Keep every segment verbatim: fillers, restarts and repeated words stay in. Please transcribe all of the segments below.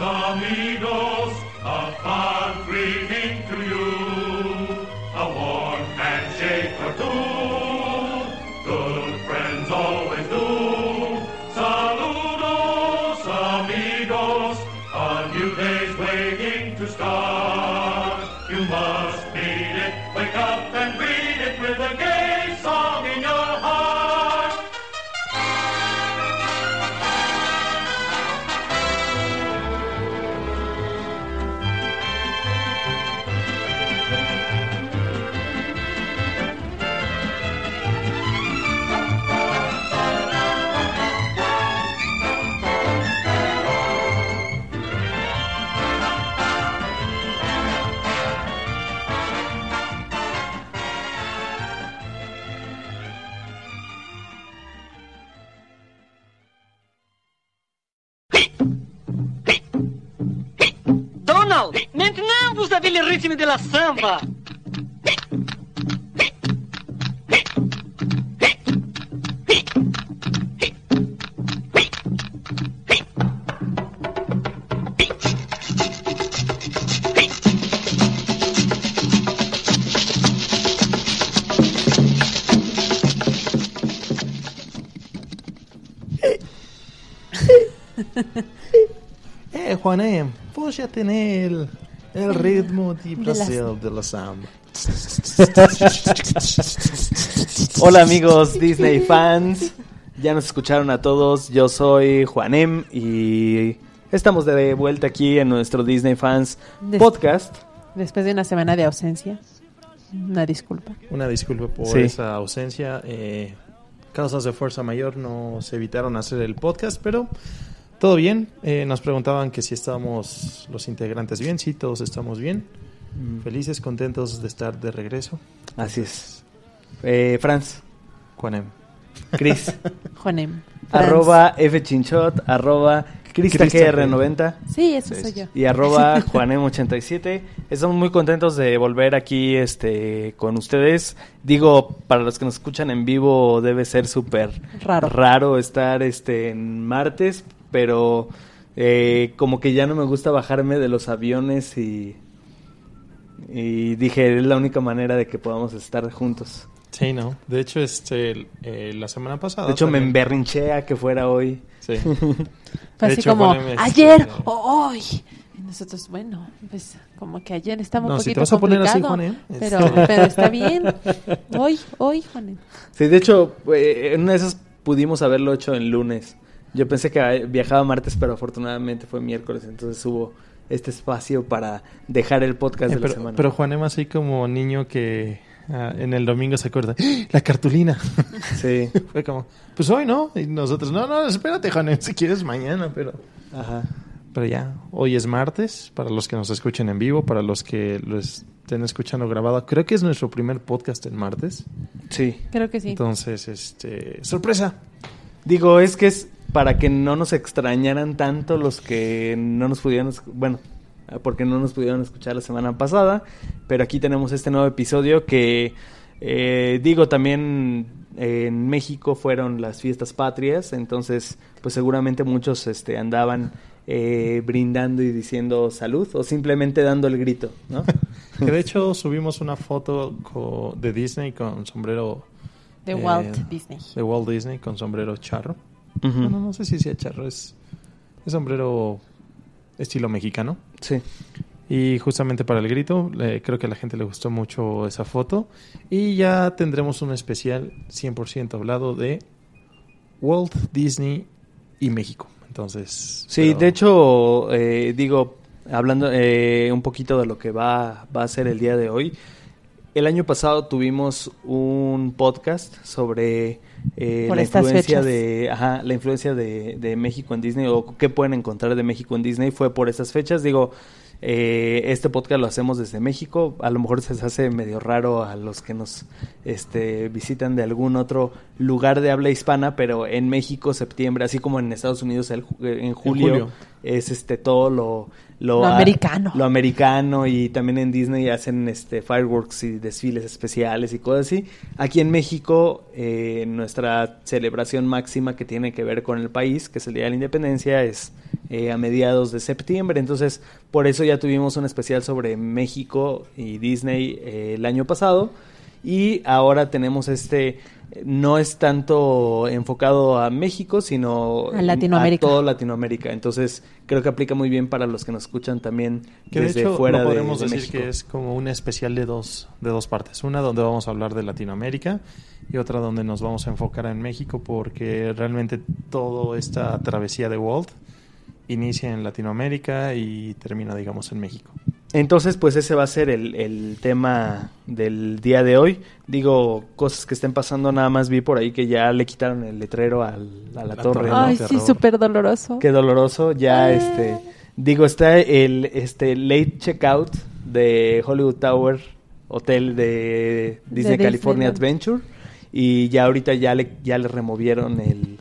amigos, a fond greeting to you. A warm handshake or two, good friends always do. Saludos, amigos, a new day's waiting to start. You must meet it, wake up and greet it with a gay song in your heart. Donald, maintenant vous avez le rythme de la samba. Eh, Juanem, vos ya tenés el, el ritmo de Brasil de la samba. Hola amigos Disney fans, ya nos escucharon a todos, yo soy Juanem y estamos de vuelta aquí en nuestro Disney Fans Des- podcast. Después de una semana de ausencia, una disculpa. Una disculpa por Sí. esa ausencia. Eh, causas de fuerza mayor nos evitaron hacer el podcast, pero todo bien. Eh, nos preguntaban que si estábamos los integrantes bien. Sí, todos estamos bien. Mm. Felices, contentos de estar de regreso. Así es. Eh, Franz, Juanem. Chris, Juanem. arroba fchinchot, arroba cristagr noventa Sí, eso Sí. soy yo. y arroba juanem ochenta y siete. Estamos muy contentos de volver aquí este con ustedes. Digo, para los que nos escuchan en vivo debe ser súper Raro. raro estar este en martes, pero eh, como que ya no me gusta bajarme de los aviones y, y dije, es la única manera de que podamos estar juntos. Sí, ¿no? De hecho, este, eh, la semana pasada... De hecho, me también- emberrinché a que fuera hoy. Sí. Fue De así hecho, como, Juanem, este, ayer o hoy. Y nosotros, bueno, pues como que ayer estaba un No, si poquito te vas a poner así, complicado, Juanem, pero, este- pero está bien. Hoy, hoy, Juanem. Sí, de hecho, eh, en una de esas pudimos haberlo hecho en lunes. Yo pensé que viajaba martes, pero afortunadamente fue miércoles, entonces hubo este espacio para dejar el podcast Eh, de pero, la semana. pero Juanem así como niño que ah, en el domingo se acuerda, ¡Ah! La cartulina. Sí, Fue como, pues hoy no. Y nosotros, no, no, espérate, Juanem, si quieres mañana, pero... ajá. Pero ya, hoy es martes, para los que nos escuchen en vivo, para los que lo estén escuchando grabado. Creo que es nuestro primer podcast en martes. Sí. Creo que sí. Entonces, este, sorpresa. Digo, es que es para que no nos extrañaran tanto los que no nos pudieron, esc- bueno, porque no nos pudieron escuchar la semana pasada, pero aquí tenemos este nuevo episodio que, eh, digo, también en México fueron las fiestas patrias, entonces, pues seguramente muchos este, andaban eh, brindando y diciendo salud, o simplemente dando el grito, ¿no? Que de hecho subimos una foto co- de Disney con sombrero... De eh, Walt Disney. De Walt Disney con sombrero charro. Ujú. Bueno, no sé si sea charro, es, es sombrero estilo mexicano. Sí. Y justamente para el grito, eh, creo que a la gente le gustó mucho esa foto. Y ya tendremos un especial cien por ciento hablado de Walt Disney y México. Entonces... Sí, pero- de hecho, eh, digo, hablando eh, un poquito de lo que va, va a ser el día de hoy, el año pasado tuvimos un podcast sobre eh, Por la estas influencia fechas. de, ajá, la influencia de, de México en Disney o qué pueden encontrar de México en Disney. Fue por estas fechas. Digo, eh, este podcast lo hacemos desde México. A lo mejor se les hace medio raro a los que nos este, visitan de algún otro lugar de habla hispana, pero en México septiembre, así como en Estados Unidos el, ju- en julio, julio. es este todo lo lo, Lo a- americano. lo americano, y también en Disney hacen este fireworks y desfiles especiales y cosas así. Aquí en México, eh, nuestra celebración máxima que tiene que ver con el país, que es el Día de la Independencia, es eh, a mediados de septiembre. Entonces, por eso ya tuvimos un especial sobre México y Disney eh, el año pasado. Y ahora tenemos este, no es tanto enfocado a México, sino a Latinoamérica. A todo Latinoamérica. Entonces, creo que aplica muy bien para los que nos escuchan también que desde de hecho, fuera lo de, podemos de decir México. que es como un especial de dos, de dos partes. Una donde vamos a hablar de Latinoamérica y otra donde nos vamos a enfocar en México, porque realmente toda esta travesía de Walt inicia en Latinoamérica y termina, digamos, en México. Entonces, pues ese va a ser el, el tema del día de hoy. Digo, cosas que estén pasando, nada más vi por ahí que ya le quitaron el letrero al, a la, La torre. torre, ¿no? Ay, Terror. sí, súper doloroso. Qué doloroso. Ya, Ah. este, digo, está el este late checkout de Hollywood Tower Hotel de Disney De California Disneyland. Adventure, y ya ahorita ya le ya le removieron el,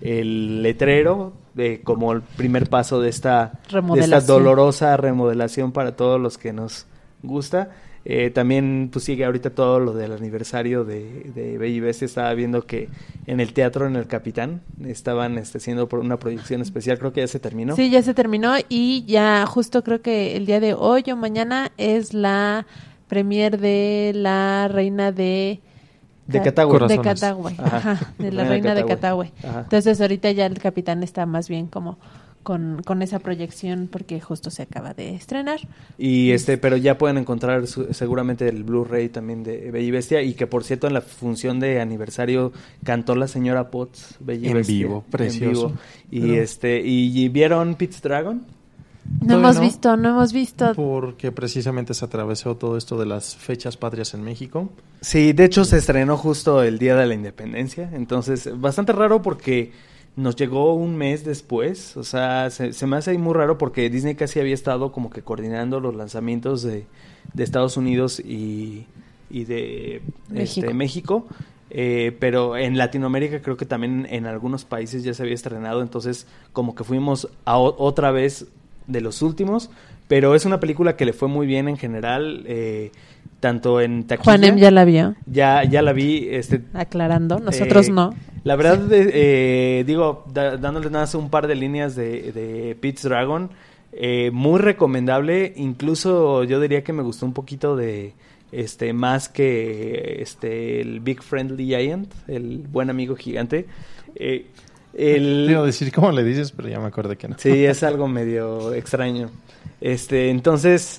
el letrero de, como el primer paso de esta, de esta Remodelación. dolorosa remodelación para todos los que nos gusta. Eh, también pues sigue ahorita todo lo del aniversario de, de Bella y Bestia. Estaba viendo que en el teatro en el Capitán estaban este, haciendo por una proyección especial, creo que ya se terminó. Sí, ya se terminó y ya justo creo que el día de hoy o mañana es la premier de la reina de... De Ca- Catagüe. De Corazones. Catagüe, Ajá. ajá, de la Reina de reina de Catagüe. Catagüe. Ajá. Entonces ahorita ya el capitán está más bien como con, con esa proyección porque justo se acaba de estrenar. Y este, pero ya pueden encontrar su- seguramente el Blu-ray también de Bella y Bestia, y que por cierto en la función de aniversario cantó la señora Potts Bella y En Bestia, vivo, en precioso. vivo. Y Pero- este, y, y vieron Pete's Dragon. No Todavía hemos no. visto, no hemos visto. Porque precisamente se atravesó todo esto de las fechas patrias en México. Sí, de hecho se estrenó justo el día de la Independencia, entonces bastante raro porque nos llegó un mes después. O sea, se, se me hace ahí muy raro porque Disney casi había estado como que coordinando los lanzamientos de, de Estados Unidos y, y de México. este, México. Eh, pero en Latinoamérica creo que también en algunos países ya se había estrenado, entonces como que fuimos a o- otra vez de los últimos, pero es una película que le fue muy bien en general, eh, tanto en taquilla. Juanem ya la vio, Ya, ya la vi, este, aclarando, nosotros eh, no. la verdad, de- eh, digo, da- dándoles nada más un par de líneas de, de Pete's Dragon, eh, muy recomendable, incluso yo diría que me gustó un poquito de, este, más que este, el Big Friendly Giant, el buen amigo gigante. Eh, el, Te iba a decir cómo le dices, pero ya me acordé que no. Sí, es algo medio extraño. Este, entonces,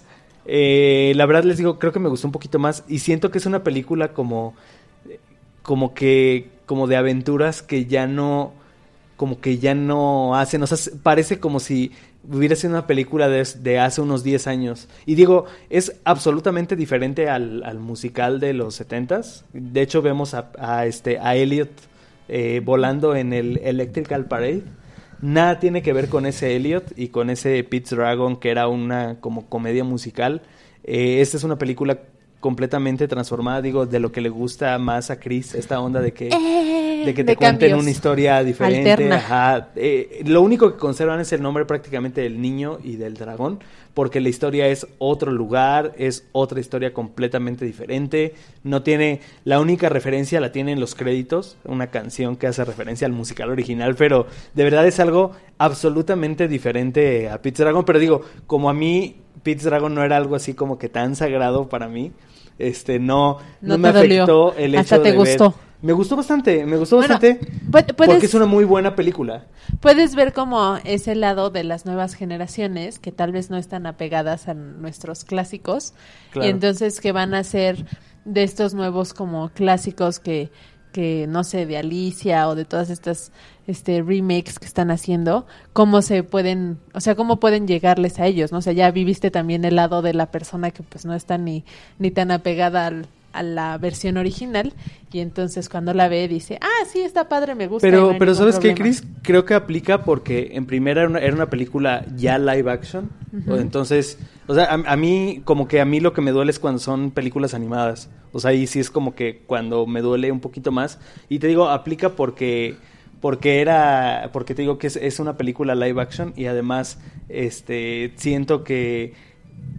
eh, la verdad les digo, creo que me gustó un poquito más y siento que es una película como, como que, como de aventuras que ya no, como que ya no hacen, o sea, s- parece como si hubiera sido una película de, de hace unos diez años. Y digo, es absolutamente diferente al, al musical de los setentas. De hecho, vemos a, a este, a Elliot eh, volando en el Electrical Parade. Nada tiene que ver con ese Elliot y con ese Pete's Dragon, que era una como comedia musical. Eh, esta es una película completamente transformada, digo, de lo que le gusta más a Chris, esta onda de que, de que te de cuenten cambios. una historia diferente. Alterna. Ajá. Eh, lo único que conservan es el nombre prácticamente del niño y del dragón, porque la historia es otro lugar, es otra historia completamente diferente. No tiene, la única referencia la tiene en los créditos, una canción que hace referencia al musical original, pero de verdad es algo absolutamente diferente a Pete's Dragon. Pero digo, como a mí Pete's Dragon no era algo así como que tan sagrado para mí, este, no, no, No me te dolió. afectó el hecho Hasta te de gustó. ver. Me gustó bastante, me gustó Bueno, bastante pu- puedes- porque es una muy buena película. Puedes ver como ese lado de las nuevas generaciones que tal vez no están apegadas a nuestros clásicos Claro. y entonces que van a ser de estos nuevos como clásicos que, que no sé, de Alicia o de todas estas este remakes que están haciendo, cómo se pueden, o sea, cómo pueden llegarles a ellos, ¿no? O sea, ya viviste también el lado de la persona que pues no está ni, ni tan apegada al a la versión original y entonces cuando la ve dice, ah, sí, está padre, me gusta. y no Pero, hay pero ningún ¿sabes qué, problema". Chris? Creo que aplica porque en primera era una, era una película ya live action. Ujú. O entonces, o sea, a, a mí, como que a mí lo que me duele es cuando son películas animadas. O sea, ahí sí es como que cuando me duele un poquito más. Y te digo, aplica porque, porque era, porque te digo que es, es una película live action y además, este, siento que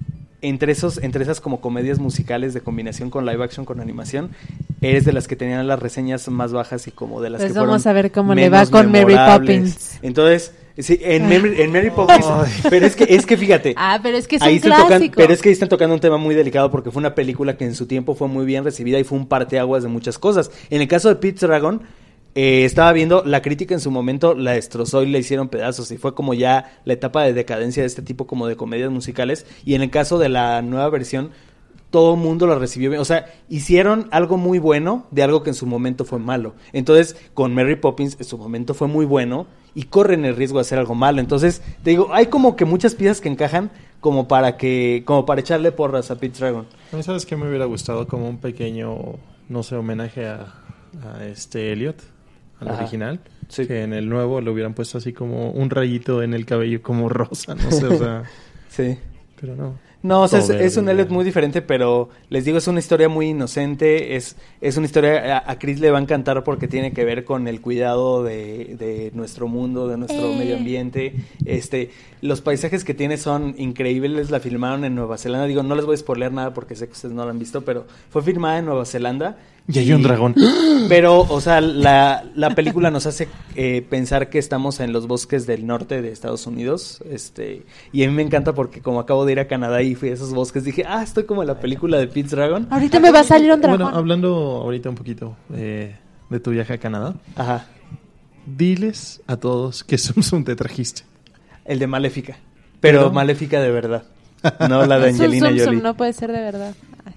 entre esos, entre esas como comedias musicales de combinación con live action con animación, eres de las que tenían las reseñas más bajas y como de las Pues que vamos fueron a ver cómo le va menos con Mary memorables. Poppins. Entonces, Sí, en Mary, en Mary Poppins, pero es que, es que fíjate. Ah, pero es que es ahí un están clásico. Tocando, pero es que ahí están tocando un tema muy delicado porque fue una película que en su tiempo fue muy bien recibida y fue un parteaguas de muchas cosas. En el caso de Pete's Dragon, eh, estaba viendo, la crítica en su momento la destrozó y la hicieron pedazos y fue como ya la etapa de decadencia de este tipo como de comedias musicales. Y en el caso de la nueva versión, todo el mundo lo recibió bien. O sea, hicieron algo muy bueno de algo que en su momento fue malo. Entonces, con Mary Poppins, en su momento fue muy bueno y corren el riesgo de hacer algo malo. Entonces, te digo, hay como que muchas piezas que encajan como para que, como para echarle porras a Pete's Dragon. A mí, ¿sabes qué me hubiera gustado? Como un pequeño, no sé, homenaje a, a este Elliot, al Ajá. original. Sí. Que en el nuevo le hubieran puesto así como un rayito en el cabello como rosa, no sé, o sea... Sí. Pero no. No, o sea, es, Todo es un verde, Elliot muy diferente, pero les digo, es una historia muy inocente, es, es una historia, a, a Chris le va a encantar porque tiene que ver con el cuidado de, de nuestro mundo, de nuestro Eh. medio ambiente, este, los paisajes que tiene son increíbles, la filmaron en Nueva Zelanda, digo, no les voy a spoilear nada porque sé que ustedes no la han visto, pero fue filmada en Nueva Zelanda. Y hay un dragón. Pero, o sea, la, la película nos hace eh, pensar que estamos en los bosques del norte de Estados Unidos. Este, y a mí me encanta porque como acabo de ir a Canadá y fui a esos bosques, dije, ah, estoy como en la película de Pete's Dragon. Ahorita me va a salir un dragón. Bueno, hablando ahorita un poquito eh, de tu viaje a Canadá, Ajá, diles a todos qué Tsum Tsum te trajiste. el de Maléfica. Pero, Pero- Maléfica de verdad. No la de Zum, Angelina zum, zum, Jolie. no puede ser de verdad.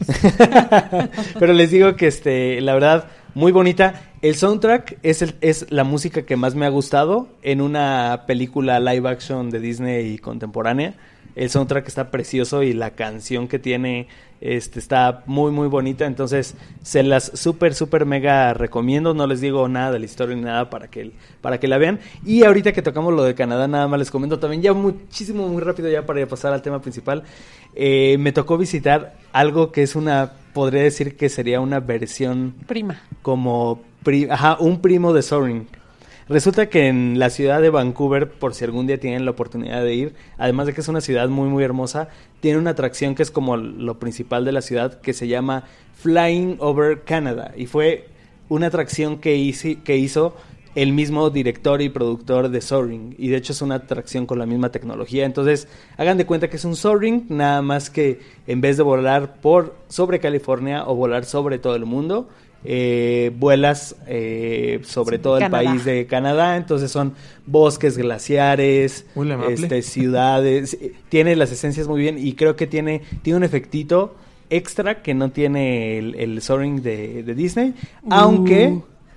Pero les digo que este, la verdad, muy bonita. El soundtrack es, el, es la música que más me ha gustado en una película live action de Disney contemporánea. El soundtrack está precioso y la canción que tiene este, está muy muy bonita. Entonces se las súper súper mega recomiendo. No les digo nada de la historia ni nada para que, para que la vean. Y ahorita que tocamos lo de Canadá, nada más les comento también ya muchísimo, muy rápido ya para pasar al tema principal. Eh, me tocó visitar algo que es una, podría decir que sería una versión Prima. como pri- ajá, un primo de Soaring. Resulta que en la ciudad de Vancouver, por si algún día tienen la oportunidad de ir, además de que es una ciudad muy muy hermosa, tiene una atracción que es como lo principal de la ciudad, que se llama Flying Over Canada, y fue una atracción que hizo, que hizo el mismo director y productor de Soaring, y de hecho es una atracción con la misma tecnología. Entonces hagan de cuenta que es un Soaring, nada más que en vez de volar por sobre California o volar sobre todo el mundo, eh, vuelas eh, sobre Sí, todo el Canadá. país de Canadá. Entonces son bosques, glaciares, Huele amable. este, ciudades, tiene las esencias muy bien y creo que tiene, tiene un efectito extra que no tiene el, el Soaring de, de Disney, Uh. aunque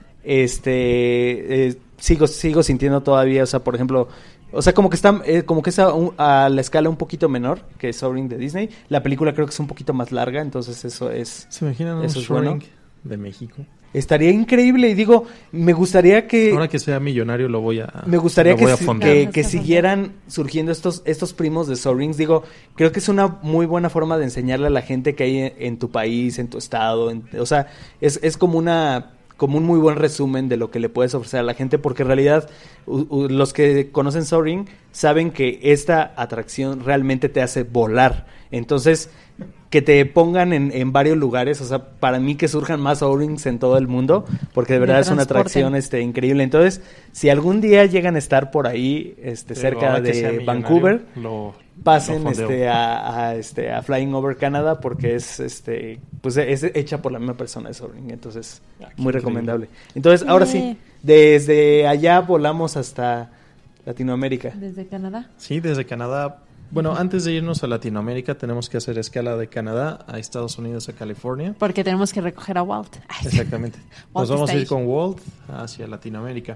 este eh, sigo sigo sintiendo todavía, o sea, por ejemplo, o sea, como que está eh, como que es a, un- a la escala un poquito menor que Soaring de Disney. La película creo que es un poquito más larga, entonces eso es ¿Se imaginan un Eso es Soaring bueno. de México? estaría increíble y digo, me gustaría que Ahora que sea millonario lo voy a me gustaría lo que, voy a si- fondar. que, Claro, que está siguieran surgiendo estos, estos primos de Soarings. Digo, creo que es una muy buena forma de enseñarle a la gente que hay en, en tu país, en tu estado. en- o sea, es, es como una como un muy buen resumen de lo que le puedes ofrecer a la gente, porque en realidad u- u- los que conocen Soaring saben que esta atracción realmente te hace volar. Entonces, que te pongan en, en varios lugares, o sea, para mí que surjan más Soarings en todo el mundo, porque de Me verdad es una transporten. atracción este increíble. Entonces, si algún día llegan a estar por ahí, este, Pero cerca ahora que sea de millonario, Vancouver, lo- pasen lo fondeo. este a, a, este a Flying Over Canada, porque es este pues es hecha por la misma persona de Soaring, entonces Ah, qué muy increíble. recomendable. Entonces, ahora sí, Yeah. desde allá volamos hasta Latinoamérica. Desde Canadá. Sí, desde Canadá. Bueno, antes de irnos a Latinoamérica tenemos que hacer escala de Canadá a Estados Unidos a California. Porque tenemos que recoger a Walt. Ay, Exactamente. Walt Nos vamos está a ir ahí. con Walt hacia Latinoamérica.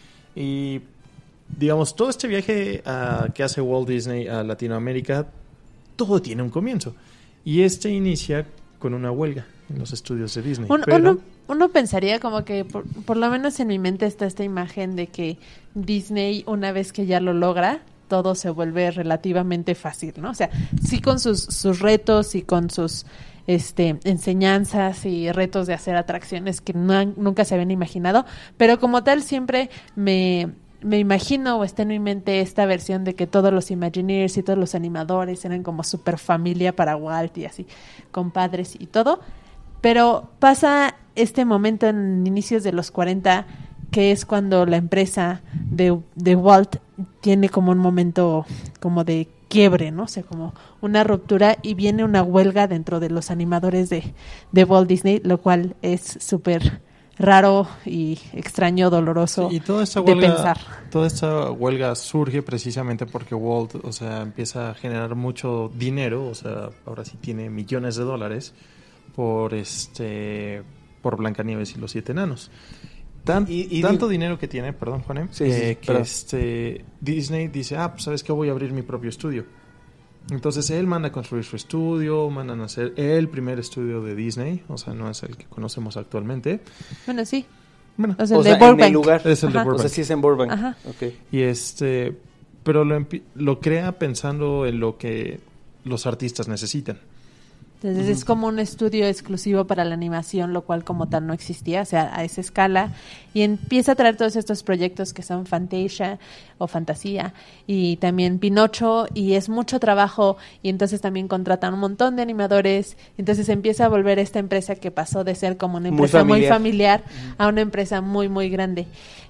Y digamos, todo este viaje ah, que hace Walt Disney a Latinoamérica, todo tiene un comienzo. Y este inicia con una huelga en los estudios de Disney. Un- Pero- uno, uno pensaría como que, por, por lo menos en mi mente está esta imagen de que Disney, una vez que ya lo logra, todo se vuelve relativamente fácil, ¿no? O sea, sí con sus, sus retos y con sus este enseñanzas y retos de hacer atracciones que no han- nunca se habían imaginado, pero como tal siempre me, me imagino o está en mi mente esta versión de que todos los Imagineers y todos los animadores eran como super familia para Walt y así, compadres y todo. Pero pasa este momento en inicios de los cuarenta que es cuando la empresa de, de Walt tiene como un momento como de quiebre, ¿no? O sea, como una ruptura y viene una huelga dentro de los animadores de, de Walt Disney, lo cual es súper raro y extraño, doloroso Sí, y toda esta de huelga, pensar. toda esta huelga surge precisamente porque Walt, o sea, empieza a generar mucho dinero, o sea, ahora sí tiene millones de dólares por este por Blancanieves y los Siete Enanos. Tan, Y- y tanto digo- dinero que tiene, perdón, Juanem, Sí, eh, sí, sí, que perdón. este Disney dice, ah, pues sabes que voy a abrir mi propio estudio. Entonces él manda a construir su estudio, mandan a hacer el primer estudio de Disney, o sea, no es el que conocemos actualmente. Bueno, sí. Bueno, O sea, O el sea, de en Burbank. el lugar. es el de Ajá. O Burbank. sea, sí es en Burbank. Ajá. Ok. Y este, pero lo, empi- lo crea pensando en lo que los artistas necesitan. Entonces es como un estudio exclusivo para la animación, lo cual como tal no existía, o sea, a esa escala. Y empieza a traer todos estos proyectos que son Fantasia o Fantasía y también Pinocho, y es mucho trabajo, y entonces también contratan un montón de animadores. Entonces empieza a volver esta empresa que pasó de ser como una Muy empresa muy familiar. familiar, a una empresa muy, muy grande.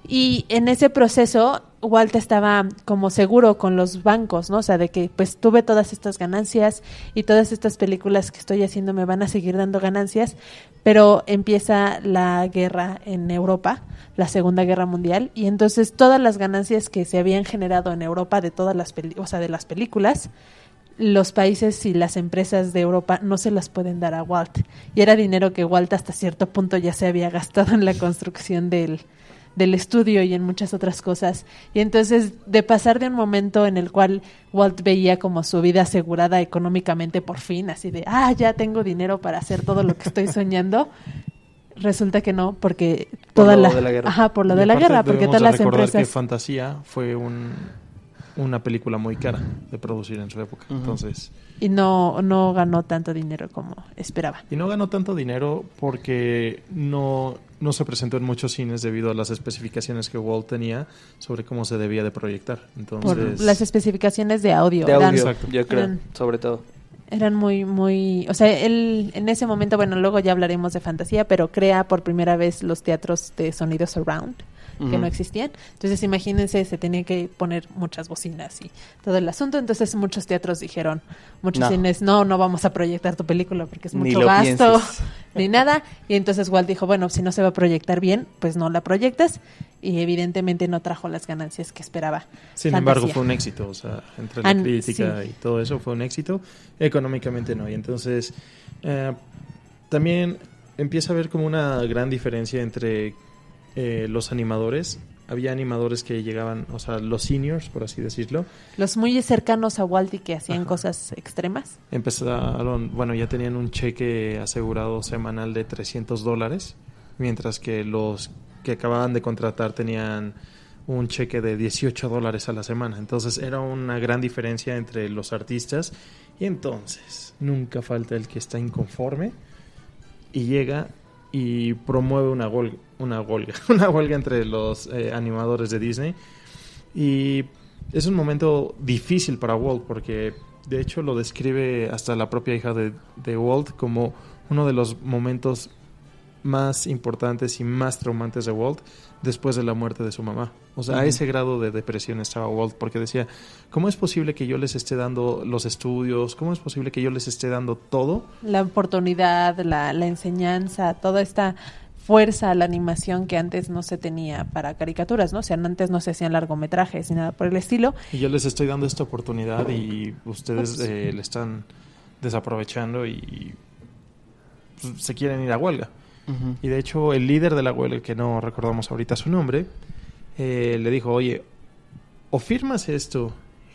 Y en ese proceso Walt estaba como seguro con los bancos, ¿no? O sea, de que pues tuve todas estas ganancias y todas estas películas que estoy haciendo me van a seguir dando ganancias, pero empieza la guerra en Europa, la Segunda Guerra Mundial, y entonces todas las ganancias que se habían generado en Europa de todas las peli- o sea, de las películas, los países y las empresas de Europa no se las pueden dar a Walt. Y era dinero que Walt hasta cierto punto ya se había gastado en la construcción del del estudio y en muchas otras cosas. Y entonces, de pasar de un momento en el cual Walt veía como su vida asegurada económicamente por fin, así de, ah, ya tengo dinero para hacer todo lo que estoy soñando, resulta que no, porque Por toda lo la... de la guerra. Ajá, por lo Y de la aparte guerra, porque debemos todas de las recordar empresas... que Fantasía fue un, una película muy cara de producir en su época. Ujú. Entonces, Y no, no ganó tanto dinero como esperaba. y no ganó tanto dinero porque no, no se presentó en muchos cines debido a las especificaciones que Walt tenía sobre cómo se debía de proyectar. Por Entonces, las especificaciones de audio. De eran- audio, Exacto. yo creo, Eran- sobre todo. Eran muy, muy... O sea, él en ese momento, bueno, luego ya hablaremos de Fantasía, pero crea por primera vez los teatros de sonido surround, que Ujú. no existían. Entonces, imagínense, se tenía que poner muchas bocinas y todo el asunto. Entonces, muchos teatros dijeron, muchos No. cines, no, no vamos a proyectar tu película porque es Ni mucho lo gasto, pienses. ni nada. Y entonces Walt dijo, bueno, si no se va a proyectar bien, pues no la proyectas. Y evidentemente no trajo las ganancias que esperaba. sin Fantasía. embargo, fue un éxito. O sea, entre la An- crítica sí. y todo eso fue un éxito. Económicamente no. Y entonces, eh, también empieza a haber como una gran diferencia entre eh, los animadores. Había animadores que llegaban, o sea, los seniors, por así decirlo, Los muy cercanos a Walt y que hacían Ajá. cosas extremas. empezaron, bueno, ya tenían un cheque asegurado semanal de trescientos dólares, mientras que los que acababan de contratar tenían un cheque de dieciocho dólares a la semana. Entonces era una gran diferencia entre los artistas. Y entonces nunca falta el que está inconforme y llega y promueve una huelga, una huelga, una huelga entre los eh, animadores de Disney. Y es un momento difícil para Walt porque de hecho lo describe hasta la propia hija de, de Walt como uno de los momentos más importantes y más traumantes de Walt después de la muerte de su mamá. O sea, a Ujú. ese grado de depresión estaba Walt porque decía, ¿cómo es posible que yo les esté dando los estudios? ¿Cómo es posible que yo les esté dando todo? La oportunidad, la, la enseñanza, toda esta fuerza a la animación que antes no se tenía para caricaturas, ¿no? O sea, antes no se hacían largometrajes ni nada por el estilo. Y yo les estoy dando esta oportunidad y ustedes eh, le están desaprovechando y pues, se quieren ir a huelga. Ujú. Y de hecho el líder de la huelga, que no recordamos ahorita su nombre, eh, le dijo, oye, o firmas esto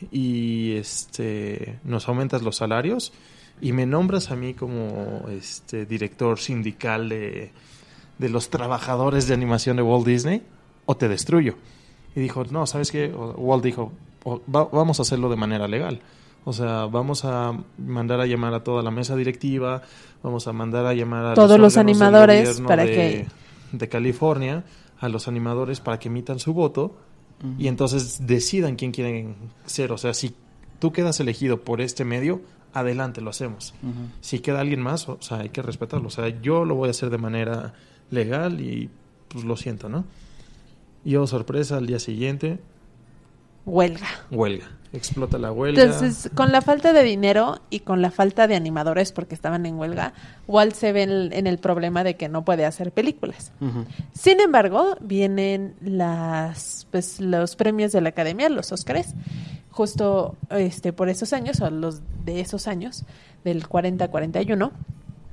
y este nos aumentas los salarios y me nombras a mí como este director sindical de, de los trabajadores de animación de Walt Disney, o te destruyo. Y dijo, no, ¿sabes qué? O- Walt dijo, "O- va- vamos a hacerlo de manera legal. O sea, vamos a mandar a llamar a toda la mesa directiva, vamos a mandar a llamar a Todos los órganos del animadores gobierno para de, que- de California, a los animadores para que emitan su voto y entonces decidan quién quieren ser. O sea, si tú quedas elegido por este medio, adelante, lo hacemos. Ujú. Si queda alguien más, o sea, hay que respetarlo. O sea, yo lo voy a hacer de manera legal y pues lo siento, ¿no? Y oh, sorpresa, al día siguiente, Huelga. huelga. Explota la huelga. Entonces, con la falta de dinero y con la falta de animadores, porque estaban en huelga, Walt se ve en, en el problema de que no puede hacer películas. Ujú. Sin embargo, vienen las pues los premios de la Academia, los Óscares, justo este por esos años, o los de esos años, del cuarenta a cuarenta y uno.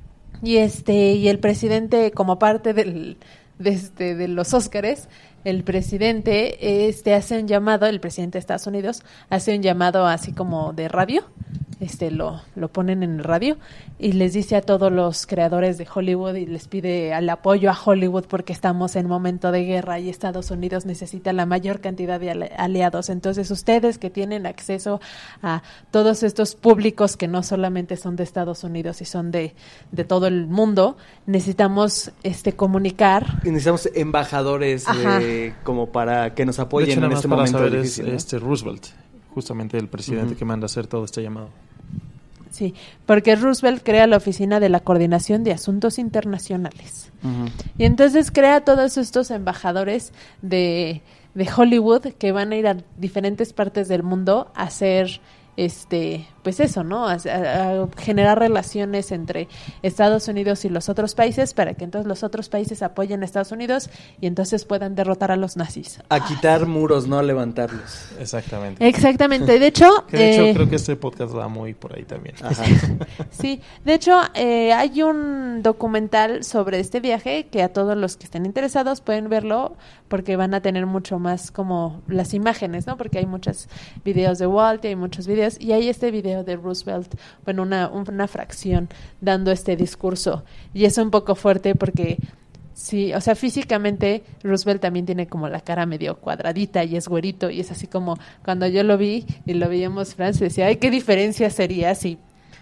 Y este y el presidente, como parte del de, este, de los Óscares, el presidente este hace un llamado, el presidente de Estados Unidos hace un llamado así como de radio, este lo, lo ponen en el radio y les dice a todos los creadores de Hollywood y les pide el apoyo a Hollywood porque estamos en momento de guerra y Estados Unidos necesita la mayor cantidad de ale- aliados. Entonces ustedes que tienen acceso a todos estos públicos que no solamente son de Estados Unidos y son de, de todo el mundo, necesitamos este comunicar. Y necesitamos embajadores Ajá. de, como para que nos De apoyen hecho, nada en más este para momento saber difícil, es ¿no? este Roosevelt, justamente el presidente Ujú. que manda a hacer todo este llamado. Sí, porque Roosevelt crea la Oficina de la Coordinación de Asuntos Internacionales. Ujú. Y entonces crea todos estos embajadores de, de Hollywood que van a ir a diferentes partes del mundo a hacer, este, pues eso, ¿no? A, a- a generar relaciones entre Estados Unidos y los otros países para que entonces los otros países apoyen a Estados Unidos y entonces puedan derrotar a los nazis. A quitar muros, no a levantarlos. Exactamente. Exactamente. De hecho, Que de hecho eh, creo que este podcast va muy por ahí también. Ajá. sí, de hecho eh, hay un documental sobre este viaje que a todos los que estén interesados pueden verlo porque van a tener mucho más como las imágenes, ¿no? Porque hay muchos videos de Walt y hay muchos videos y hay este video de Roosevelt, bueno, una, una fracción dando este discurso y es un poco fuerte porque sí, o sea, físicamente Roosevelt también tiene como la cara medio cuadradita y es güerito y es así como cuando yo lo vi y lo veíamos Franz decía, ay, qué diferencia sería si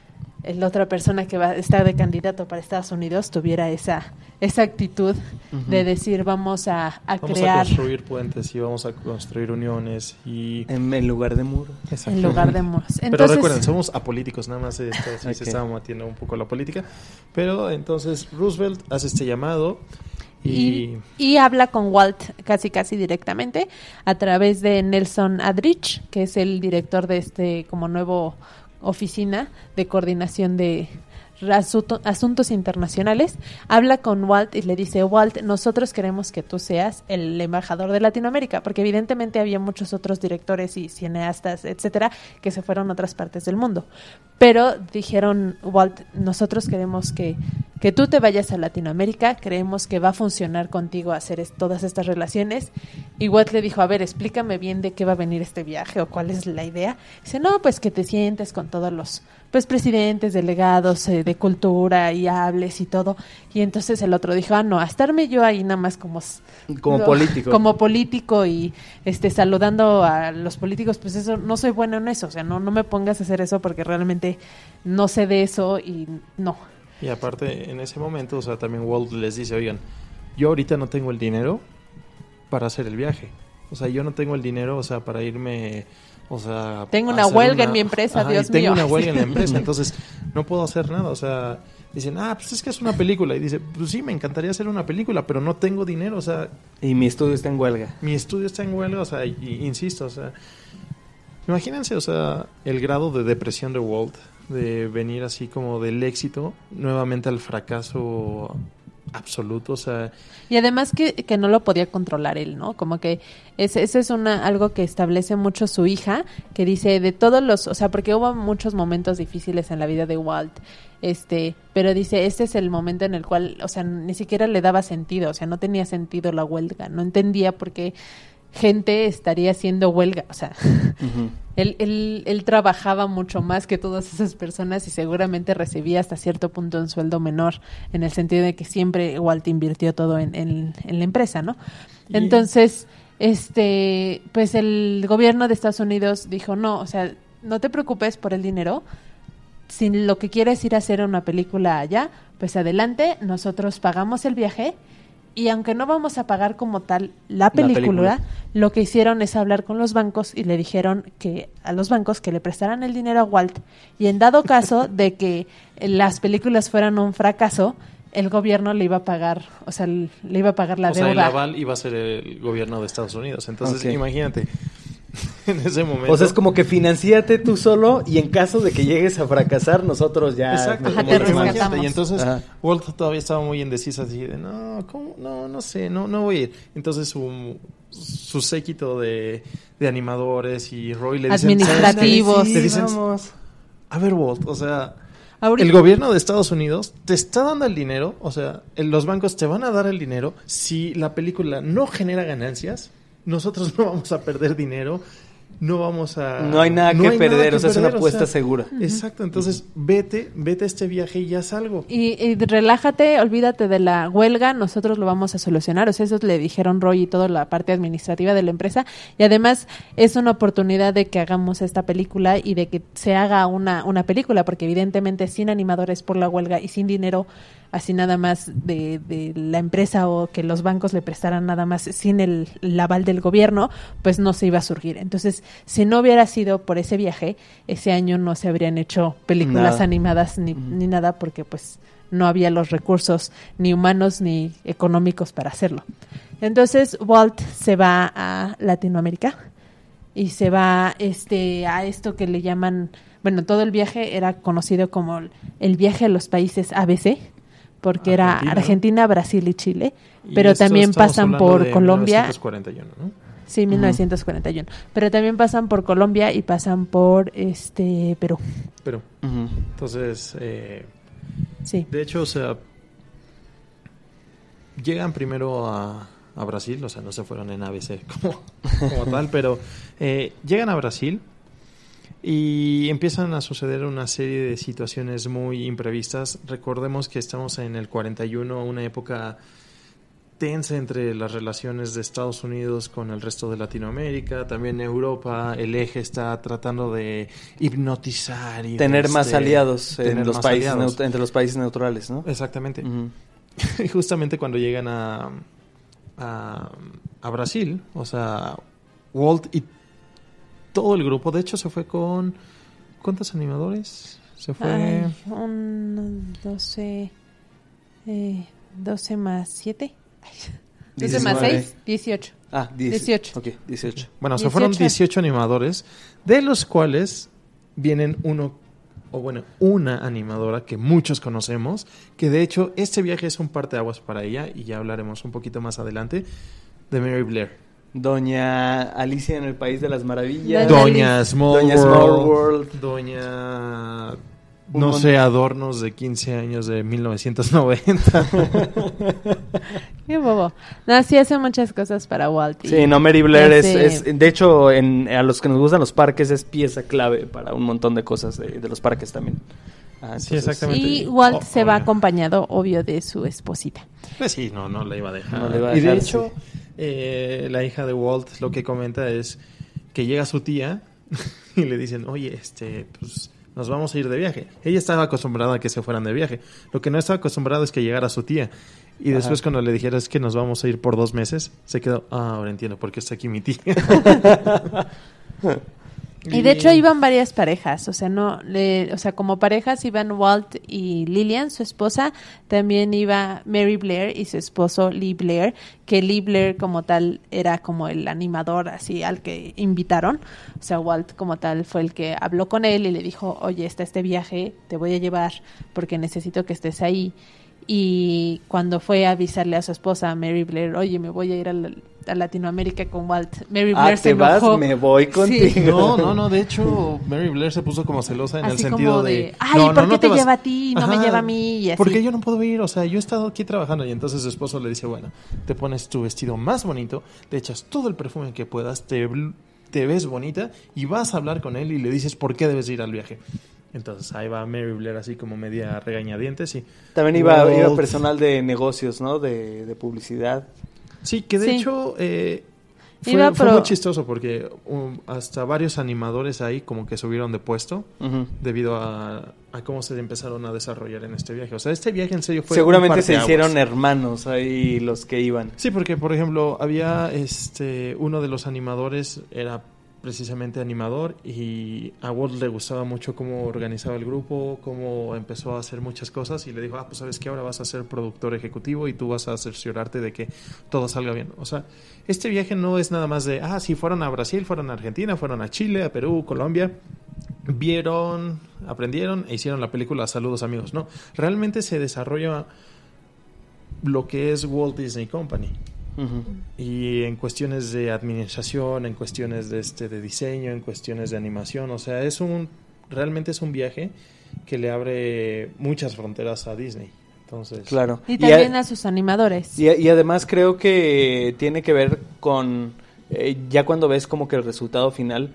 la otra persona que va a estar de candidato para Estados Unidos tuviera esa esa actitud Ujú. de decir vamos a, a Vamos crear a construir puentes y vamos a construir uniones y... En, en lugar de muro. en lugar de muros. Pero Entonces, recuerden, somos apolíticos, nada más esto sí Ok. se estaba metiendo un poco a la política. Pero entonces Roosevelt hace este llamado y... y, y habla con Walt casi casi directamente a través de Nelson Aldrich, que es el director de este como nuevo oficina de coordinación de asunto- asuntos internacionales, habla con Walt y le dice, Walt, nosotros queremos que tú seas el embajador de Latinoamérica, porque evidentemente había muchos otros directores y cineastas, etcétera, que se fueron a otras partes del mundo. Pero dijeron, Walt, nosotros queremos que, que tú te vayas a Latinoamérica, creemos que va a funcionar contigo hacer es- todas estas relaciones. Y Walt le dijo, a ver, explícame bien de qué va a venir este viaje o cuál es la idea. Dice, no, pues que te sientes con todos los pues presidentes, delegados eh, de cultura y hables y todo. Y entonces el otro dijo, ah, no, a estarme yo ahí nada más como... s- Como no, político. Como político y este saludando a los políticos, pues eso, no soy bueno en eso. O sea, no, no me pongas a hacer eso porque realmente no sé de eso y no. Y aparte, en ese momento, o sea, también Walt les dice, oigan, yo ahorita no tengo el dinero para hacer el viaje. O sea, yo no tengo el dinero, o sea, para irme, o sea... Tengo a una hacer huelga en mi empresa, Ajá, Dios y tengo mío. una huelga en la empresa, entonces no puedo hacer nada. O sea, dicen, ah, pues es que es una película. Y dice, pues sí, me encantaría hacer una película, pero no tengo dinero. O sea, Y mi estudio está en huelga. mi estudio está en huelga, o sea, y, y insisto, o sea... Imagínense, o sea, el grado de depresión de Walt, de venir así como del éxito nuevamente al fracaso absoluto, o sea... Y además que, que no lo podía controlar él, ¿no? Como que ese, ese es una algo que establece mucho su hija, que dice de todos los, o sea, porque hubo muchos momentos difíciles en la vida de Walt, este, pero dice, este es el momento en el cual, o sea, ni siquiera le daba sentido, o sea, no tenía sentido la huelga, no entendía por qué gente estaría haciendo huelga, o sea, Ujú. él, él, él trabajaba mucho más que todas esas personas y seguramente recibía hasta cierto punto un sueldo menor, en el sentido de que siempre Walt invirtió todo en, en, en la empresa, ¿no? Y- Entonces, este, pues el gobierno de Estados Unidos dijo, no, o sea, no te preocupes por el dinero, si lo que quieres ir a hacer una película allá, pues adelante, nosotros pagamos el viaje. Y aunque no vamos a pagar como tal la película, película. lo que hicieron es hablar con los bancos y le dijeron que a los bancos que le prestaran el dinero a Walt y en dado caso de que las películas fueran un fracaso, el gobierno le iba a pagar, o sea, le iba a pagar la o deuda. sea, el aval iba a ser el gobierno de Estados Unidos. Entonces, Ok. imagínate, en ese momento... O sea, es como que financiate tú solo y en caso de que llegues a fracasar, nosotros ya... Exacto, Ajá, y- te imagínate, rescatamos. y entonces Ajá. Walt todavía estaba muy indecisa, así de, no, ¿cómo? No, no sé, no, no voy a ir. Entonces su, su séquito de, de animadores y Roy le dicen... Administrativos. "¿Sabes qué? Le Sí, dicen, vamos. a ver, Walt, o sea... Ahorita- El gobierno de Estados Unidos te está dando el dinero, o sea, el- los bancos te van a dar el dinero. Si la película no genera ganancias, nosotros no vamos a perder dinero, no vamos a... No hay nada que perder, o sea, es una perder, apuesta segura. Exacto, entonces vete, vete a este viaje y ya salgo. Y, y relájate, olvídate de la huelga, nosotros lo vamos a solucionar. O sea, eso le dijeron Roy y toda la parte administrativa de la empresa. Y además es una oportunidad de que hagamos esta película y de que se haga una, una película, porque evidentemente sin animadores por la huelga y sin dinero, así nada más de, de la empresa o que los bancos le prestaran nada más sin el, el aval del gobierno, pues no se iba a surgir. Entonces, si no hubiera sido por ese viaje, ese año no se habrían hecho películas Nada. animadas ni, ni nada, porque pues no había los recursos ni humanos ni económicos para hacerlo. Entonces Walt se va a Latinoamérica y se va este a esto que le llaman, bueno, todo el viaje era conocido como el viaje a los países A B C, porque era Argentina. Argentina, Brasil y Chile, Y pero esto también estamos pasan hablando por de Colombia. mil novecientos cuarenta y uno, ¿no? Sí, mil novecientos cuarenta y uno. Pero también pasan por Colombia y pasan por este Perú. Pero, Ujú. entonces, eh, Sí. de hecho, o sea, llegan primero a, a Brasil, o sea, no se fueron en A B C como, como tal, pero eh, llegan a Brasil y empiezan a suceder una serie de situaciones muy imprevistas. Recordemos que estamos en el cuarenta y uno, una época tensa entre las relaciones de Estados Unidos con el resto de Latinoamérica, también Europa, el eje está tratando de hipnotizar y Tener más este, aliados en tener los más países aliados. neut- entre los países neutrales, ¿no? Exactamente. Ujú. Y justamente cuando llegan a, a, a Brasil, o sea, Walt y todo el grupo, de hecho se fue con... ¿Cuántos animadores? Se fue... Ay, un doce, eh, doce más siete. doce más diecinueve. seis, dieciocho. Ah, diez- dieciocho. Ok, dieciocho. Bueno, se fueron dieciocho. dieciocho animadores, de los cuales vienen uno, o bueno, una animadora que muchos conocemos, que de hecho este viaje es un parteaguas para ella, y ya hablaremos un poquito más adelante, de Mary Blair. Doña Alicia en el País de las Maravillas. Doña Doña Small, Doña World, Small World. Doña... Un No mon- sé, adornos de quince años de mil novecientos noventa. Qué bobo. No, sí hace muchas cosas para Walt. y- Sí, no, Mary Blair es, hace- es- de hecho, en, a los que nos gustan los parques es pieza clave para un montón de cosas de, de los parques también. Ah, Sí, entonces- exactamente. Y Walt Oh, se va obvio. acompañado, obvio, de su esposita. Pues sí, no, no la iba a dejar. No la iba a y de dejar, hecho, eh, la hija de Walt lo que comenta es que llega su tía y le dicen, oye, este, pues nos vamos a ir de viaje. Ella estaba acostumbrada a que se fueran de viaje. Lo que no estaba acostumbrado es que llegara su tía. Y después Ajá. cuando le dijera es que nos vamos a ir por dos meses, se quedó, ah, ahora entiendo por qué está aquí mi tía. Y de hecho iban varias parejas, o sea, no, le, o sea, como parejas iban Walt y Lillian, su esposa, también iba Mary Blair y su esposo Lee Blair, que Lee Blair como tal era como el animador así al que invitaron, o sea, Walt como tal fue el que habló con él y le dijo, oye, está este viaje, te voy a llevar porque necesito que estés ahí. Y cuando fue a avisarle a su esposa, Mary Blair, oye, me voy a ir a, la- a Latinoamérica con Walt, Mary Ah, Blair se te vas, enojó. me voy Sí. contigo. No, no, no, de hecho, Mary Blair se puso como celosa en el Así sentido como de, de, ay, no, ¿por no, qué no te vas- lleva a ti y no me lleva a mí? Y así. Porque yo no puedo ir, o sea, yo he estado aquí trabajando. Y entonces su esposo le dice, bueno, te pones tu vestido más bonito, te echas todo el perfume que puedas, te, te ves bonita y vas a hablar con él y le dices por qué debes ir al viaje. Entonces ahí va Mary Blair así como media regañadientes y... También iba, Walt- iba personal de negocios, ¿no? De, de publicidad. Sí, que de Sí. hecho eh, fue, Iba, fue pero- muy chistoso porque um, hasta varios animadores ahí como que subieron de puesto Ujú. debido a, a cómo se empezaron a desarrollar en este viaje. O sea, este viaje en serio fue... Seguramente un se parteaguas. hicieron hermanos ahí los que iban. Sí, porque por ejemplo había este uno de los animadores era precisamente animador, y a Walt le gustaba mucho cómo organizaba el grupo, cómo empezó a hacer muchas cosas, y le dijo, ah, pues sabes que ahora vas a ser productor ejecutivo y tú vas a cerciorarte de que todo salga bien. O sea, este viaje no es nada más de, ah, sí, fueron a Brasil, fueron a Argentina, fueron a Chile, a Perú, Colombia, vieron, aprendieron e hicieron la película Saludos Amigos. No, realmente se desarrolla lo que es Walt Disney Company. Uh-huh. Y en cuestiones de administración, en cuestiones de este de diseño, en cuestiones de animación, o sea, es un realmente es un viaje que le abre muchas fronteras a Disney. Entonces, claro. Y también y a, a sus animadores. Y, y además creo que tiene que ver con eh, ya cuando ves como que el resultado final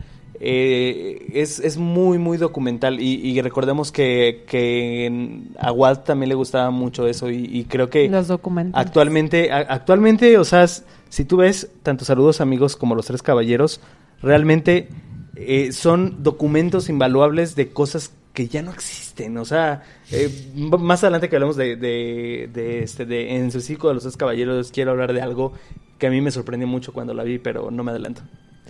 eh, es, es muy muy documental y, y recordemos que, que a Walt también le gustaba mucho eso y, y creo que los documentales. Actualmente, a, actualmente, o sea, si tú ves tanto Saludos Amigos como Los Tres Caballeros, realmente eh, son documentos invaluables de cosas que ya no existen. O sea, eh, más adelante que hablamos de, de, de, este, de en su ciclo de Los Tres Caballeros, quiero hablar de algo que a mí me sorprendió mucho cuando la vi, pero no me adelanto.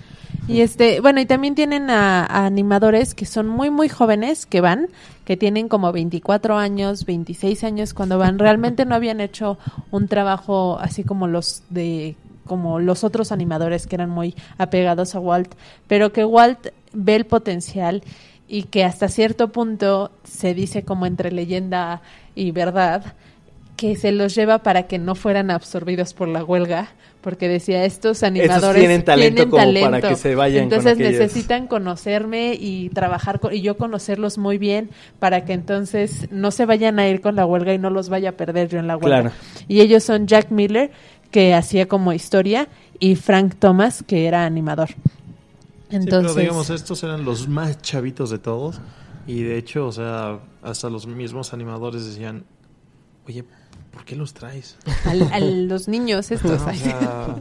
Y este, bueno, y también tienen a, a animadores que son muy muy jóvenes que van, que tienen como veinticuatro años, veintiséis años cuando van. Realmente no habían hecho un trabajo así como los de como los otros animadores que eran muy apegados a Walt, pero que Walt ve el potencial y que hasta cierto punto se dice como entre leyenda y verdad que se los lleva para que no fueran absorbidos por la huelga, porque decía, estos animadores Estos tienen talento tienen como talento, para que se vayan entonces con aquellos. necesitan conocerme y trabajar con, y yo conocerlos muy bien para que entonces no se vayan a ir con la huelga y no los vaya a perder yo en la huelga. Claro. Y ellos son Jack Miller, que hacía como historia, y Frank Thomas, que era animador. Entonces, sí, pero digamos, estos eran los más chavitos de todos, y de hecho, o sea, hasta los mismos animadores decían, oye, ¿por qué los traes? A, a los niños estos. No, o sea,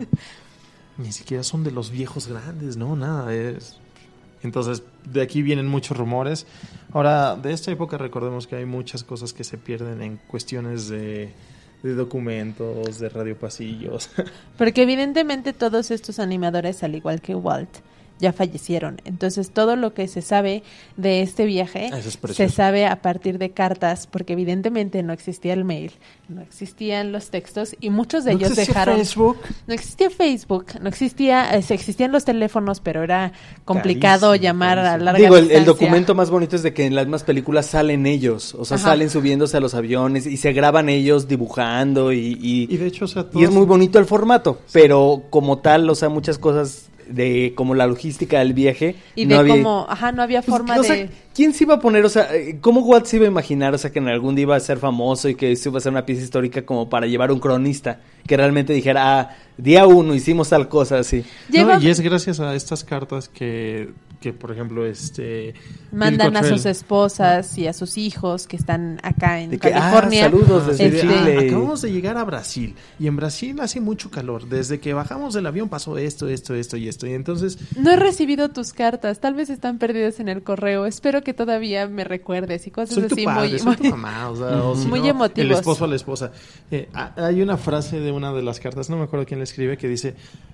ni siquiera son de los viejos grandes, no, nada. Es... Entonces, de aquí vienen muchos rumores. Ahora, de esta época recordemos que hay muchas cosas que se pierden en cuestiones de, de documentos, de radiopasillos. Porque evidentemente todos estos animadores, al igual que Walt, ya fallecieron. Entonces, todo lo que se sabe de este viaje Eso es precioso. se sabe a partir de cartas, porque evidentemente no existía el mail, no existían los textos, y muchos de ¿No ellos existía dejaron... Facebook? No existía Facebook, no existía... Eh, existían los teléfonos, pero era complicado Carísimo, llamar a carísimo. larga Digo, el, el distancia. documento más bonito es de que en las más películas salen ellos, o sea, Ajá. salen subiéndose a los aviones y se graban ellos dibujando y, y, Y de hecho, o sea, y es todos- muy bonito el formato, pero como tal, o sea, muchas cosas de como la logística del viaje. Y no de había- cómo... Ajá, no había Pues, forma o sea, de... ¿quién se iba a poner, o sea, eh, cómo Walt se iba a imaginar, o sea, que en algún día iba a ser famoso y que esto iba a ser una pieza histórica como para llevar un cronista que realmente dijera, ah, día uno hicimos tal cosa así? Lleva- No, y es gracias a estas cartas que, que por ejemplo, este... Mandan Bill a Cottrell- sus esposas y a sus hijos que están acá en De que, California. ah, saludos desde Este, Chile. Ah, acabamos de llegar a Brasil y en Brasil hace mucho calor. Desde que bajamos del avión pasó esto, esto, esto y esto. Y entonces, No he recibido tus cartas, tal vez están perdidas en el correo. Espero que todavía me recuerdes y cosas soy tu así padre, muy, soy tu muy- mamá. O sea, o si Muy no, emotivos. El esposo a la esposa. Eh, ha- hay una frase de una de las cartas, no me acuerdo quién la escribe, que dice: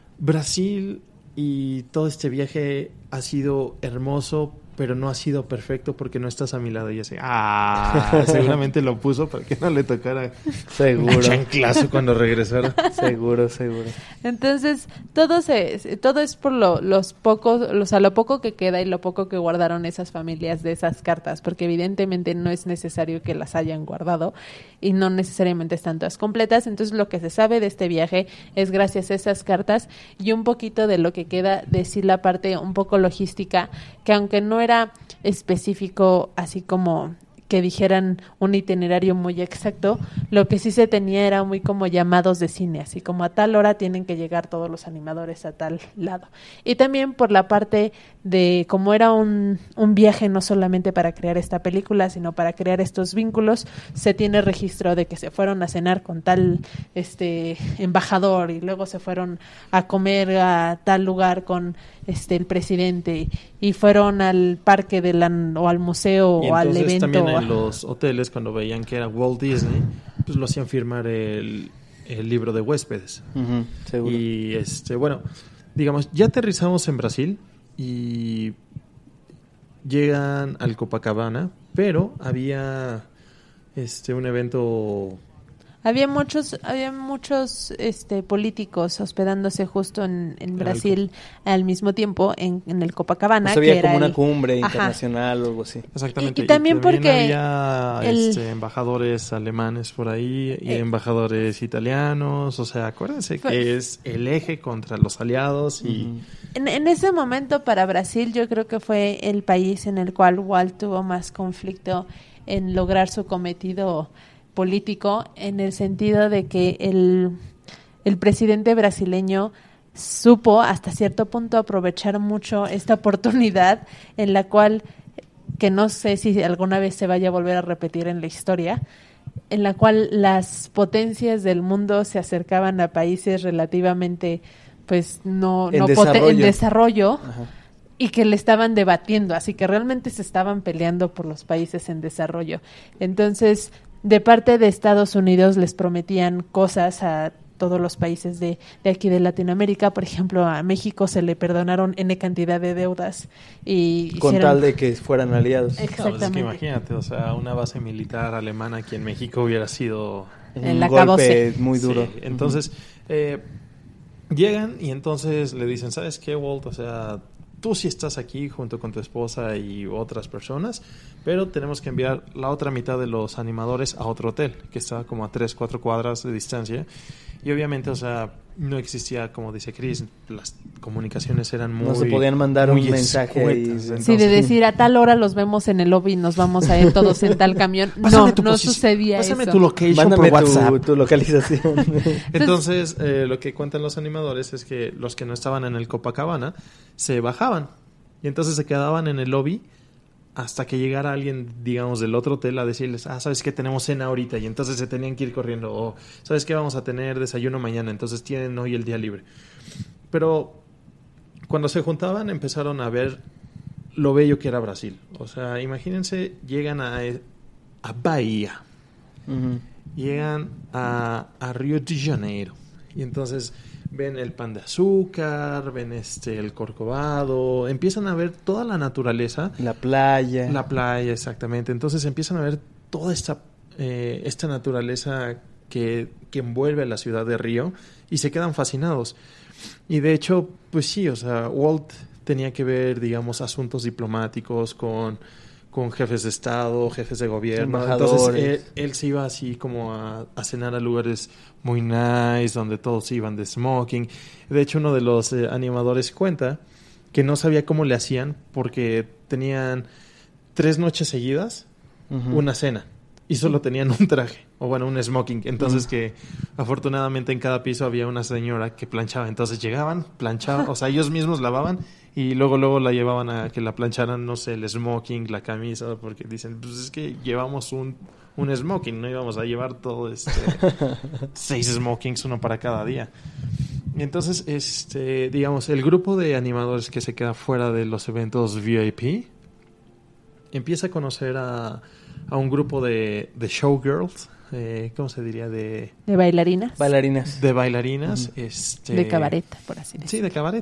Brasil y todo este viaje ha sido hermoso, pero no ha sido perfecto porque no estás a mi lado. Y así, ah, seguramente lo puso para que no le tocara Seguro. un chanclazo cuando regresara. Seguro, seguro. Entonces, todo se, todo es por lo, los pocos, los, a lo poco que queda y lo poco que guardaron esas familias de esas cartas, porque evidentemente no es necesario que las hayan guardado y no necesariamente están todas completas. Entonces, lo que se sabe de este viaje es gracias a esas cartas y un poquito de lo que queda de sí la parte un poco logística, que aunque no era específico, así como que dijeran un itinerario muy exacto, lo que sí se tenía era muy como llamados de cine, así como a tal hora tienen que llegar todos los animadores a tal lado. Y también por la parte de como era un, un viaje no solamente para crear esta película, sino para crear estos vínculos, se tiene registro de que se fueron a cenar con tal este embajador y luego se fueron a comer a tal lugar con este el presidente y, y fueron al parque de la, o al museo Y o al entonces evento. también en los hoteles, cuando veían que era Walt Disney, pues lo hacían firmar el, el libro de huéspedes. Ujú, seguro. Y este, bueno, digamos, ya aterrizamos en Brasil y llegan al Copacabana, pero había este un evento. Había muchos, había muchos este, políticos hospedándose justo en, en Brasil al mismo tiempo en, en el Copacabana. Pues había que como era una el... cumbre Ajá. internacional o algo así. Exactamente. Y- y también porque había el- este, embajadores alemanes por ahí y Eh. embajadores italianos. O sea, acuérdense Fue- que es el eje contra los aliados y... Ujú. En, en ese momento para Brasil yo creo que fue el país en el cual Walt tuvo más conflicto en lograr su cometido político, en el sentido de que el, el presidente brasileño supo hasta cierto punto aprovechar mucho esta oportunidad en la cual, que no sé si alguna vez se vaya a volver a repetir en la historia, en la cual las potencias del mundo se acercaban a países relativamente pues no, En no pote- desarrollo. en desarrollo Ajá. y que le estaban debatiendo, así que realmente se estaban peleando por los países en desarrollo. Entonces, de parte de Estados Unidos les prometían cosas a todos los países de, de aquí de Latinoamérica. Por ejemplo, a México se le perdonaron N cantidad de deudas y Con hicieron- tal de que fueran aliados. No, pues es que Exactamente. imagínate, o sea, una base militar alemana aquí en México hubiera sido... El Un acabose. golpe muy duro. Sí, entonces, eh, llegan y entonces le dicen, ¿sabes qué, Walt? O sea, tú sí estás aquí junto con tu esposa y otras personas, pero tenemos que enviar la otra mitad de los animadores a otro hotel, que está como a tres, cuatro cuadras de distancia. Y obviamente, o sea, no existía, como dice Chris, las comunicaciones eran muy... No se podían mandar un muy mensaje ahí. escuetas, Sí, Sí, de entonces- decir a tal hora los vemos en el lobby y nos vamos a ir todos en tal camión. Pásame No, tu no posición, sucedía pásame eso. tu location Mándame por tu, WhatsApp. tu localización. Entonces, eh, lo que cuentan los animadores es que los que no estaban en el Copacabana se bajaban y entonces se quedaban en el lobby hasta que llegara alguien, digamos, del otro hotel a decirles, ah, ¿sabes qué? Tenemos cena ahorita y entonces se tenían que ir corriendo o, ¿sabes qué? Vamos a tener desayuno mañana, entonces tienen hoy el día libre. Pero cuando se juntaban empezaron a ver lo bello que era Brasil. O sea, imagínense, llegan a, a Bahía. Ujú. Llegan a, a Río de Janeiro y entonces ven el pan de azúcar, ven este el corcovado, empiezan a ver toda la naturaleza, La playa. la playa exactamente, entonces empiezan a ver toda esta eh, esta naturaleza que, que envuelve a la ciudad de Río y se quedan fascinados. Y de hecho, pues sí, o sea, Walt tenía que ver, digamos, asuntos diplomáticos con con jefes de estado, jefes de gobierno. Entonces Embajadores. él, él se iba así como a, a cenar a lugares muy nice, donde todos iban de smoking. De hecho, uno de los eh, animadores cuenta que no sabía cómo le hacían porque tenían tres noches seguidas Ujú. una cena y solo tenían un traje, o bueno, un smoking. Entonces que afortunadamente en cada piso había una señora que planchaba. Entonces llegaban, planchaban, o sea, ellos mismos lavaban y luego luego la llevaban a que la plancharan, no sé, el smoking, la camisa, porque dicen, pues es que llevamos un, un smoking, no íbamos a llevar todo este seis smokings, uno para cada día. Y entonces, este, digamos, el grupo de animadores que se queda fuera de los eventos V I P empieza a conocer a, a un grupo de, de showgirls, eh, ¿cómo se diría? De, De bailarinas. Bailarinas. de bailarinas. este, De cabaret, por así Sí, decirlo. de cabaret.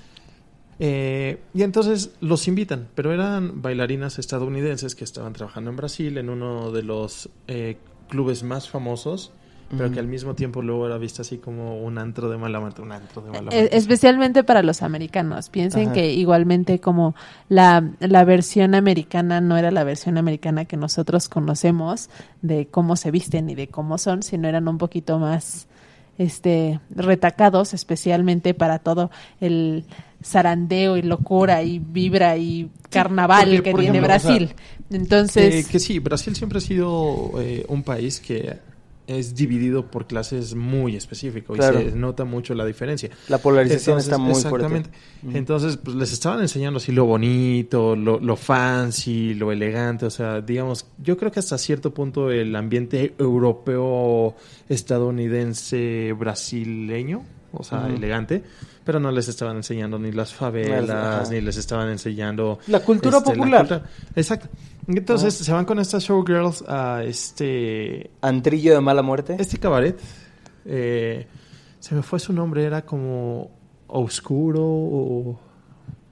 Eh, y entonces los invitan, pero eran bailarinas estadounidenses que estaban trabajando en Brasil en uno de los eh, clubes más famosos, pero Ujú. que al mismo tiempo luego era visto así como un antro de mala muerte, un antro de mala Eh, muerte. especialmente para los americanos. Piensen Ajá. que igualmente como la, la versión americana no era la versión americana que nosotros conocemos de cómo se visten y de cómo son, sino eran un poquito más este retacados, especialmente para todo el zarandeo y locura y vibra y carnaval porque, que por tiene ejemplo, o sea, Brasil. Entonces, Eh, que sí, Brasil siempre ha sido eh, un país que es dividido por clases muy específicos Claro. y se nota mucho la diferencia. La polarización Entonces, está muy exactamente. fuerte. Ujú. Entonces, pues les estaban enseñando así lo bonito, lo, lo fancy, lo elegante. O sea, digamos, yo creo que hasta cierto punto el ambiente europeo, estadounidense, brasileño, o sea, Ujú. elegante, pero no les estaban enseñando ni las favelas, Ajá. ni les estaban enseñando... La cultura este, la popular. cultura- Exacto. Entonces, se van con estas showgirls a este... Antrillo de mala muerte. Este cabaret, eh, se me fue su nombre, era como Oscuro o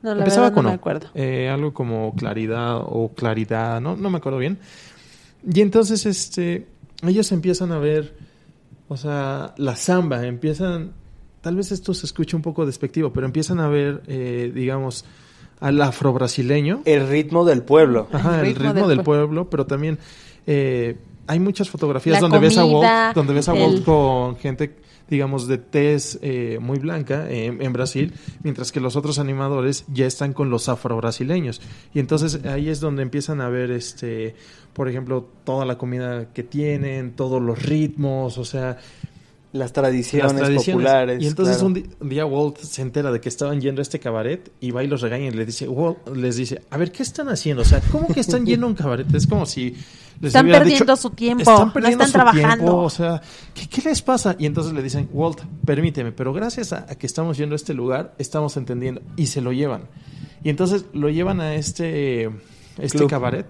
No, la Empezaba verdad con no me O, acuerdo. eh, algo como claridad o claridad, no, no me acuerdo bien. Y entonces este, ellos empiezan a ver, o sea, la samba, empiezan, tal vez esto se escuche un poco despectivo, pero empiezan a ver, eh, digamos, al afrobrasileño. El ritmo del pueblo. Ajá, el ritmo ritmo, del del, pue- pueblo, pero también eh, hay muchas fotografías La donde ves a comida, Walt, donde ves a el- Walt con gente, digamos, de tez eh, muy blanca eh, en Brasil, mientras que los otros animadores ya están con los afrobrasileños. Y entonces ahí es donde empiezan a ver, este, por ejemplo, toda la comida que tienen, todos los ritmos, o sea, Las tradiciones, las tradiciones. populares. Y entonces claro. un, di- un día Walt se entera de que estaban yendo a este cabaret y va y los regaña y le dice, Walt, les dice, a ver, ¿qué están haciendo? O sea, ¿cómo que están yendo a un cabaret? Es como si les Están hubiera perdiendo dicho, su tiempo, están no perdiendo están su trabajando. tiempo, o sea, ¿qué, ¿qué les pasa? Y entonces le dicen, Walt, permíteme, pero gracias a, a que estamos yendo a este lugar, estamos entendiendo. Y se lo llevan. Y entonces lo llevan a este, este Club. cabaret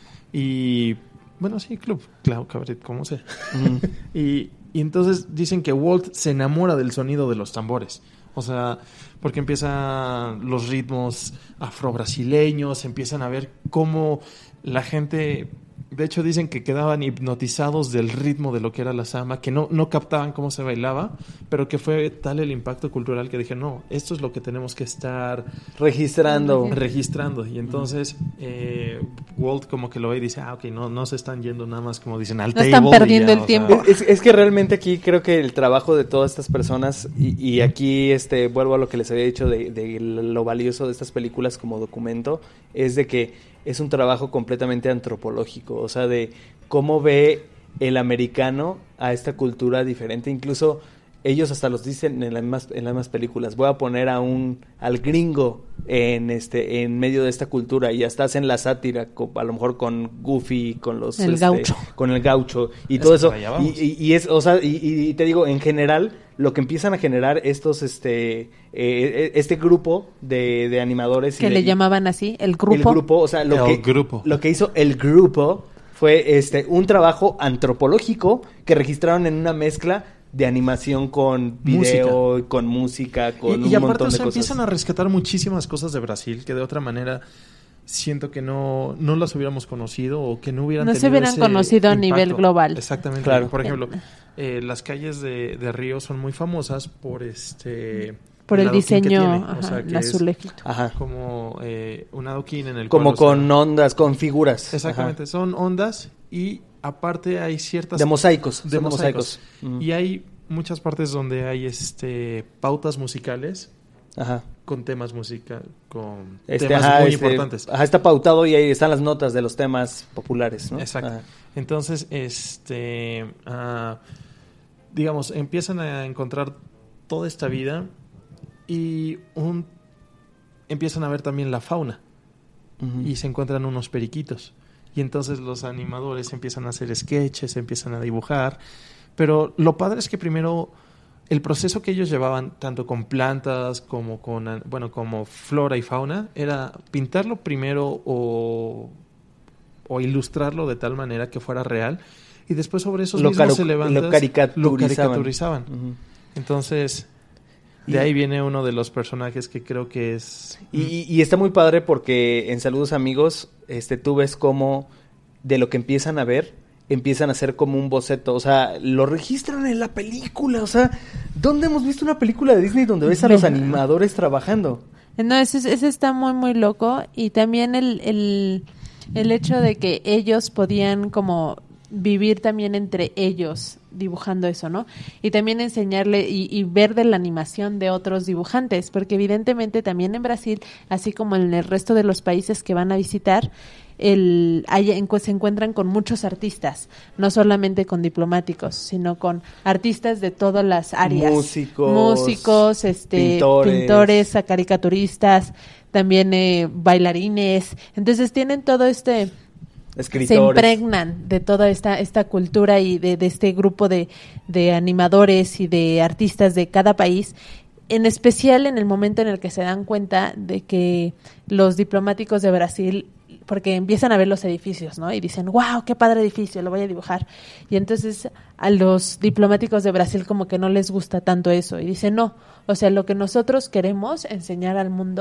y, bueno, sí, club, claro, cabaret, como sea. Ujú. Y, y entonces dicen que Walt se enamora del sonido de los tambores. O sea, porque empiezan los ritmos afrobrasileños, empiezan a ver cómo la gente... De hecho, dicen que quedaban hipnotizados del ritmo de lo que era la samba, que no, no captaban cómo se bailaba, pero que fue tal el impacto cultural que dije, no, esto es lo que tenemos que estar Registrando. registrando. Y entonces eh, Walt como que lo ve y dice, ah, ok, no, no se están yendo nada más como dicen al No están table y perdiendo ya, el o sea, tiempo. Es, es que realmente aquí creo que el trabajo de todas estas personas, y, y aquí este vuelvo a lo que les había dicho de, de lo valioso de estas películas como documento, es de que es un trabajo completamente antropológico, o sea, de cómo ve el americano a esta cultura diferente. Incluso ellos hasta los dicen en las mismas, en las mismas películas, voy a poner a un al gringo en este en medio de esta cultura, y hasta hacen la sátira co- a lo mejor con Goofy, con los El este, gaucho. con el gaucho y Es todo que eso. para allá Y, vamos. y- y es, o sea, y, y te digo, en general lo que empiezan a generar estos este eh, este grupo de, de animadores y Que de- le llamaban así, el grupo. el grupo, o sea, lo El que grupo. lo que hizo el grupo fue este un trabajo antropológico que registraron en una mezcla de animación con video, Música. con música, con y, un y aparte, montón o de sea, cosas. empiezan a rescatar muchísimas cosas de Brasil que de otra manera siento que no, no las hubiéramos conocido o que no hubieran No se tenido hubieran ese conocido a impacto. nivel global. Exactamente. Claro. Por ejemplo, eh, las calles de, de Río son muy famosas por este Por el adoquín que diseño, tiene. ajá, O sea, que el es azulejito. Ajá. como eh, un adoquín en el Como cual, o sea, con ondas, con figuras. exactamente, Ajá. son ondas y aparte hay ciertas De mosaicos, de son de mosaicos. mosaicos. Mm. Y hay muchas partes donde hay este pautas musicales Ajá. con temas musical, con Este, temas ajá, muy este, importantes. Ajá, está pautado y ahí están las notas de los temas populares, ¿no? Exacto. Ajá. Entonces, este, ah, digamos, empiezan a encontrar toda esta vida y un, empiezan a ver también la fauna Ujú. y se encuentran unos periquitos. Y entonces los animadores empiezan a hacer sketches, empiezan a dibujar. Pero lo padre es que primero el proceso que ellos llevaban, tanto con plantas como con, bueno, como flora y fauna, era pintarlo primero o, o ilustrarlo de tal manera que fuera real. Y después sobre esos Lo mismos caro- elementos lo caricaturizaban. lo caricaturizaban. Ujú. Entonces, de Y- ahí viene uno de los personajes que creo que es... Y, y está muy padre porque en Saludos Amigos, este, tú ves cómo de lo que empiezan a ver, empiezan a hacer como un boceto. O sea, lo registran en la película. O sea, ¿dónde hemos visto una película de Disney donde ves a los Ven. animadores trabajando? No, ese, ese está muy, muy loco. Y también el, el, el hecho de que ellos podían como vivir también entre ellos dibujando eso, ¿no? Y también enseñarle y, y ver de la animación de otros dibujantes, porque evidentemente también en Brasil, así como en el resto de los países que van a visitar, el, hay, en- se encuentran con muchos artistas, no solamente con diplomáticos, sino con artistas de todas las áreas. Músicos, músicos, este, pintores. pintores, a caricaturistas, también eh, bailarines. Entonces tienen todo este, se Escritores. impregnan de toda esta esta cultura y de, de este grupo de, de animadores y de artistas de cada país, en especial en el momento en el que se dan cuenta de que los diplomáticos de Brasil, porque empiezan a ver los edificios, ¿no? Y dicen, wow, qué padre edificio, lo voy a dibujar. Y entonces a los diplomáticos de Brasil como que no les gusta tanto eso. Y dicen, no, o sea, lo que nosotros queremos enseñar al mundo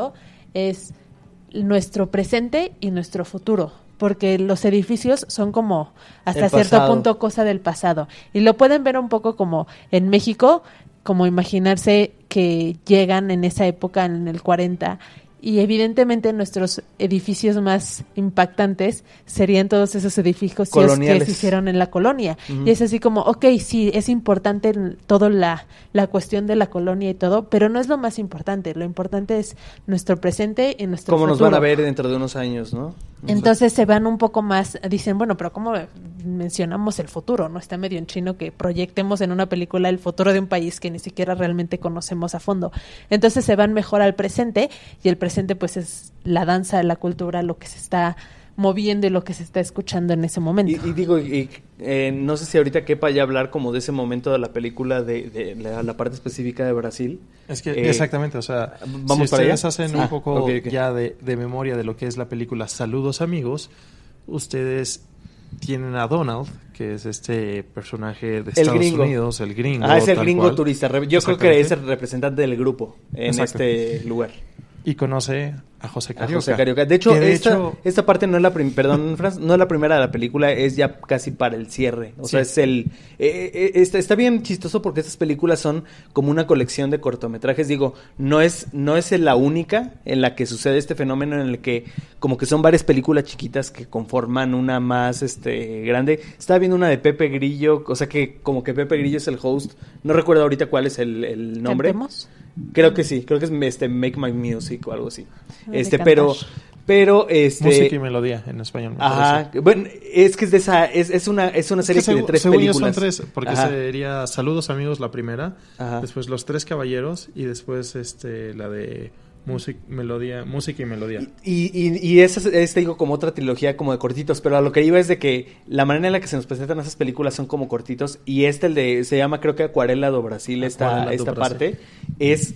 es nuestro presente y nuestro futuro, porque los edificios son como hasta El cierto pasado. punto cosa del pasado. Y lo pueden ver un poco como en México, como imaginarse que llegan en esa época, en el cuarenta, y evidentemente nuestros edificios más impactantes serían todos esos edificios que Coloniales. se hicieron en la colonia. Ujú. Y es así como, ok, sí, es importante toda la, la cuestión de la colonia y todo, pero no es lo más importante. Lo importante es nuestro presente y nuestro Como nos futuro. van a ver dentro de unos años, ¿no? Entonces se van un poco más, dicen, bueno, pero ¿cómo mencionamos el futuro? ¿No? Está medio en chino que proyectemos en una película el futuro de un país que ni siquiera realmente conocemos a fondo. Entonces se van mejor al presente, y el presente pues es la danza, la cultura, lo que se está moviendo y lo que se está escuchando en ese momento. Y, y digo, y, eh, no sé si ahorita quepa ya hablar como de ese momento de la película, de, de la, la parte específica de Brasil. Es que Eh, exactamente, o sea, ¿vamos si para allá? ustedes hacen Sí. un Ah, poco ok, ok. ya de, de memoria de lo que es la película Saludos Amigos, ustedes tienen a Donald, que es este personaje de El Estados gringo. Unidos, el gringo. Ah, es el tal gringo cual. turista. Re- Yo creo que Exactamente. es el representante del grupo en Exacto. este lugar. Y conoce a José A Carioca. José Carioca. De hecho, Que de esta, hecho- esta parte no es la prim- perdón, Franz, no es la primera de la película, es ya casi para el cierre. O Sí. sea, es el eh, eh, está, está bien chistoso porque estas películas son como una colección de cortometrajes. Digo, no es no es la única en la que sucede este fenómeno en el que como que son varias películas chiquitas que conforman una más este grande. Estaba viendo una de Pepe Grillo, o sea que como que Pepe Grillo es el host. No recuerdo ahorita cuál es el, el nombre. ¿Cantemos? Creo que sí, creo que es este Make My Music o algo así. Ah, de Este, cantar. pero pero este Música y melodía en español. me ajá, parece. bueno, es que es de esa es, es una es una Es serie que de segu- tres según yo películas. son tres, porque Ajá. sería Saludos Amigos la primera, Ajá. después Los Tres Caballeros y después este la de música, melodía, música y melodía. Y, y, y esa es, es, te digo, como otra trilogía como de cortitos, pero a lo que iba es de que la manera en la que se nos presentan esas películas son como cortitos, y este, el de, se llama creo que Acuarela do Brasil, esta, Acuarela do esta Brasil. parte, es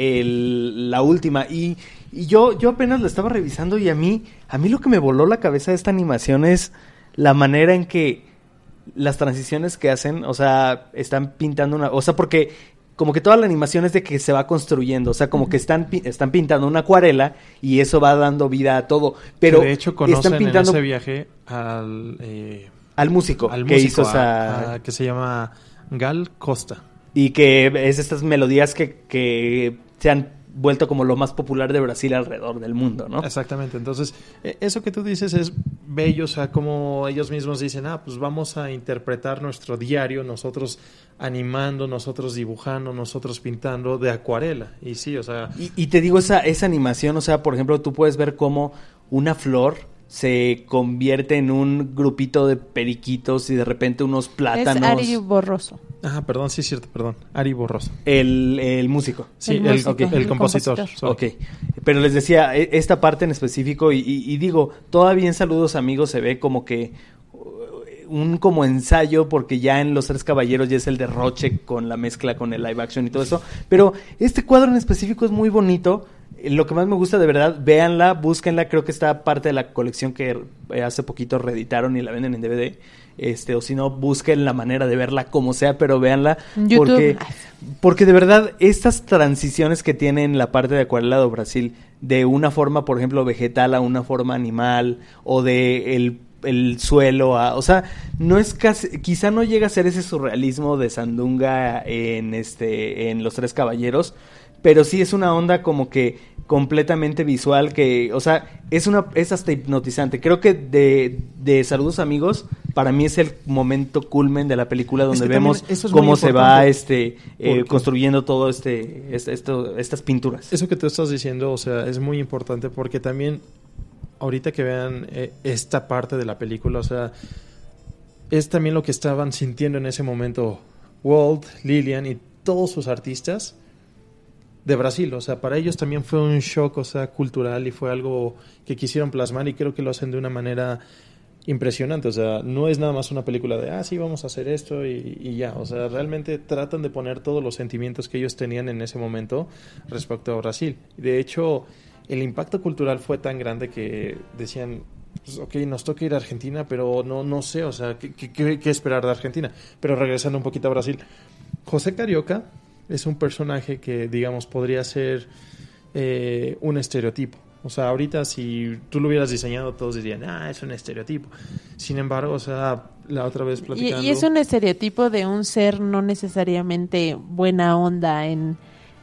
el, la última, y, y yo, yo apenas la estaba revisando, y a mí, a mí lo que me voló la cabeza de esta animación es la manera en que las transiciones que hacen, o sea, están pintando una, o sea, porque como que toda la animación es de que se va construyendo, o sea, como que están pi- están pintando una acuarela y eso va dando vida a todo, pero Que de hecho conocen están pintando en ese viaje al eh, al músico al que músico hizo esa a- a- que se llama Gal Costa. y que es estas melodías que, que se han vuelto como lo más popular de Brasil alrededor del mundo, ¿no? Exactamente, entonces eh, eso que tú dices es bello, o sea, como ellos mismos dicen, ah, pues vamos a interpretar nuestro diario, nosotros animando, nosotros dibujando, nosotros pintando de acuarela, y sí, o sea, Y, y te digo, esa, esa animación, o sea, por ejemplo, tú puedes ver cómo una flor se convierte en un grupito de periquitos y de repente unos Es plátanos. Ari Borroso. ah, perdón, sí es cierto, perdón, Ari Borroso. El, el músico. Sí, El el, músico, ok, el el compositor. compositor. sorry. Ok, pero les decía, e- esta parte en específico, y, y- y digo, todavía en Saludos Amigos se ve como que uh, un como ensayo, porque ya en Los Tres Caballeros ya es el derroche con la mezcla con el live action y todo eso, pero este cuadro en específico es muy bonito. Eh, Lo que más me gusta de verdad, véanla, búsquenla, creo que está parte de la colección que eh, hace poquito reeditaron y la venden en D V D. Este, o si no, busquen la manera de verla como sea, pero véanla En YouTube. porque porque de verdad estas transiciones que tiene en la parte de Acuarela do Brasil, de una forma, por ejemplo, vegetal a una forma animal, o de el, el suelo a, o sea, no es casi, quizá no llega a ser ese surrealismo de Sandunga en este en Los Tres Caballeros, pero sí es una onda como que completamente visual, que, o sea, es una es hasta hipnotizante. Creo que de, de Saludos Amigos para mí es el momento culmen de la película, donde que también vemos eso es muy cómo se importante, va este eh, porque- construyendo todo este, este esto, estas pinturas. Eso que tú estás diciendo, o sea, es muy importante porque también ahorita que vean eh, esta parte de la película, o sea, es también lo que estaban sintiendo en ese momento Walt, Lillian y todos sus artistas de Brasil. O sea, para ellos también fue un shock, o sea, cultural, y fue algo que quisieron plasmar, y creo que lo hacen de una manera impresionante. O sea, no es nada más una película de, ah, sí, vamos a hacer esto y, y ya. O sea, realmente tratan de poner todos los sentimientos que ellos tenían en ese momento respecto a Brasil. De hecho, el impacto cultural fue tan grande que decían, pues, ok, nos toca ir a Argentina, pero no, no sé, o sea, ¿qué, qué, qué esperar de Argentina? Pero regresando un poquito a Brasil, José Carioca es un personaje que, digamos, podría ser eh, un estereotipo. O sea, ahorita si tú lo hubieras diseñado, todos dirían, ah, es un estereotipo. Sin embargo, o sea, la otra vez Y, platicando... y es un estereotipo de un ser no necesariamente buena onda en,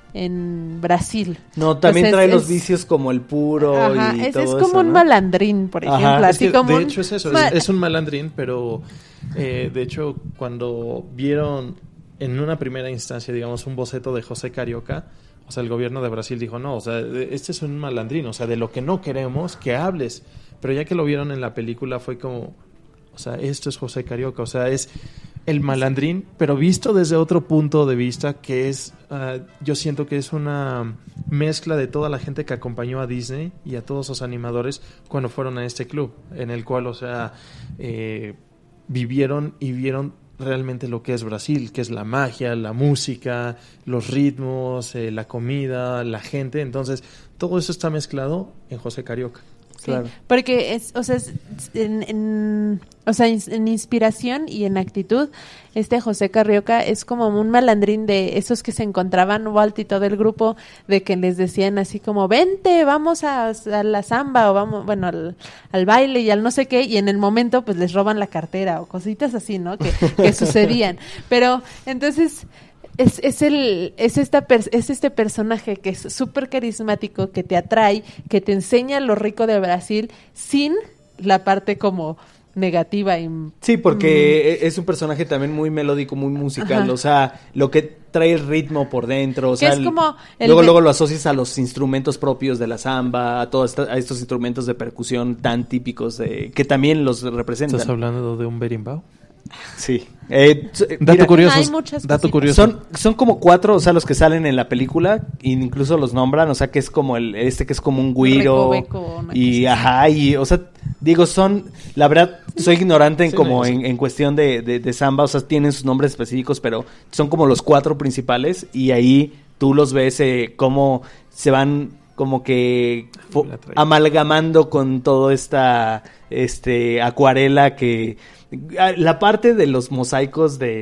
en Brasil. No, también Pues es- trae los es- vicios como el puro Ajá, y es, todo es eso, como un ¿no? malandrín, por Ajá. ejemplo. Es Así que, como de un- hecho es eso, ma- es, es un malandrín, pero eh, de hecho cuando vieron en una primera instancia, digamos, un boceto de José Carioca, o sea, el gobierno de Brasil dijo, no, o sea, este es un malandrín, o sea, de lo que no queremos, que hables. Pero ya que lo vieron en la película fue como, o sea, esto es José Carioca, o sea, es el malandrín, pero visto desde otro punto de vista, que es, uh, yo siento que es una mezcla de toda la gente que acompañó a Disney y a todos los animadores cuando fueron a este club, en el cual, o sea, eh, vivieron y vieron realmente lo que es Brasil, que es la magia, la música, los ritmos, eh, la comida, la gente. Entonces, todo eso está mezclado en José Carioca. Sí, Claro. porque es, o sea, es- en, en- o sea, ins- en inspiración y en actitud, este José Carrioca es como un malandrín de esos que se encontraban Walt y todo el grupo, de que les decían así como, vente, vamos a, a la samba o vamos, bueno, al, al baile y al no sé qué, y en el momento pues les roban la cartera o cositas así, ¿no? Que, que sucedían. Pero entonces... Es, es, el, es, esta per- es este personaje que es súper carismático, que te atrae, que te enseña lo rico de Brasil sin la parte como negativa. Y, Sí, porque e- es un personaje también muy melódico, muy musical, Ajá. o sea, lo que trae el ritmo por dentro, o Que sea, es el- como el luego me- luego lo asocias a los instrumentos propios de la samba, a todos esta- a estos instrumentos de percusión tan típicos de, que también los representan. ¿Estás hablando de un berimbau? Sí. Eh, t- Dato mira, curioso. Hay muchas Dato cositas. curioso. Son, son como cuatro, o sea, los que salen en la película, incluso los nombran, o sea, que es como el, este que es como un güiro. Recoveco, una Y, cosa así. ajá, y, o sea, digo, son, la verdad, soy ignorante en Sí, como no, sí. en, en cuestión de, de, de samba, o sea, tienen sus nombres específicos, pero son como los cuatro principales, y ahí tú los ves eh, cómo se van como que fo- La traigo. amalgamando con toda esta este acuarela que ah, la parte de los mosaicos de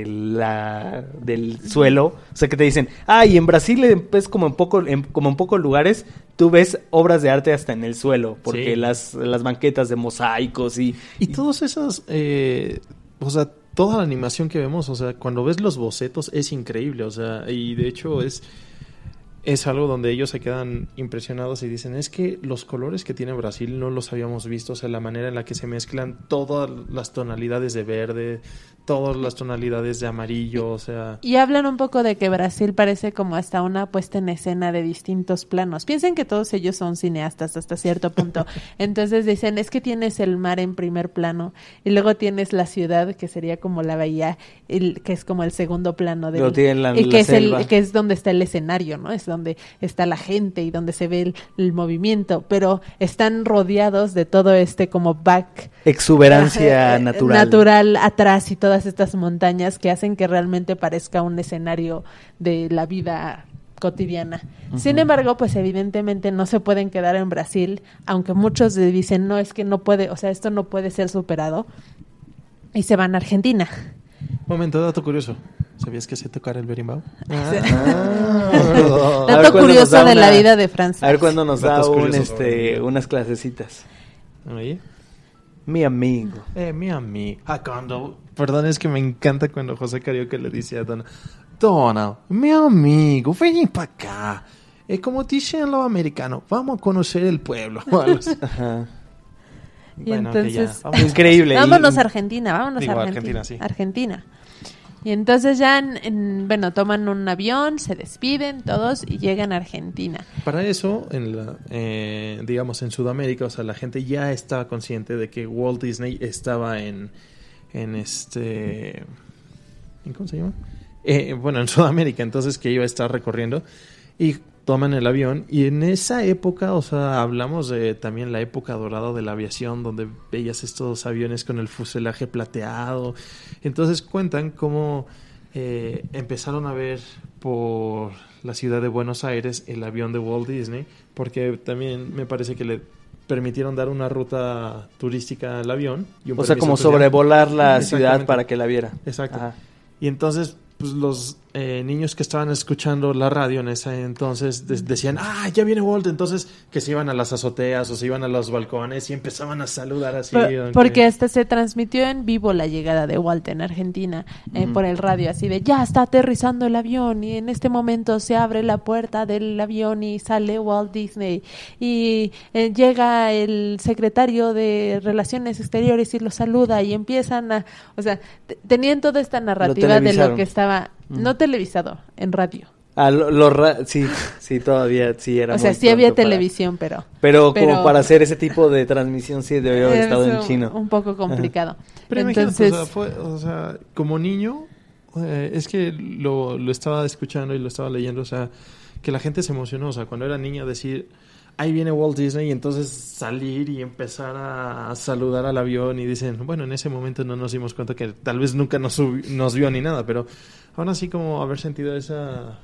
la del suelo, o sea que te dicen, ah, y en Brasil eh, pues como en poco en, como en pocos lugares tú ves obras de arte hasta en el suelo, porque Sí. las las banquetas de mosaicos y Y todos esos, eh, o sea, toda la animación que vemos, o sea, cuando ves los bocetos es increíble, o sea, y de hecho es es algo donde ellos se quedan impresionados y dicen, es que los colores que tiene Brasil no los habíamos visto, o sea, la manera en la que se mezclan todas las tonalidades de verde, todas las tonalidades de amarillo, o sea... Y hablan un poco de que Brasil parece como hasta una puesta en escena de distintos planos. Piensen que todos ellos son cineastas hasta cierto punto. Entonces dicen, es que tienes el mar en primer plano y luego tienes la ciudad, que sería como la bahía, el, que es como el segundo plano del... Luego tienen la- y la que es selva. el que es donde está el escenario, ¿no? Es donde está la gente y donde se ve el, el movimiento, pero están rodeados de todo este como back... exuberancia Ajá, natural. natural atrás y todas estas montañas que hacen que realmente parezca un escenario de la vida cotidiana. Sin embargo, pues evidentemente no se pueden quedar en Brasil, aunque muchos le dicen, no, es que no puede, o sea, esto no puede ser superado, y se van a Argentina. Momento, dato curioso. ¿Sabías que sé tocar el berimbau? A ver Dato cuándo nos curioso da de la una- vida de Francis. A ver cuándo nos da Datos un, curiosos este, sobre- unas clasecitas. Oye. Mi amigo. Eh, mi amigo. Ah, cuando... Perdón, es que me encanta cuando José Carioca le dice a Donald, Donald, mi amigo, ven para acá. Es como dicen los americanos, vamos a conocer el pueblo. Ajá. Y Bueno, que ya, entonces, vámonos. Increíble. vámonos Y- a Argentina, vámonos Digo, a Argentina. Argentina, sí. Argentina. Y entonces ya, en- en- bueno, toman un avión, se despiden todos y llegan a Argentina. Para eso, en la, eh, digamos, en Sudamérica, o sea, la gente ya estaba consciente de que Walt Disney estaba en, en este, ¿en ¿cómo se llama? Eh, bueno, en Sudamérica, entonces que iba a estar recorriendo y toman el avión y en esa época, o sea, hablamos de también la época dorada de la aviación, donde veías estos aviones con el fuselaje plateado. Entonces cuentan cómo eh, empezaron a ver por la ciudad de Buenos Aires el avión de Walt Disney, porque también me parece que le permitieron dar una ruta turística al avión. Y un O sea, permiso como especial. sobrevolar la Exactamente. ciudad para que la viera. Exacto. Ajá. Y entonces, pues los eh, niños que estaban escuchando la radio en ese entonces de- decían, ah, ya viene Walt, entonces que se iban a las azoteas o se iban a los balcones y empezaban a saludar así. Por- aunque- porque hasta se transmitió en vivo la llegada de Walt en Argentina eh, Ujú. por el radio, así de ya está aterrizando el avión y en este momento se abre la puerta del avión y sale Walt Disney y eh, llega el secretario de Relaciones Exteriores y lo saluda y empiezan a, o sea, t- tenían toda esta narrativa de lo televisaron. que estaba, Ujú. no televisado, en radio. Ah, lo, lo ra- sí, sí, todavía sí era O sea, muy sí había pronto para- televisión, pero... Pero, como pero- para hacer ese tipo de transmisión sí debió haber es estado en un- chino. un poco complicado. Pero Entonces, imagínate, o sea, fue, o sea, como niño, eh, es que lo, lo estaba escuchando y lo estaba leyendo, o sea, que la gente se emocionó, o sea, cuando era niña decir, ahí viene Walt Disney y entonces salir y empezar a saludar al avión y dicen, bueno, en ese momento no nos dimos cuenta que tal vez nunca nos, subi- nos vio ni nada, pero aún así como haber sentido esa,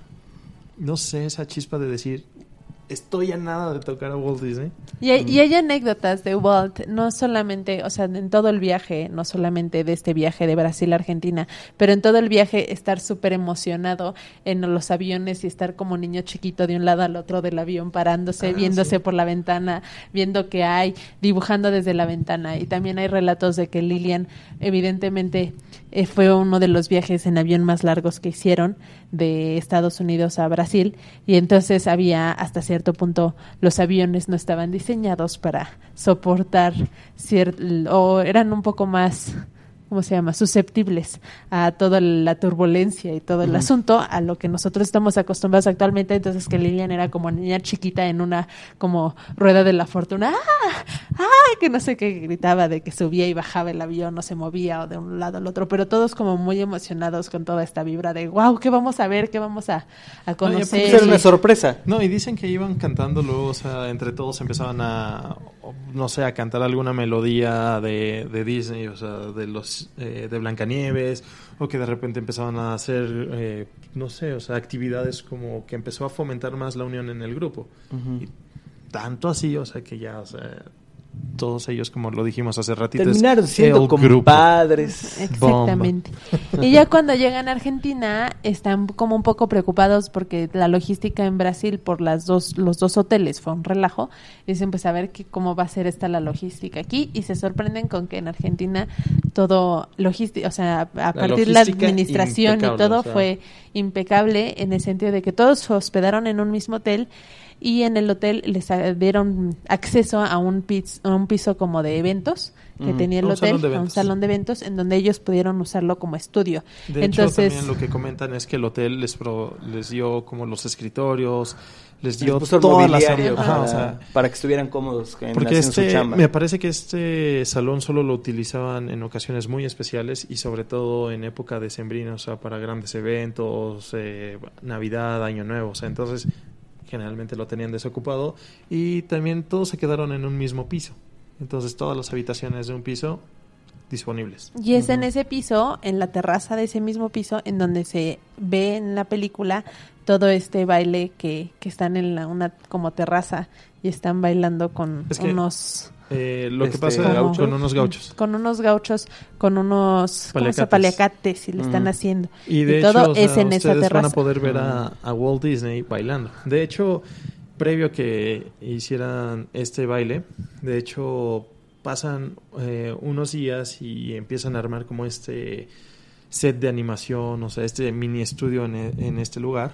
no sé, esa chispa de decir, estoy a nada de tocar a Walt Disney. Y hay, y hay anécdotas de Walt, no solamente, o sea, en todo el viaje, no solamente de este viaje de Brasil a Argentina, pero en todo el viaje estar súper emocionado en los aviones y estar como niño chiquito de un lado al otro del avión, parándose, Ah, viéndose sí. por la ventana, viendo que hay, dibujando desde la ventana. Y también hay relatos de que Lilian, evidentemente, eh, fue uno de los viajes en avión más largos que hicieron de Estados Unidos a Brasil, y entonces había hasta cierto punto los aviones no estaban diseñados para soportar cier- o eran un poco más, ¿cómo se llama?, susceptibles a toda la turbulencia y todo el Ujú. asunto, a lo que nosotros estamos acostumbrados actualmente. Entonces que Lilian era como niña chiquita en una como rueda de la fortuna, ¡ah! ¡ah! Que no sé qué gritaba, de que subía y bajaba el avión, no se movía o de un lado al otro, pero todos como muy emocionados con toda esta vibra de wow, ¿qué vamos a ver? ¿Qué vamos a, a conocer? pues, Era una Y- sorpresa. No, y dicen que iban cantando luego, o sea, entre todos empezaban a, no sé, a cantar alguna melodía de, de Disney, o sea, de los eh, de Blancanieves, o que de repente empezaban a hacer, eh, no sé, o sea, actividades como que empezó a fomentar más la unión en el grupo. Ujú. Y tanto así, o sea, que ya, o sea, todos ellos, como lo dijimos hace ratito, es Terminaron siendo el grupo. compadres. Exactamente. Y ya cuando llegan a Argentina están como un poco preocupados porque la logística en Brasil por las dos los dos hoteles fue un relajo. Dicen, pues a ver qué, cómo va a ser esta la logística aquí, y se sorprenden con que en Argentina todo logística, o sea, a, a partir de la logística administración y impecable, todo o sea. fue impecable en el sentido de que todos se hospedaron en un mismo hotel. Y en el hotel les a- dieron acceso a un, piz- a un piso como de eventos que Ujú. tenía el A un hotel, salón de a un eventos. salón de eventos, en donde ellos pudieron usarlo como estudio. De Entonces, hecho, también lo que comentan es que el hotel les pro- les dio como los escritorios, les Les dio puso el todas las mobiliario Ajá, para, o sea, para que estuvieran cómodos en porque haciendo su este, chamba. me parece que este salón solo lo utilizaban en ocasiones muy especiales y sobre todo en época decembrina, o sea, para grandes eventos, eh, Navidad, Año Nuevo, o sea, entonces generalmente lo tenían desocupado y también todos se quedaron en un mismo piso. Entonces todas las habitaciones de un piso disponibles. y es en ese piso, en la terraza de ese mismo piso, en donde se ve en la película todo este baile que, que están en la, una como terraza y están bailando con Es que- unos Eh, lo que Este, pasa gauchos. con unos gauchos. con unos gauchos, con unos ¿cómo se llama? Paliacates. paliacates, y le están Mm. haciendo. Y de Y hecho, todo o sea, es en esa ustedes van a terraza. poder ver a, a Walt Disney bailando. De hecho, previo a que hicieran este baile, de hecho, pasan eh, unos días y empiezan a armar como este set de animación, o sea, este mini estudio en, e- en este lugar.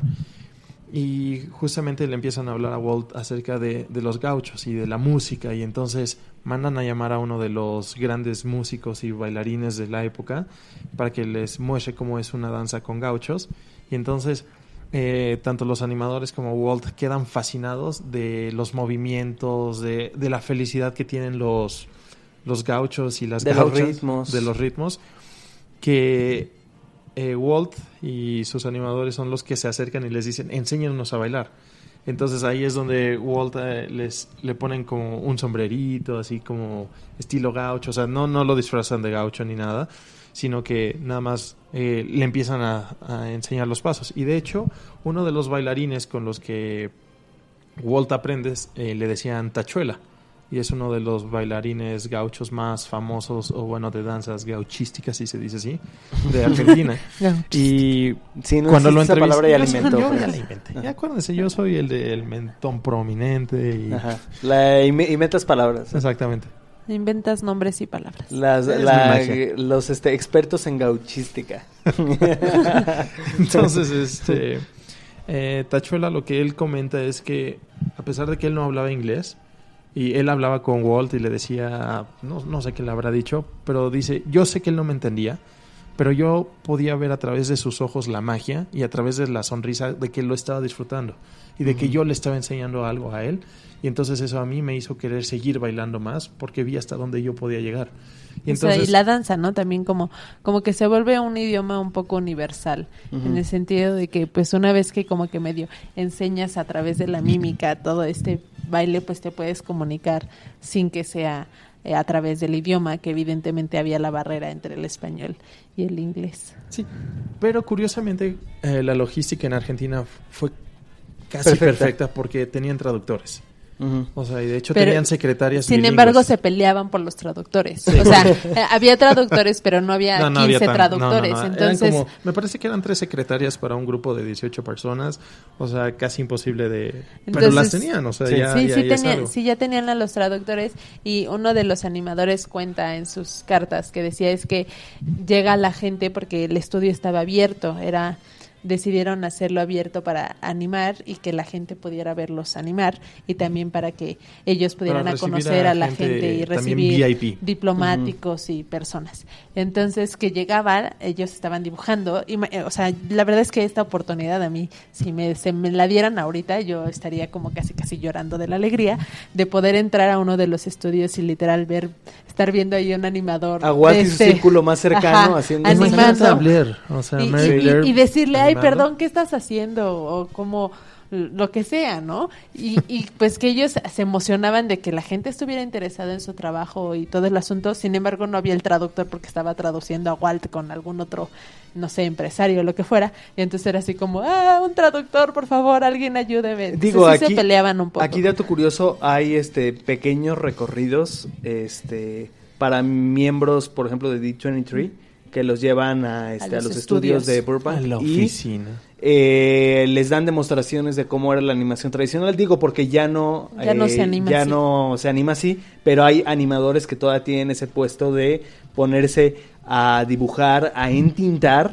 Y justamente le empiezan a hablar a Walt acerca de, de los gauchos y de la música, y entonces mandan a llamar a uno de los grandes músicos y bailarines de la época para que les muestre cómo es una danza con gauchos. Y entonces eh, tanto los animadores como Walt quedan fascinados de los movimientos, de, de la felicidad que tienen los, los gauchos y las De los gauchas, ritmos. de los ritmos, que eh, Walt y sus animadores son los que se acercan y les dicen, enséñanos a bailar. Entonces ahí es donde Walt eh, les le ponen como un sombrerito, así como estilo gaucho, o sea, no, no lo disfrazan de gaucho ni nada, sino que nada más eh, le empiezan a, a enseñar los pasos. Y de hecho, uno de los bailarines con los que Walt aprende eh, le decían tachuela. y es uno de los bailarines gauchos más famosos, o bueno, de danzas gauchísticas, si se dice así, de Argentina. Y Sí, no cuando lo existe esa entrevisté, palabra ya yo, la inventó, yo ya pero- la inventé. Ya acuérdense, yo soy el del mentón prominente y... Ajá. La, y, y metas palabras. Exactamente. Inventas nombres y palabras. Las, Es la- mi magia. los este, expertos en gauchística. Entonces, este... eh, Tachuela, lo que él comenta es que, a pesar de que él no hablaba inglés, y él hablaba con Walt y le decía, no, no sé qué le habrá dicho, pero dice, yo sé que él no me entendía, pero yo podía ver a través de sus ojos la magia y a través de la sonrisa de que él lo estaba disfrutando y de que yo le estaba enseñando algo a él, y entonces eso a mí me hizo querer seguir bailando más porque vi hasta dónde yo podía llegar. Y O sea, entonces y la danza, ¿no? También como, como que se vuelve un idioma un poco universal, Ujú. en el sentido de que pues una vez que como que medio enseñas a través de la mímica todo este baile, pues te puedes comunicar sin que sea eh, a través del idioma, que evidentemente había la barrera entre el español y el inglés. sí, pero curiosamente eh, la logística en Argentina f- fue casi Perfecta. perfecta, porque tenían traductores. Ujú. O sea, y de hecho Pero, tenían secretarias Sin bilingües. embargo, se peleaban por los traductores. O sea, eh, había traductores, pero no había No, no quince había tan- traductores. no, no, no. Eran Entonces, como- me parece que eran tres secretarias para un grupo de dieciocho personas. O sea, casi imposible de... pero Entonces, las tenían, o sea, sí. ya, sí, ya- sí, ya es tenía- algo. sí, ya tenían a los traductores, y uno de los animadores cuenta en sus cartas que decía es que llega la gente porque el estudio estaba abierto, era decidieron hacerlo abierto para animar y que la gente pudiera verlos animar, y también para que ellos pudieran Para a recibir conocer a a la gente gente y también recibir V I P. diplomáticos y personas. Entonces, que llegaban, ellos estaban dibujando, y, ma- eh, o sea, la verdad es que esta oportunidad a mí, si me, se me la dieran ahorita, yo estaría como casi casi llorando de la alegría de poder entrar a uno de los estudios y literal ver, estar viendo ahí un animador. A Walt de y su este- círculo más cercano Ajá, haciendo animando. Imagínate a Blair, o sea, y, Mary y- Blair y decirle, ay, animando. perdón, ¿qué estás haciendo? O como lo que sea, ¿no? Y, y pues que ellos se emocionaban de que la gente estuviera interesada en su trabajo y todo el asunto. Sin embargo, no había el traductor porque estaba traduciendo a Walt con algún otro, no sé, empresario o lo que fuera. Y entonces era así como, ah, un traductor, por favor, alguien ayúdeme. Digo, Entonces, sí aquí se peleaban un poco. Aquí, dato curioso, hay este pequeños recorridos este para miembros, por ejemplo, de D veintitrés, que los llevan a, este, a, los los, estudios, estudios. de Burbank A la y oficina. eh, les dan demostraciones de cómo era la animación tradicional. Digo, porque ya no, Ya no eh, se anima ya así. no se anima así, pero hay animadores que todavía tienen ese puesto de ponerse a dibujar, a entintar.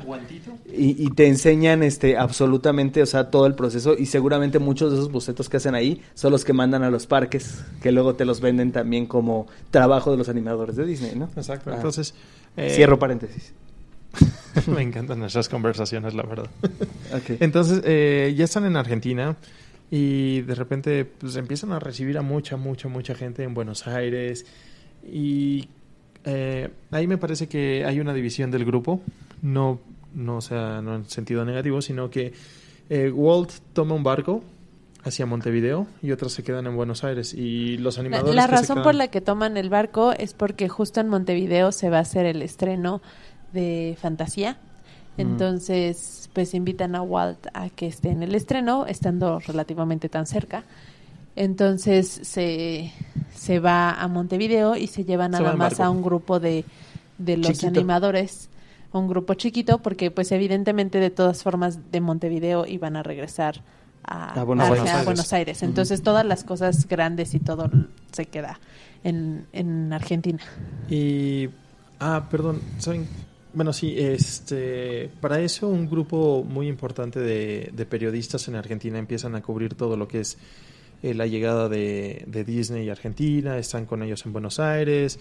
Y, y te enseñan este absolutamente, o sea, todo el proceso, y seguramente muchos de esos bocetos que hacen ahí son los que mandan a los parques, que luego te los venden también como trabajo de los animadores de Disney, ¿no? Exacto. Ah. Entonces... eh, Cierro paréntesis. me encantan nuestras conversaciones, la verdad. Okay. Entonces, eh, ya están en Argentina y de repente pues empiezan a recibir a mucha, mucha, mucha gente en Buenos Aires, y eh, ahí me parece que hay una división del grupo, no, no, o sea, no en sentido negativo, sino que eh, Walt toma un barco hacia Montevideo y otros se quedan en Buenos Aires, y los La, animadores la que se razón quedan- por la que toman el barco es porque justo en Montevideo se va a hacer el estreno de Fantasía. Entonces, pues invitan a Walt a que esté en el estreno, estando relativamente tan cerca. Entonces se, se va a Montevideo y se lleva Se va nada en más barco. a un grupo de, de los Chiquito. animadores, un grupo chiquito, porque pues evidentemente de todas formas de Montevideo iban a regresar a, A Buenos a- Aires. a Buenos Aires. Entonces todas las cosas grandes y todo se queda en, en Argentina. Y, ah, perdón, ¿saben? Bueno, sí, este, para eso un grupo muy importante de, de periodistas en Argentina empiezan a cubrir todo lo que es eh, la llegada de, de Disney a Argentina, están con ellos en Buenos Aires,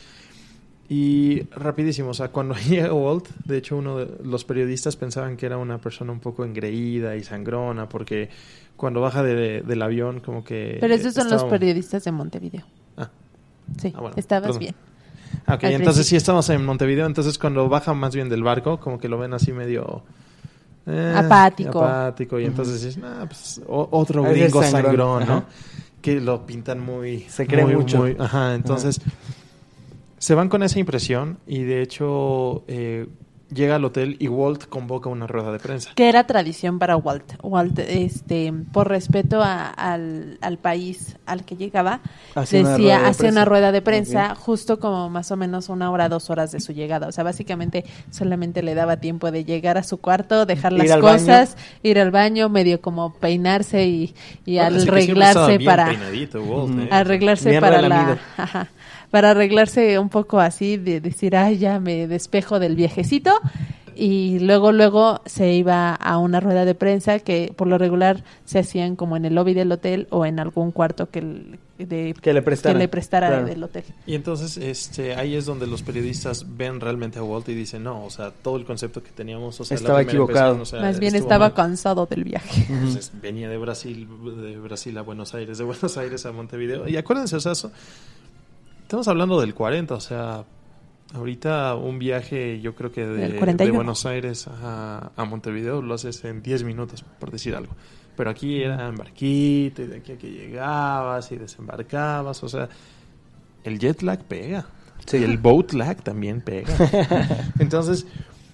y rapidísimo, o sea, cuando llega Walt, de hecho uno de los periodistas pensaban que era una persona un poco engreída y sangrona, porque cuando baja de- del avión como que... Pero esos son los estaba- periodistas de Montevideo. Ah, Sí, Ah, bueno, estabas perdón. bien. Ah, ok, Al entonces principio. sí estamos en Montevideo, entonces cuando baja más bien del barco, como que lo ven así medio... eh, Apático. apático, y entonces dices, nah, pues o- otro Ah, ese gringo es sangrón. sangrón, ¿no? Ajá. Que lo pintan muy... Se cree muy, mucho. muy- ajá, entonces se van con esa impresión, y de hecho eh, llega al hotel y Walt convoca una rueda de prensa. Que era tradición para Walt. Walt, este, por respeto a- al, al país al que llegaba, Hacía una rueda decía, de hacía prensa. una rueda de prensa Ok. justo como más o menos una hora, dos horas de su llegada. O sea, básicamente solamente le daba tiempo de llegar a su cuarto, dejar Ir las al cosas, ir al baño, medio como peinarse y, y Ahora sí que siempre estaba arreglarse bien para... peinadito, Walt, Ujú. ¿eh? arreglarse Bien para relamido. la ajá, para arreglarse un poco así de decir ay ya me despejo del viejecito y luego luego se iba a una rueda de prensa que por lo regular se hacían como en el lobby del hotel o en algún cuarto que, el- de, Que le prestara. que le prestara Claro. del hotel. Y entonces este ahí es donde los periodistas ven realmente a Walt y dicen, no, o sea, todo el concepto que teníamos, o sea, la Estaba primera equivocado. impresión, o sea, Más bien estuvo estaba mal. cansado del viaje. Entonces, venía de Brasil, de Brasil a Buenos Aires, de Buenos Aires a Montevideo. Y acuérdense, o sea, so- estamos hablando del cuarenta, o sea, ahorita un viaje, yo creo que Del de, cuarenta y de uno. Buenos Aires a, a Montevideo lo haces en diez minutos, por decir algo. Pero aquí era en barquito, y de aquí a que llegabas y desembarcabas, o sea, el jet lag pega. Sí. Y el boat lag también pega. Entonces,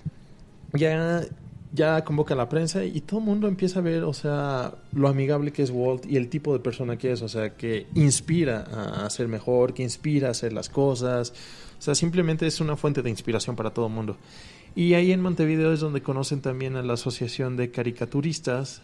ya, ya convoca a la prensa y todo el mundo empieza a ver, o sea, lo amigable que es Walt y el tipo de persona que es, o sea, que inspira a, a ser mejor, que inspira a hacer las cosas, o sea, simplemente es una fuente de inspiración para todo el mundo. Y ahí en Montevideo es donde conocen también a la Asociación de Caricaturistas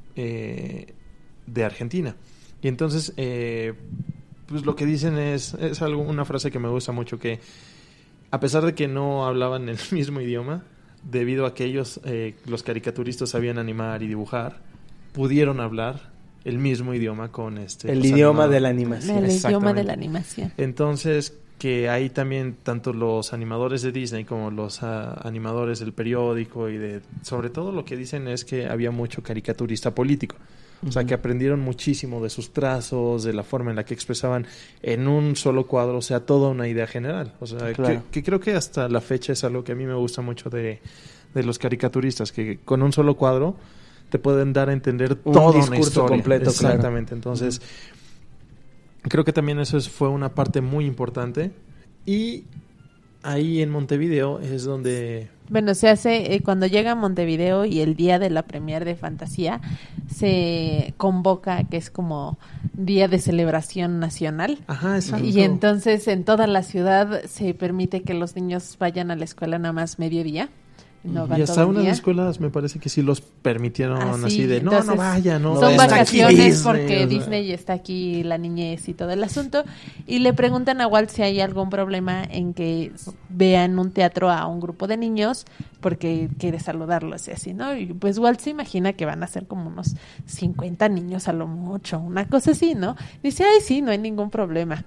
eh, de Argentina. Y entonces, eh, pues lo que dicen es, es algo, una frase que me gusta mucho, que a pesar de que no hablaban el mismo idioma, debido a que ellos, eh, los caricaturistas, sabían animar y dibujar, pudieron hablar el mismo idioma con este... El los idioma animadores. de la animación. El idioma Exactamente. de la animación. Entonces, que ahí también tanto los animadores de Disney como los ah, animadores del periódico y de... Sobre todo lo que dicen es que había mucho caricaturista político. O sea, que aprendieron muchísimo de sus trazos, de la forma en la que expresaban en un solo cuadro, o sea, toda una idea general. O sea, Claro. que, que creo que hasta la fecha es algo que a mí me gusta mucho de, de los caricaturistas, que con un solo cuadro te pueden dar a entender Un toda una discurso historia. completo, claro. Exactamente. Entonces, creo que también eso es- fue una parte muy importante. Y ahí en Montevideo es donde... Bueno, se hace eh, cuando llega a Montevideo y el día de la premier de Fantasía se convoca, que es como día de celebración nacional. Ajá, exacto. Y entonces en toda la ciudad se permite que los niños vayan a la escuela nada más mediodía. No van Y hasta todo el unas día. escuelas me parece que sí los permitieron Así, así de, no, entonces, no vaya, no. Son está aquí vacaciones Disney", porque o sea. Disney está aquí, la niñez y todo el asunto. Y le preguntan a Walt si hay algún problema en que vean un teatro a un grupo de niños porque quiere saludarlos y así, ¿no? Y pues Walt se imagina que van a ser como unos cincuenta niños a lo mucho, una cosa así, ¿no? Dice, ay, sí, no hay ningún problema.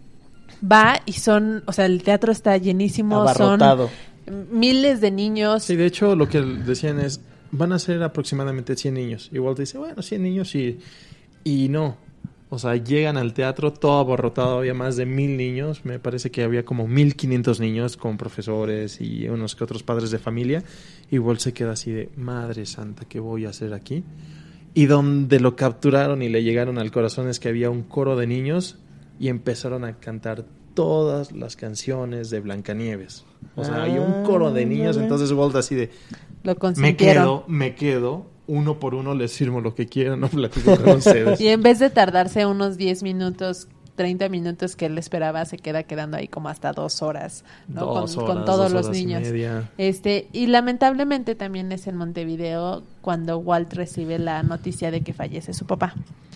Va y son, o sea, el teatro está llenísimo, Abarrotado. son miles de niños. Sí, de hecho, lo que decían es, van a ser aproximadamente cien niños. Y Walt dice, bueno, cien niños y, y no. O sea, llegan al teatro todo abarrotado, había más de mil niños. Me parece que había como mil quinientos niños con profesores y unos que otros padres de familia. Y Walt se queda así de, madre santa, ¿qué voy a hacer aquí? Y donde lo capturaron y le llegaron al corazón es que había un coro de niños y empezaron a cantar todas las canciones de Blancanieves. O sea, hay un coro de niños, Ah, entonces Walt así de, Lo me consintieron. quedo, me quedo, uno por uno les firmo lo que quieran, no platico con ustedes. Y en vez de tardarse unos diez minutos, treinta minutos que él esperaba, se queda quedando ahí como hasta dos horas, ¿no? Dos con, horas, con todos dos los horas y niños. media. Este, y lamentablemente también es en Montevideo cuando Walt recibe la noticia de que fallece su papá.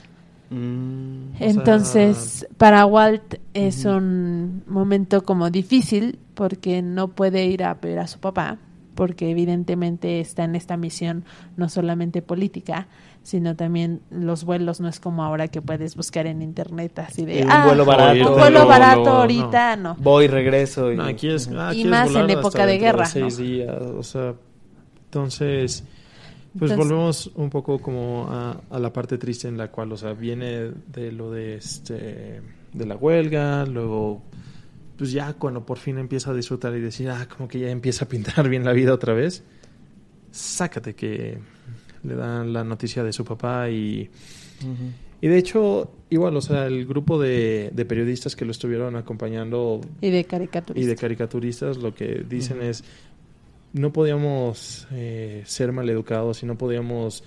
Mm. sea, Entonces, para Walt es un momento como difícil porque no puede ir a ver a su papá, porque evidentemente está en esta misión no solamente política, sino también los vuelos no es como ahora que puedes buscar en internet así de Y un ah, vuelo barato. un Irte vuelo luego, barato luego, ahorita, no. Voy, regreso. Y... No, aquí es, ah, Y quieres más en volar época hasta de dentro guerra, seis ¿no? días, o sea, entonces, pues Entonces- volvemos un poco como a, a la parte triste en la cual, o sea, viene de lo de este, de la huelga, luego, pues ya cuando por fin empieza a disfrutar y decir, ah, como que ya empieza a pintar bien la vida otra vez, sácate que le dan la noticia de su papá y... Ujú. Y de hecho, igual, o sea, el grupo de, de periodistas que lo estuvieron acompañando Y de caricaturistas. y de caricaturistas, lo que dicen es, no podíamos eh, ser maleducados y no podíamos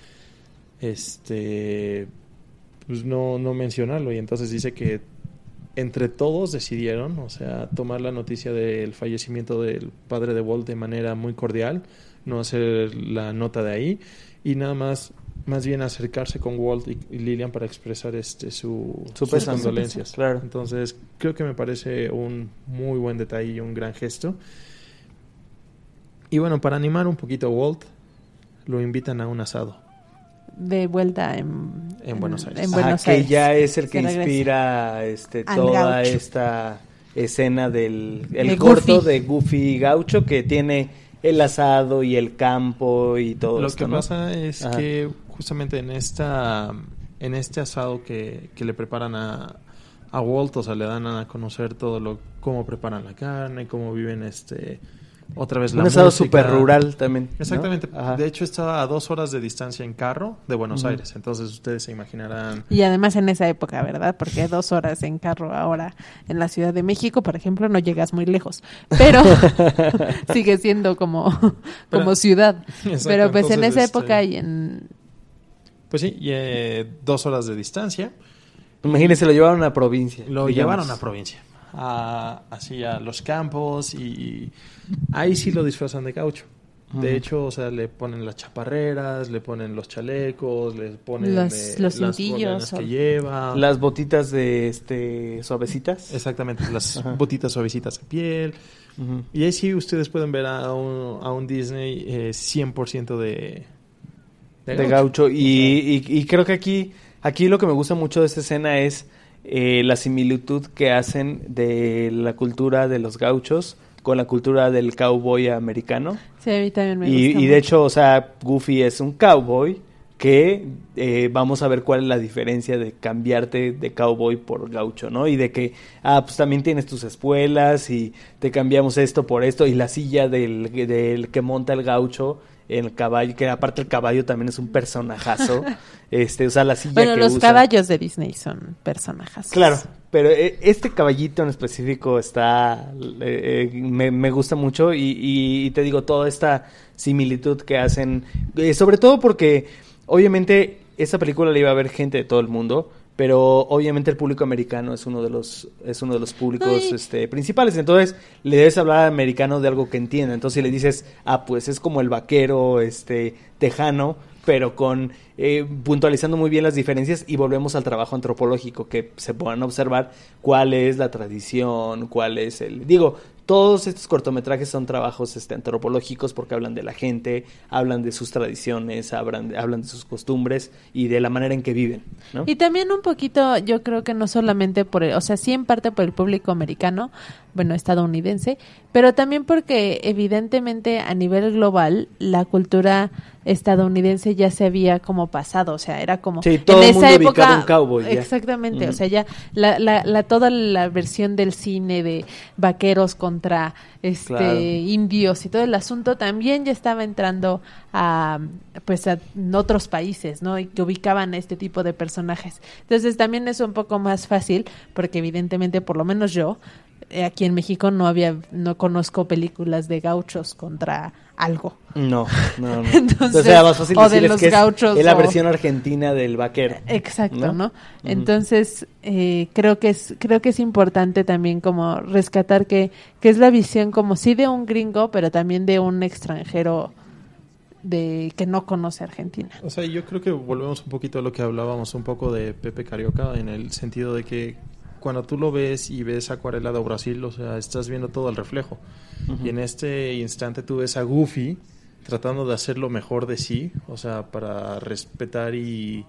este pues no, no mencionarlo. Y entonces dice que entre todos decidieron, o sea, tomar la noticia del fallecimiento del padre de Walt de manera muy cordial, no hacer la nota de ahí y nada más más bien acercarse con Walt y, y Lillian para expresar este su, Su sus pésame, condolencias. su pésame, claro. Entonces creo que me parece un muy buen detalle y un gran gesto. Y bueno, para animar un poquito a Walt, lo invitan a un asado De vuelta en, en Buenos Aires. En Ajá, Buenos que Aires. ya es el que Se regresa. inspira este, Al toda gaucho. esta escena del el De corto Goofy. de Goofy Gaucho que tiene el asado y el campo y todo Lo esto, que ¿no? pasa es Ajá. que justamente en esta en este asado que, que le preparan a, a Walt, o sea, le dan a conocer todo lo cómo preparan la carne, cómo viven este otra vez la Un asado música. súper rural también, ¿no? Exactamente. Ajá. De hecho, estaba a dos horas de distancia en carro de Buenos Ujú. Aires. Entonces, ustedes se imaginarán. Y además en esa época, ¿verdad? Porque dos horas en carro ahora en la Ciudad de México, por ejemplo, no llegas muy lejos. Pero sigue siendo como, como Pero- ciudad. Exacto, Pero pues en entonces, esa este, época y en... Pues sí, y, eh, dos horas de distancia. Imagínense, lo llevaron a provincia. Lo digamos. llevaron a provincia. A, así a los campos y ahí sí lo disfrazan de gaucho. De Ujú. hecho, o sea, le ponen las chaparreras, le ponen los chalecos, le ponen Los- eh, los las cintillos, bolanas o- que lleva. Las botitas de este suavecitas. Exactamente, las Ajá. botitas suavecitas de piel. Ujú. Y ahí sí ustedes pueden ver a un, a un Disney eh, cien por ciento de, De gaucho. Y, y, y creo que aquí, aquí lo que me gusta mucho de esta escena es eh, la similitud que hacen de la cultura de los gauchos con la cultura del cowboy americano. Sí, a mí también me Y, gusta y de mucho. hecho, o sea, Goofy es un cowboy que eh, vamos a ver cuál es la diferencia de cambiarte de cowboy por gaucho, ¿no? Y de que, ah, pues también tienes tus espuelas y te cambiamos esto por esto y la silla del, del que monta el gaucho en el caballo, que aparte el caballo también es un personajazo, este, o sea, la silla Bueno, que los usa. caballos de Disney son personajes. Claro, pero eh, este caballito en específico está, eh, eh, me, me gusta mucho y, y- y te digo, toda esta similitud que hacen, eh, sobre todo porque obviamente esta película la iba a ver gente de todo el mundo, pero obviamente el público americano es uno de los es uno de los públicos Ay. este, principales, entonces le debes hablar al americano de algo que entienda, entonces si le dices, ah, pues es como el vaquero este tejano, pero con eh, puntualizando muy bien las diferencias y volvemos al trabajo antropológico, que se puedan observar cuál es la tradición, cuál es el... Digo, todos estos cortometrajes son trabajos este, antropológicos porque hablan de la gente, hablan de sus tradiciones, hablan de, hablan de sus costumbres y de la manera en que viven, ¿no? Y también un poquito, yo creo que no solamente por el, o sea, sí en parte por el público americano, bueno, estadounidense, pero también porque evidentemente a nivel global la cultura estadounidense ya se había como pasado, o sea, era como Sí, todo en el mundo esa ubicado época, en cowboy, ya. exactamente, Ujú. o sea, ya la, la, la toda la versión del cine de vaqueros contra este Claro. indios y todo el asunto también ya estaba entrando a pues a en otros países, ¿no? Y que ubicaban este tipo de personajes. Entonces también es un poco más fácil porque evidentemente por lo menos yo eh, aquí en México no había no conozco películas de gauchos contra algo. No, no, no. Entonces, o sea, más fácil o de decirles los que es- gauchos es, la o- versión argentina del vaquero. Exacto, ¿no? ¿no? Ujú. Entonces, eh, creo que es creo que es importante también como rescatar que, que es la visión como sí de un gringo, pero también de un extranjero de que no conoce Argentina. O sea, yo creo que volvemos un poquito a lo que hablábamos un poco de Pepe Carioca, en el sentido de que cuando tú lo ves y ves Acuarelado Brasil, o sea, estás viendo todo el reflejo. Ujú. Y en este instante tú ves a Goofy tratando de hacer lo mejor de sí, o sea, para respetar y,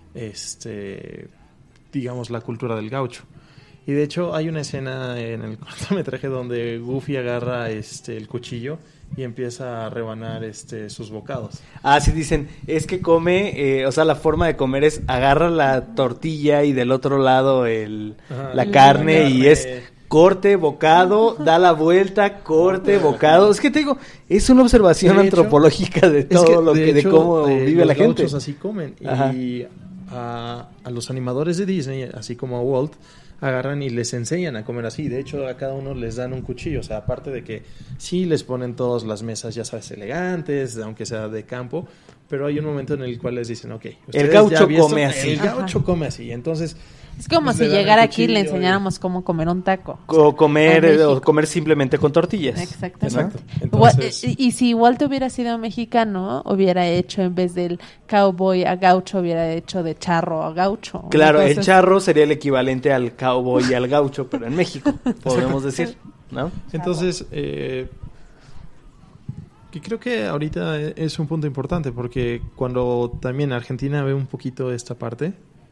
este, digamos, la cultura del gaucho. Y de hecho hay una escena en el cortometraje donde Goofy agarra este el cuchillo y empieza a rebanar este sus bocados. Ah, sí dicen, es que come, eh, o sea, la forma de comer es agarra la tortilla y del otro lado el, Ajá, la la carne carne. y es corte, bocado, da la vuelta, corte, bocado. Es que te digo, es una observación De hecho, antropológica de Es todo que, lo que, de hecho, cómo eh, vive la los gente. gauchos así comen. Ajá. Y a, a los animadores de Disney, así como a Walt, agarran y les enseñan a comer así. De hecho, a cada uno les dan un cuchillo. O sea, aparte de que sí les ponen todas las mesas, ya sabes, elegantes, aunque sea de campo, pero hay un momento en el cual les dicen, ok, el gaucho ya come esto, así. El gaucho Ajá. come así. Entonces, Es como pues, si le dan el llegara aquí y le cuchillo enseñáramos cómo comer un taco. O comer, En eh, o México. comer simplemente con tortillas. Exactamente. Exacto. Igual- Entonces- y, y si Walt hubiera sido mexicano, hubiera hecho en vez del cowboy a gaucho, hubiera hecho de charro a gaucho. Claro, el Entonces, charro sería el equivalente al cowboy y al gaucho, pero en México, podemos decir, ¿no? Entonces, eh, que creo que ahorita es un punto importante porque cuando también Argentina ve un poquito esta parte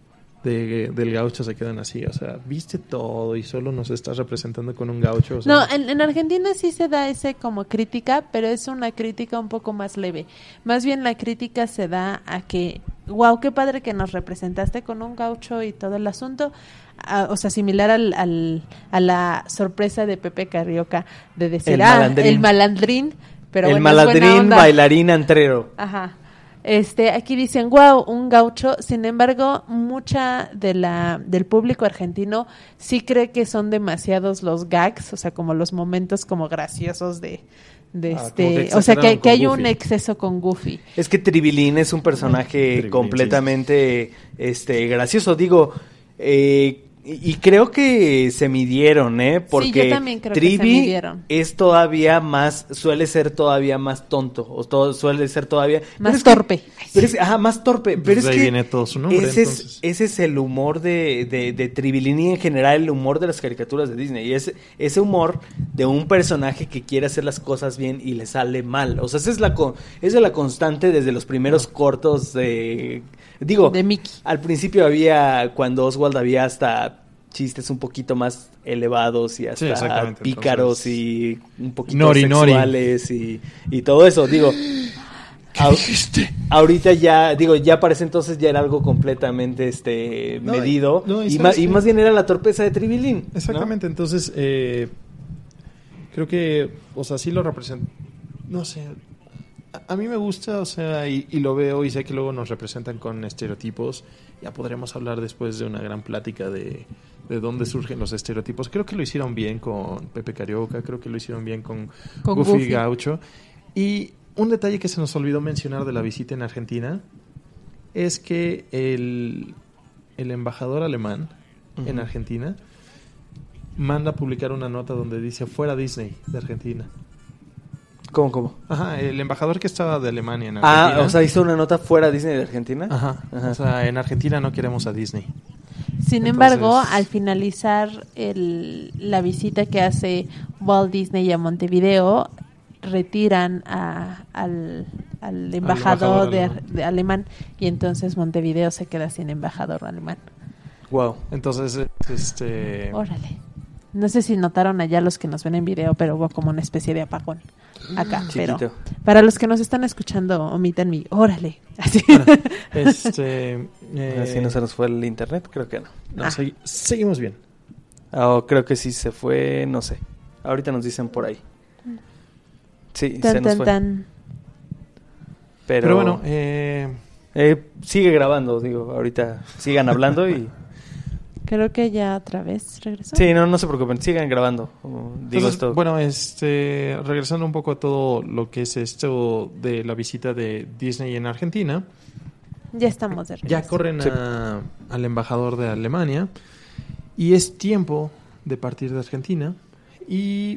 de, del gaucho se quedan así, o sea, viste todo y solo nos estás representando con un gaucho. O sea, No, en, en Argentina sí se da ese como crítica, pero es una crítica un poco más leve. Más bien la crítica se da a que, wow, qué padre que nos representaste con un gaucho y todo el asunto. Ah, o sea, similar al, al, a la sorpresa de Pepe Carioca de decir, El ah, malandrín. el malandrín, pero el bueno, es buena malandrín, onda. bailarín, antrero. Ajá. Este, aquí dicen, wow, un gaucho. Sin embargo, mucha de la del público argentino sí cree que son demasiados los gags, o sea, como los momentos como graciosos de, de Ah, como este, que o sea, que, exageraron que con hay un Goofy. exceso con Goofy. Es que Tribilín es un personaje Tribilín, completamente este gracioso, digo, eh, y y creo que se midieron, ¿eh? Porque yo también creo que se Trivi midieron. es todavía más, suele ser todavía más tonto, o todo, suele ser todavía... Más pero es que- torpe. pero es- ajá, más torpe, pero Pues es de ahí que viene todo su nombre, ese, entonces. es, ese es el humor de, de, de Tribilín y en general el humor de las caricaturas de Disney. Y es ese humor de un personaje que quiere hacer las cosas bien y le sale mal. O sea, esa es la, co- esa es la constante desde los primeros cortos de... Digo, De Mickey. al principio había, cuando Oswald había hasta chistes un poquito más elevados y Sí, hasta exactamente, pícaros entonces- y un poquito Nori, nori. sexuales y, y todo eso. Digo, ¿Qué au- dijiste? ahorita ya, digo, ya para ese entonces ya era algo completamente este No, medido no, y y, sabes más, y qué? más bien era la torpeza de Tribilín. ¿no? Exactamente, entonces eh, creo que, o sea, sí lo representa, no sé, a, a mí me gusta, o sea, y, y lo veo y sé que luego nos representan con estereotipos, ya podremos hablar después de una gran plática de, de dónde surgen los estereotipos. Creo que lo hicieron bien con Pepe Carioca, creo que lo hicieron bien con, Con Goofy, Goofy. Gaucho, y un detalle que se nos olvidó mencionar de la visita en Argentina es que el, el embajador alemán Ujú. en Argentina manda a publicar una nota donde dice fuera Disney de Argentina. ¿Cómo, cómo? Ajá, el embajador que estaba de Alemania en Argentina. Ah, o sea, hizo una nota fuera Disney de Argentina. Ajá, Ajá. o sea, en Argentina no queremos a Disney. Sin Entonces- embargo, al finalizar el, la visita que hace Walt Disney a Montevideo, retiran a- al, al embajador, embajador de, alemán. de alemán y entonces Montevideo se queda sin embajador alemán. Wow. Entonces, este... Órale. No sé si notaron allá los que nos ven en video, pero hubo como una especie de apagón acá. Pero Chiquito. para los que nos están escuchando, omitan mi órale. Así. este eh, Así no se nos fue el internet, creo que no. no, Ah. segui- seguimos bien. Ah, o creo que sí se fue, no sé. Ahorita nos dicen por ahí. Sí, se Tan, nos tan, fue. tan. Pero, Pero, bueno, eh, eh, sigue grabando, digo, ahorita sigan hablando y... Creo que ya otra vez regresó. Sí, no, no se preocupen, sigan grabando. Uh, Digo entonces, esto. bueno, este, regresando un poco a todo lo que es esto de la visita de Disney en Argentina, Ya estamos de regreso. ya corren Sí. a- al embajador de Alemania y es tiempo de partir de Argentina y,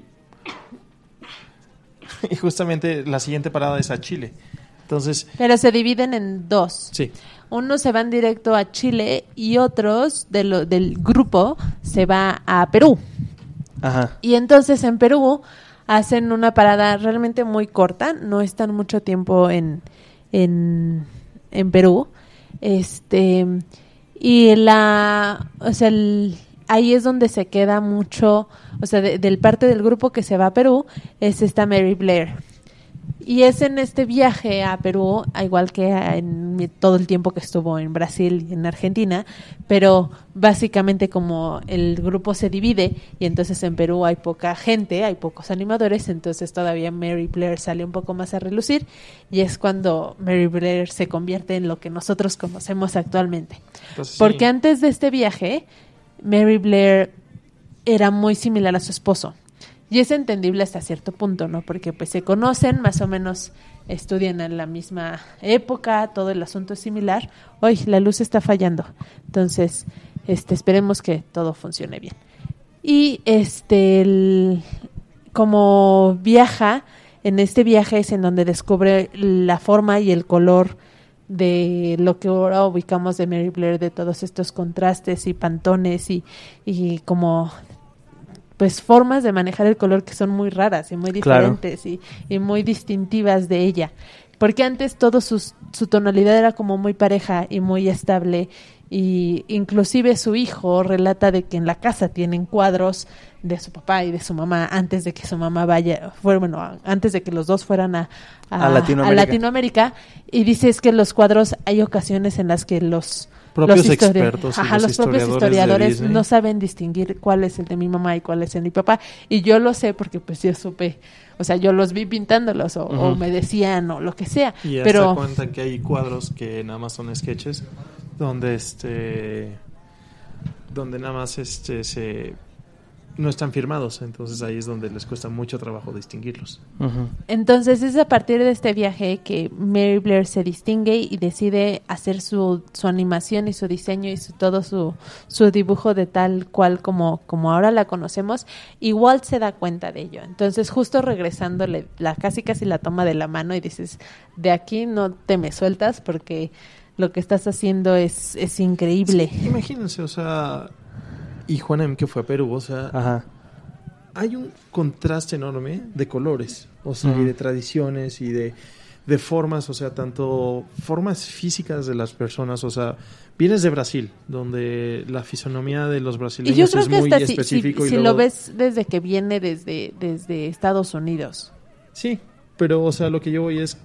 y justamente la siguiente parada es a Chile. Entonces, Pero se dividen en dos. sí, Unos se van directo a Chile y otros de lo- del grupo se va a Perú. Ajá. Y entonces en Perú hacen una parada realmente muy corta, no están mucho tiempo en, en, en Perú. Este, y la, o sea, el- ahí es donde se queda mucho, o sea, de- del parte del grupo que se va a Perú es esta Mary Blair. Y es en este viaje a Perú, igual que en mi- todo el tiempo que estuvo en Brasil y en Argentina, pero básicamente como el grupo se divide y entonces en Perú hay poca gente, hay pocos animadores, entonces todavía Mary Blair sale un poco más a relucir y es cuando Mary Blair se convierte en lo que nosotros conocemos actualmente. Entonces, sí. Porque antes de este viaje, Mary Blair era muy similar a su esposo. Y es entendible hasta cierto punto, ¿no? Porque pues se conocen, más o menos estudian en la misma época, todo el asunto es similar. Hoy la luz está fallando, entonces este, esperemos que todo funcione bien. Y este, el- como viaja, en este viaje es en donde descubre la forma y el color de lo que ahora ubicamos de Mary Blair, de todos estos contrastes y pantones y, y como pues formas de manejar el color que son muy raras y muy Claro. diferentes y, y muy distintivas de ella. Porque antes todo sus, su tonalidad era como muy pareja y muy estable y inclusive su hijo relata de que en la casa tienen cuadros de su papá y de su mamá antes de que su mamá vaya, fue, bueno, antes de que los dos fueran a, a, A Latinoamérica. a Latinoamérica, y dice es que en los cuadros hay ocasiones en las que los Propios los histori- expertos y Ajá, los los propios historiadores de historiadores Disney. no saben distinguir cuál es el de mi mamá y cuál es el de mi papá, y yo lo sé porque pues yo supe, o sea, yo los vi pintándolos o, o Ujú. me decían o lo que sea, Y hasta pero cuentan que hay cuadros que nada más son sketches donde este donde nada más este se no están firmados, entonces ahí es donde les cuesta mucho trabajo distinguirlos. Ujú. entonces es a partir de este viaje que Mary Blair se distingue y decide hacer su, su animación y su diseño y su, todo su, su dibujo de tal cual como, como ahora la conocemos, y Walt se da cuenta de ello. Entonces justo regresándole la casi casi la toma de la mano y dices, de aquí no te me sueltas porque lo que estás haciendo es, es increíble. Sí, imagínense, o sea, y Juanem que fue a Perú, o sea, Ajá. hay un contraste enorme de colores, o sea, Ujú. y de tradiciones y de, de formas, o sea, tanto formas físicas de las personas, o sea, vienes de Brasil, donde la fisonomía de los Y yo brasileños creo es que muy hasta si, si, específico. y si luego- lo ves desde que viene desde, desde Estados Unidos. Sí, pero, o sea, lo que yo voy es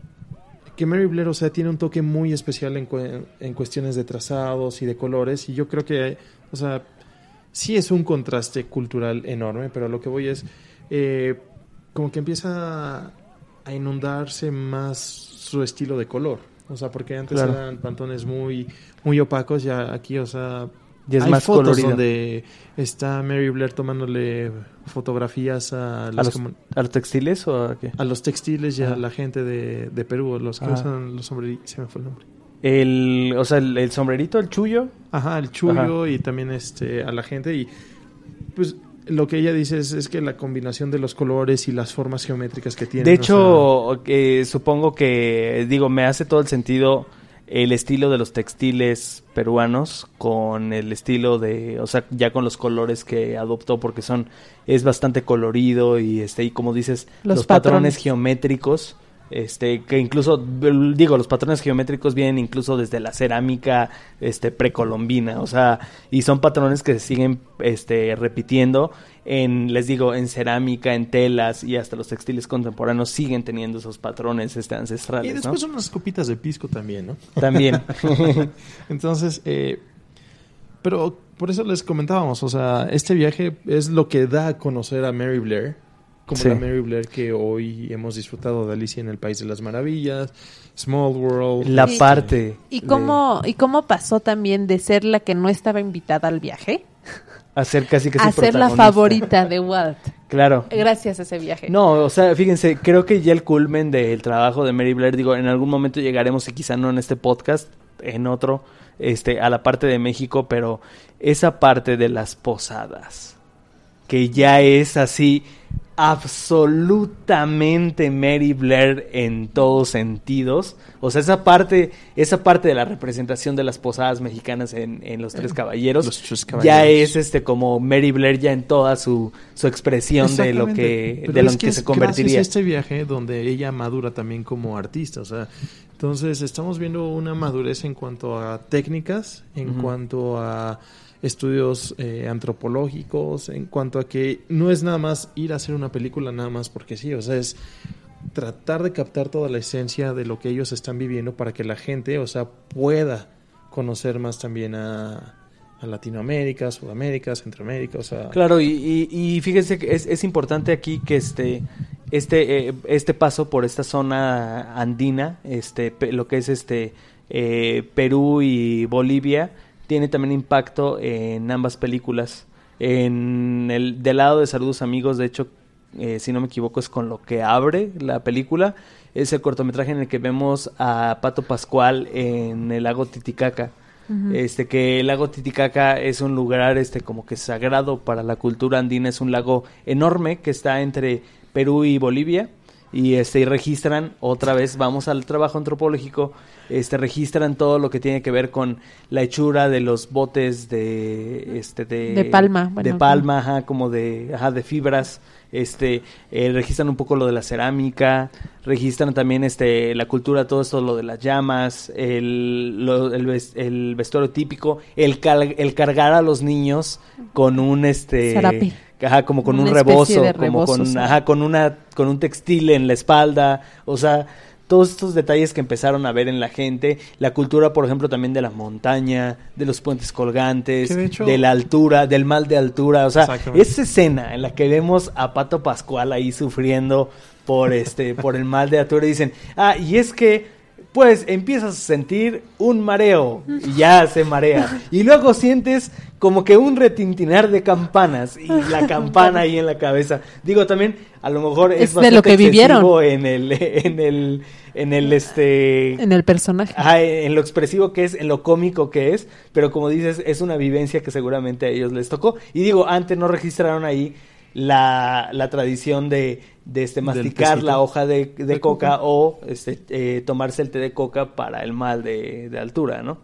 que Mary Blair, o sea, tiene un toque muy especial en, cue- en cuestiones de trazados y de colores, y yo creo que, o sea, sí es un contraste cultural enorme, pero lo que voy es, eh, como que empieza a inundarse más su estilo de color, o sea, porque antes Claro. eran pantones muy, muy opacos, ya aquí, o sea, Y es hay más fotos colorido. donde está Mary Blair tomándole fotografías a, ¿A las los, comun- ¿A los textiles o a qué? a los textiles y a Ajá. la gente de, de Perú, los que Ajá. usan los sombreritos, se me fue el nombre. El, o sea, el, el sombrerito, el chullo. Ajá, el chullo y también este a la gente, y pues lo que ella dice es, es que la combinación de los colores y las formas geométricas que tiene. De hecho, eh, supongo que, digo, me hace todo el sentido el estilo de los textiles peruanos con el estilo de, o sea, ya con los colores que adoptó, porque son, es bastante colorido y este, y como dices, Los los, patrones. patrones. geométricos, este, que incluso, digo, los patrones geométricos vienen incluso desde la cerámica, este, precolombina, o sea, y son patrones que se siguen, este, repitiendo en, les digo, en cerámica, en telas y hasta los textiles contemporáneos siguen teniendo esos patrones, este, ancestrales, Y después ¿no? unas copitas de pisco también, ¿no? También. Entonces, eh, pero por eso les comentábamos, o sea, este viaje es lo que da a conocer a Mary Blair, como Sí. la Mary Blair que hoy hemos disfrutado de Alicia en el País de las Maravillas, Small World. La Sí. parte. ¿Y de cómo, ¿Y cómo pasó también de ser la que no estaba invitada al viaje hacer casi que a ser la favorita de Walt? Claro. Gracias a ese viaje. No, o sea, fíjense, creo que ya el culmen del trabajo de Mary Blair, digo, en algún momento llegaremos, y quizá no en este podcast, en otro, este, a la parte de México, pero esa parte de las posadas, que ya es así absolutamente Mary Blair en todos sentidos. O sea, esa parte, esa parte de la representación de las posadas mexicanas en, en Los Tres Caballeros, Los Tres ya Caballeros. es este como Mary Blair ya en toda su, su expresión de lo Exactamente. que, Pero de lo es en que, es se convertiría. gracias a este viaje donde ella madura también como artista, o sea, entonces estamos viendo una madurez en cuanto a técnicas, en Ujú. cuanto a estudios eh, antropológicos, en cuanto a que no es nada más ir a hacer una película nada más porque sí, o sea, es tratar de captar toda la esencia de lo que ellos están viviendo para que la gente, o sea, pueda conocer más también a, a Latinoamérica, Sudamérica, Centroamérica, o sea... Claro, y, y, y fíjense que es, es importante aquí que este este eh, este paso por esta zona andina, este pe- lo que es este eh, Perú y Bolivia, tiene también impacto en ambas películas. En el del lado de Saludos Amigos, de hecho, eh, si no me equivoco, es con lo que abre la película. Es el cortometraje en el que vemos a Pato Pascual en el lago Titicaca. Uh-huh. Este que el lago Titicaca es un lugar este como que sagrado para la cultura andina, es un lago enorme que está entre Perú y Bolivia, y este y registran otra vez, vamos al trabajo antropológico, este registran todo lo que tiene que ver con la hechura de los botes de este de, de palma, bueno, de palma, ajá, como de ajá, de fibras. Este eh, registran un poco lo de la cerámica, registran también este la cultura, todo esto, lo de las llamas, el lo, el, ves, el vestuario típico, el cal, el cargar a los niños con un este Zarape. Ajá, como con una un rebozo, de como rebozo, con sí. ajá, con una con un textil en la espalda, o sea, todos estos detalles que empezaron a ver en la gente, la cultura, por ejemplo, también de la montaña, de los puentes colgantes, Que de hecho- de la altura, del mal de altura, o sea, Exactamente. esa escena en la que vemos a Pato Pascual ahí sufriendo por este por el mal de altura, y dicen, ah, y es que pues empiezas a sentir un mareo y ya se marea, y luego sientes como que un retintinar de campanas y la campana ahí en la cabeza. Digo, también a lo mejor es, Es de bastante lo que vivieron. excesivo en el en el en el este En el personaje. Ajá, en lo expresivo que es, en lo cómico que es, pero como dices, es una vivencia que seguramente a ellos les tocó. Y digo, antes no registraron ahí la, la tradición de, de este masticar tecito. la hoja de, de, De coca, coca. o este eh, tomarse el té de coca para el mal de, de altura, ¿no?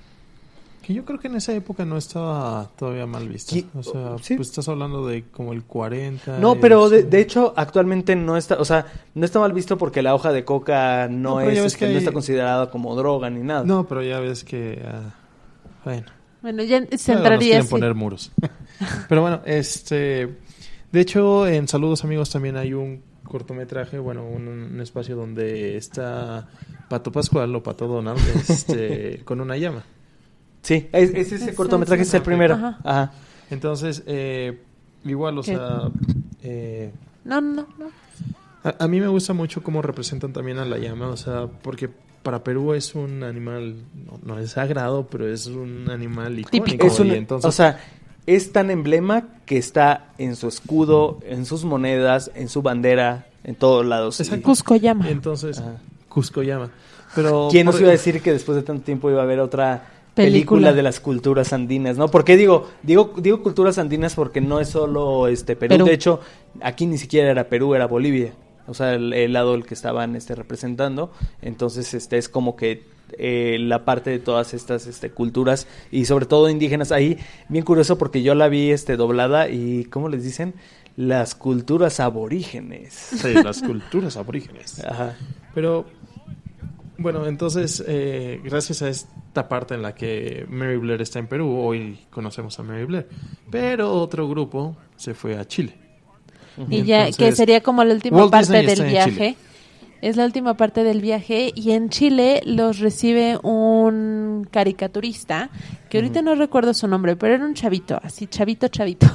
Que yo creo que en esa época no estaba todavía mal vista. Sí, O sea, sí. pues estás hablando de como el cuarenta. No, pero de, eso. de hecho actualmente no está, o sea, no está mal visto porque la hoja de coca no, No, pero ya es, ves este, que no hay- está considerada como droga ni nada. No, pero ya ves que... ah, bueno. Bueno, ya se Luego nos entraría quieren así. poner muros. Pero bueno, este... De hecho, en Saludos Amigos también hay un cortometraje, bueno, un, un espacio donde está Pato Pascual o Pato Donald este, con una llama. Sí, es, es ese Es cortometraje, ese. es el primero. Ajá. Ajá. Entonces, eh, igual, o ¿Qué? sea... Eh, No, no, no. a, a mí me gusta mucho cómo representan también a la llama, o sea, porque para Perú es un animal, no, no es sagrado, pero es un animal icónico. Es un- y entonces, o sea, es tan emblema que está en su escudo, en sus monedas, en su bandera, en todos lados. Exacto. Y- Cusco llama. entonces Ajá. Cusco llama. Pero ¿Quién nos por- iba a decir que después de tanto tiempo iba a haber otra película, Película. de las culturas andinas, ¿no? Porque digo, digo, digo culturas andinas porque no es solo este Perú. Perú. De hecho, aquí ni siquiera era Perú, era Bolivia. O sea, el, el lado el que estaban este representando. Entonces, este es como que eh, la parte de todas estas este culturas y sobre todo indígenas. Ahí, bien curioso porque yo la vi este doblada y ¿cómo les dicen? Las culturas aborígenes. Sí, las culturas aborígenes. Ajá. Pero, bueno, entonces, eh, gracias a esta parte en la que Mary Blair está en Perú, hoy conocemos a Mary Blair. Pero otro grupo se fue a Chile. Y ya, que Entonces, sería como la última Walt parte Disney del está en viaje. Chile. Es la última parte del viaje y en Chile los recibe un caricaturista, que ahorita no recuerdo su nombre, pero era un chavito, así chavito, chavito,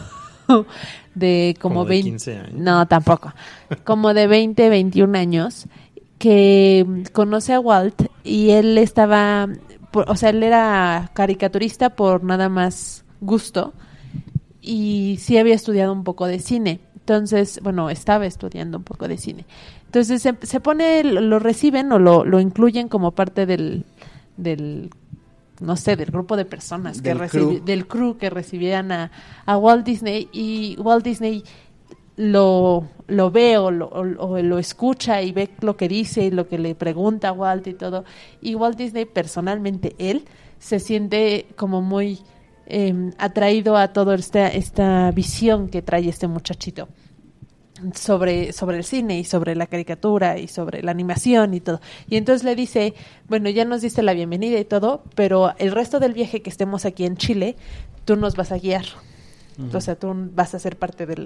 de como, Como de veinte, quince años. no, tampoco, como de veinte, veintiún años, que conoce a Walt y él estaba, por- o sea, él era caricaturista por nada más gusto y sí había estudiado un poco de cine. Entonces, bueno, estaba estudiando un poco de cine. Entonces se, se pone, lo, lo reciben o lo, lo incluyen como parte del, del, no sé, del grupo de personas, Del que crew. recibi- del crew que recibían a, a Walt Disney, y Walt Disney lo, lo ve o lo, o, o lo escucha y ve lo que dice y lo que le pregunta a Walt y todo. Y Walt Disney personalmente, él, se siente como muy eh, atraído a toda esta, esta visión que trae este muchachito sobre, sobre el cine y sobre la caricatura y sobre la animación y todo. Y entonces le dice, bueno, ya nos diste la bienvenida y todo, pero el resto del viaje que estemos aquí en Chile, tú nos vas a guiar. O sea, tú vas a ser parte del,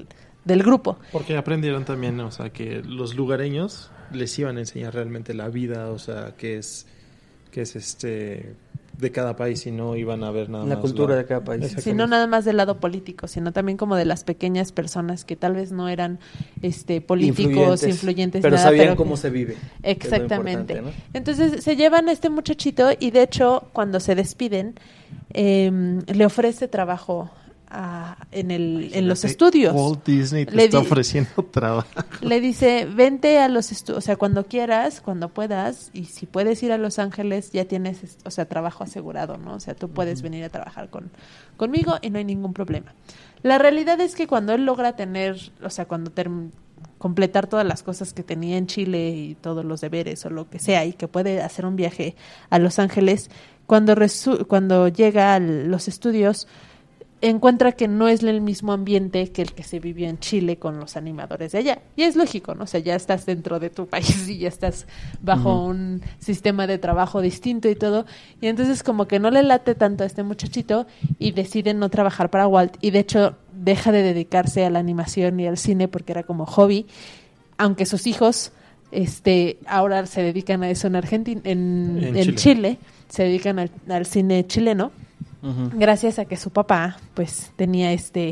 del grupo. Porque aprendieron también, o sea, que los lugareños les iban a enseñar realmente la vida, o sea, que es que es este de cada país y no iban a ver nada La más cultura la- de cada país. Exactamente. Sí, no nada más del lado político, sino también como de las pequeñas personas que tal vez no eran este políticos, influyentes, pero nada, sabían pero cómo que- se vive. Exactamente. Que es lo importante, Entonces se llevan a este muchachito y de hecho cuando se despiden eh, le ofrece trabajo a- en el en los Imagínate, estudios. Walt Disney te Le está di- ofreciendo trabajo. Le dice, vente a los estudios, o sea, cuando quieras, cuando puedas, y si puedes ir a Los Ángeles, ya tienes, es- o sea, trabajo asegurado, ¿no? O sea, tú puedes venir a trabajar con, conmigo y no hay ningún problema. La realidad es que cuando él logra tener, o sea, cuando term- completar todas las cosas que tenía en Chile y todos los deberes o lo que sea, y que puede hacer un viaje a Los Ángeles, cuando, resu- cuando llega a los estudios, encuentra que no es el mismo ambiente que el que se vivió en Chile con los animadores de allá. Y es lógico, ¿no? O sea, ya estás dentro de tu país y ya estás bajo Ujú. un sistema de trabajo distinto y todo. Y entonces como que no le late tanto a este muchachito y decide no trabajar para Walt. Y de hecho deja de dedicarse a la animación y al cine porque era como hobby. Aunque sus hijos este ahora se dedican a eso en Argentina, en, En en Chile. Chile. Se dedican al, al cine chileno. Ujú. Gracias a que su papá pues tenía este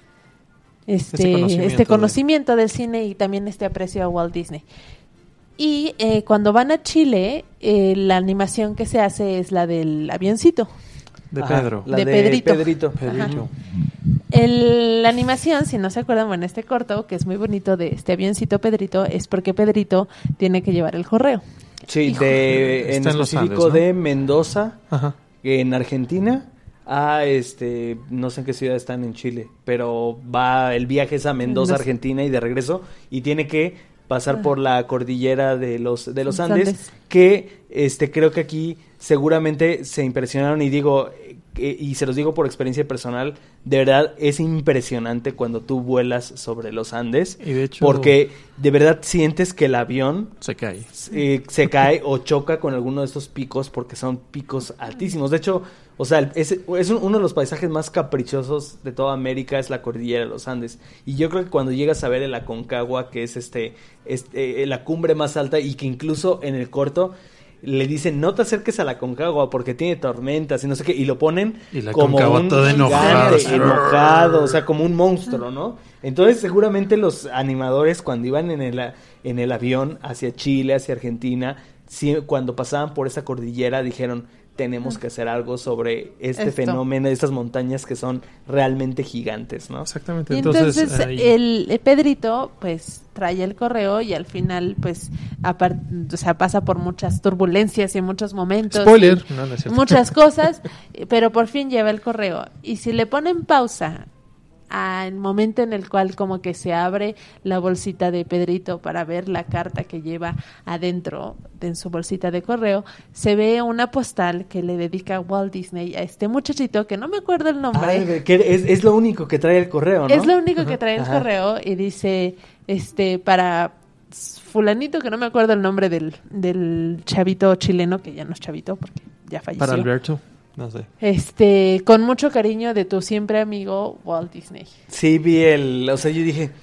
este Este conocimiento este conocimiento del cine y también este aprecio a Walt Disney. Y eh, cuando van a Chile, eh, la animación que se hace es la del avioncito. De Ajá, Pedro. la De de Pedrito. Pedrito. Pedrito. El, la animación, si no se acuerdan, bueno, este corto, que es muy bonito de este avioncito Pedrito, es porque Pedrito tiene que llevar el correo. Sí, Hijo. de, en Está en los específico Andes, ¿no? de Mendoza, Ajá. en Argentina, a este, no sé en qué ciudad están en Chile, pero va, el viaje es a Mendoza, Mendoza. Argentina y de regreso, y tiene que pasar por la cordillera de los de los Los Andes, Andes. que este creo que aquí seguramente se impresionaron y digo eh, y se los digo por experiencia personal, de verdad es impresionante cuando tú vuelas sobre los Andes, Y de hecho- porque de verdad sientes que el avión Se cae. eh, se cae o choca con alguno de estos picos porque son picos altísimos. De hecho, o sea, el- es, es un- uno de los paisajes más caprichosos de toda América, es la cordillera de los Andes. Y yo creo que cuando llegas a ver el Aconcagua, que es este, este eh, la cumbre más alta y que incluso en el corto le dicen no te acerques a la Aconcagua porque tiene tormentas y no sé qué, y lo ponen Y la como Aconcagua un toda gigante, enojada. enojado, o sea, como un monstruo, ¿no? Entonces seguramente los animadores cuando iban en el, a- en el avión hacia Chile, hacia Argentina, sí, cuando pasaban por esa cordillera dijeron tenemos que hacer algo sobre este Esto. fenómeno, estas montañas que son realmente gigantes, ¿no? Exactamente. Y Entonces, entonces, ahí- el, el Pedrito pues trae el correo y al final pues apar- o sea, pasa por muchas turbulencias y muchos momentos. Spoiler. y No, no es cierto. muchas cosas, eh, pero por fin lleva el correo. Y si le ponen pausa al momento en el cual como que se abre la bolsita de Pedrito para ver la carta que lleva adentro de en su bolsita de correo, se ve una postal que le dedica Walt Disney a este muchachito que no me acuerdo el nombre. Ah, de- que es, es lo único que trae el correo, ¿no? Es lo único que trae el Ajá. correo y dice, este, para fulanito, que no me acuerdo el nombre del, del chavito chileno, que ya no es chavito porque ya falleció. Para Alberto. No sé. Este, con mucho cariño de tu siempre amigo Walt Disney. Sí, vi el... O sea, yo dije...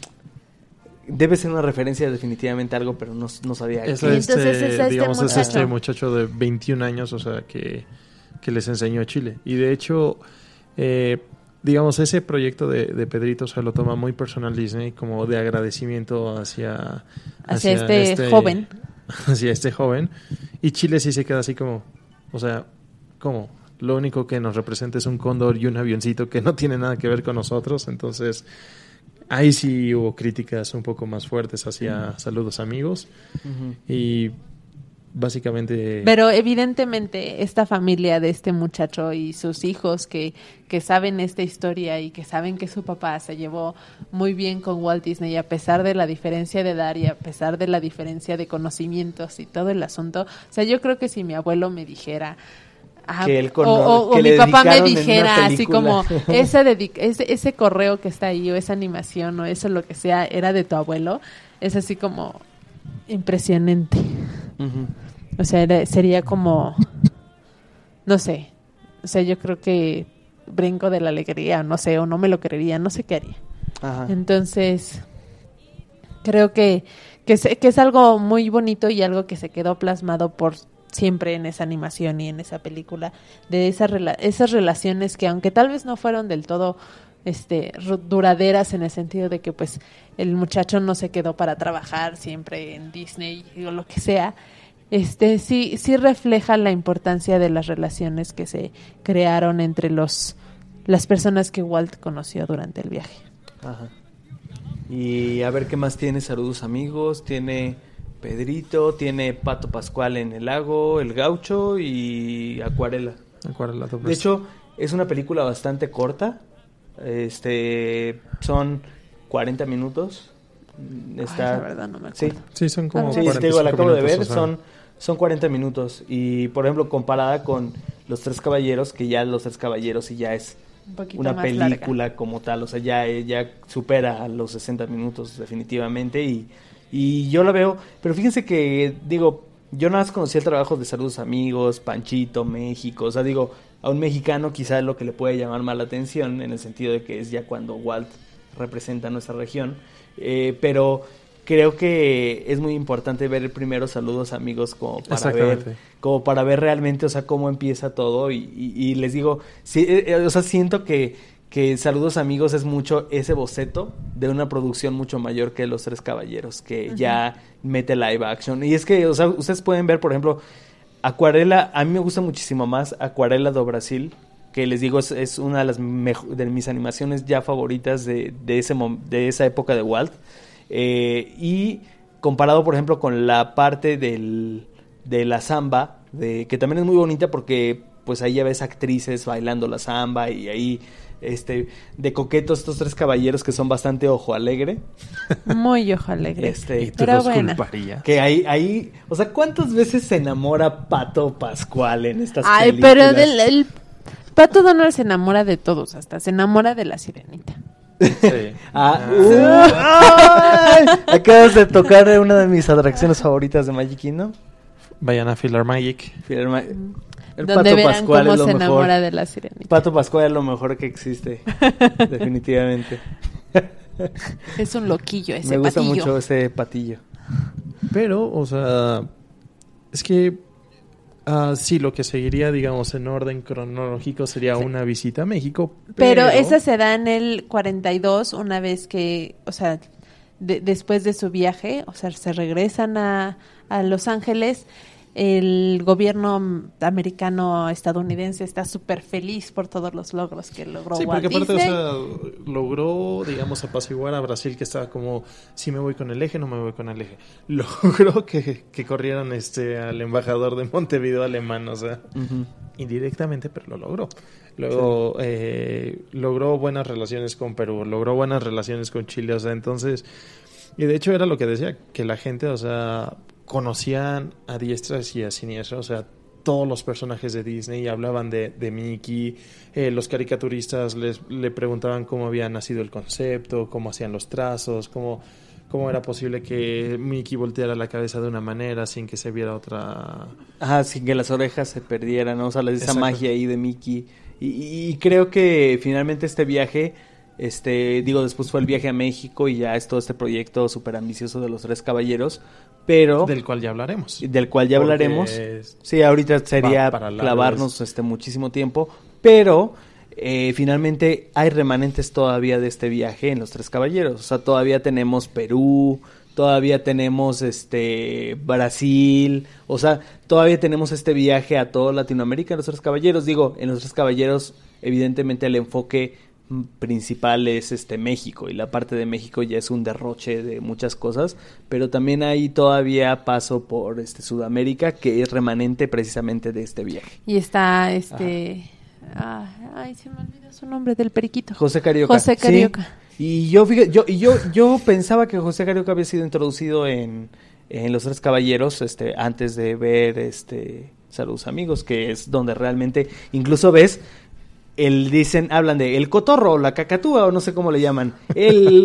Debe ser una referencia definitivamente a algo, pero no, no sabía. Es qué. Y este, entonces es este digamos, es muchacho. este muchacho de veintiún años, o sea, que, que les enseñó Chile. Y de hecho, eh, digamos, ese proyecto de, de Pedrito se lo toma muy personal Disney, como de agradecimiento hacia... Hacia este joven. Hacia este joven. Y Chile sí se queda así como, o sea, ¿cómo? Lo único que nos representa es un cóndor y un avioncito que no tiene nada que ver con nosotros. Entonces, ahí sí hubo críticas un poco más fuertes hacia Saludos Amigos. Ujú. Y básicamente... Pero evidentemente esta familia de este muchacho y sus hijos que, que saben esta historia y que saben que su papá se llevó muy bien con Walt Disney a pesar de la diferencia de edad y a pesar de la diferencia de conocimientos y todo el asunto. O sea, yo creo que si mi abuelo me dijera... ah, Que él cono- o o- o que mi le papá me dedicaron en una dijera así película. como ese, dedic- ese ese correo que está ahí o esa animación o eso lo que sea era de tu abuelo, es así como impresionante. Ujú. O sea, era- sería como, no sé, o sea, yo creo que brinco de la alegría, no sé, o no me lo creería, no sé qué haría. Ajá. Entonces, creo que, que, se, que es algo muy bonito y algo que se quedó plasmado por siempre en esa animación y en esa película, de esas, rela- esas relaciones que aunque tal vez no fueron del todo este ru- duraderas en el sentido de que pues el muchacho no se quedó para trabajar siempre en Disney o lo que sea, este sí sí refleja la importancia de las relaciones que se crearon entre los las personas que Walt conoció durante el viaje. Ajá. Y a ver qué más tiene. Saludos amigos, tiene Pedrito, tiene Pato Pascual en el lago, El Gaucho y Acuarela. Acuarela De hecho, es una película bastante corta. Este, son cuarenta minutos. Está, Ay, la verdad no me acuerdo. sí, Sí, son como sí, cuarenta y te digo, la cinco acabo de minutos, ver, o sea. son, son cuarenta minutos. Y, por ejemplo, comparada con Los Tres Caballeros, que ya Los Tres Caballeros y ya es Un poquito una más película larga. como tal, o sea, ya, ya supera a los sesenta minutos definitivamente. Y, y yo la veo, pero fíjense que, digo, yo nada más conocí el trabajo de Saludos Amigos, Panchito, México, o sea, digo, a un mexicano quizá es lo que le puede llamar más la atención, en el sentido de que es ya cuando Walt representa nuestra región, eh, pero creo que es muy importante ver primero Saludos Amigos como para Exactamente. ver, como para ver realmente, o sea, cómo empieza todo, y, y, y les digo, sí, eh, o sea, siento que, que Saludos Amigos es mucho ese boceto de una producción mucho mayor que Los Tres Caballeros, que uh-huh. ya mete live action, y es que, o sea, ustedes pueden ver, por ejemplo, Acuarela, a mí me gusta muchísimo más Acuarela do Brasil, que les digo es, es una de las mejo- de mis animaciones ya favoritas de, de, ese mom- de esa época de Walt, eh, y comparado por ejemplo con la parte del, de la samba, de, que también es muy bonita porque pues ahí ya ves actrices bailando la samba y ahí este de coquetos estos tres caballeros que son bastante ojo alegre. Muy ojo alegre. Este, Y tú pero los buena. culparías. Que ahí, ahí, o sea, ¿cuántas veces se enamora Pato Pascual en estas Ay, películas? pero del, el Pato Donald se enamora de todos, hasta se enamora de la sirenita. Sí. Ah, uh, ay, acabas de tocar una de mis atracciones favoritas de Magic Kingdom. Vayan a Filar Magic. Firma- El Donde Pato verán Pascual cómo es lo se mejor. enamora de la sirenita. Pato Pascual es lo mejor que existe, definitivamente. Es un loquillo ese Me gusta patillo. mucho ese patillo. Pero, o sea, es que ah, sí, lo que seguiría, digamos, en orden cronológico sería Sí. una visita a México. Pero, Pero, esa se da en el cuarenta y dos, una vez que, o sea, de- después de su viaje, o sea, se regresan a, a Los Ángeles. El gobierno americano estadounidense está súper feliz por todos los logros que logró Sí, Walt porque aparte, o Disney. sea, logró, digamos, apaciguar a Brasil, que estaba como, si me voy con el eje, no me voy con el eje. Logró que, que corrieran este al embajador de Montevideo alemán, o sea, Uh-huh. indirectamente, pero lo logró. Luego eh, logró buenas relaciones con Perú, logró buenas relaciones con Chile, o sea, entonces, y de hecho era lo que decía, que la gente, o sea, conocían a diestras y a siniestras, o sea, todos los personajes de Disney hablaban de, de Mickey, eh, los caricaturistas les le preguntaban cómo había nacido el concepto, cómo hacían los trazos, cómo, cómo era posible que Mickey volteara la cabeza de una manera sin que se viera otra... Ajá, sin que las orejas se perdieran, ¿no? O sea, esa Exacto. magia ahí de Mickey. Y, y- y creo que finalmente este viaje, este, digo, después fue el viaje a México y ya es todo este proyecto súper ambicioso de los Tres Caballeros, pero... Del cual ya hablaremos. del cual ya Porque hablaremos. es- Sí, ahorita sería va para largo, clavarnos este muchísimo tiempo, pero eh, finalmente hay remanentes todavía de este viaje en los Tres Caballeros. O sea, todavía tenemos Perú, todavía tenemos este Brasil, o sea, todavía tenemos este viaje a toda Latinoamérica en los Tres Caballeros. Digo, en los Tres Caballeros, evidentemente el enfoque principal es este México, y la parte de México ya es un derroche de muchas cosas, pero también hay todavía paso por este Sudamérica, que es remanente precisamente de este viaje. Y está este... ah, ay, se me olvidó su nombre, del periquito. José Carioca. José Sí. Carioca. Y yo, fíjate, yo, y yo, yo pensaba que José Carioca había sido introducido en, en Los Tres Caballeros, este, antes de ver este Saludos Amigos, que es donde realmente, incluso ves, el dicen, hablan de el cotorro, la cacatúa, o no sé cómo le llaman. El,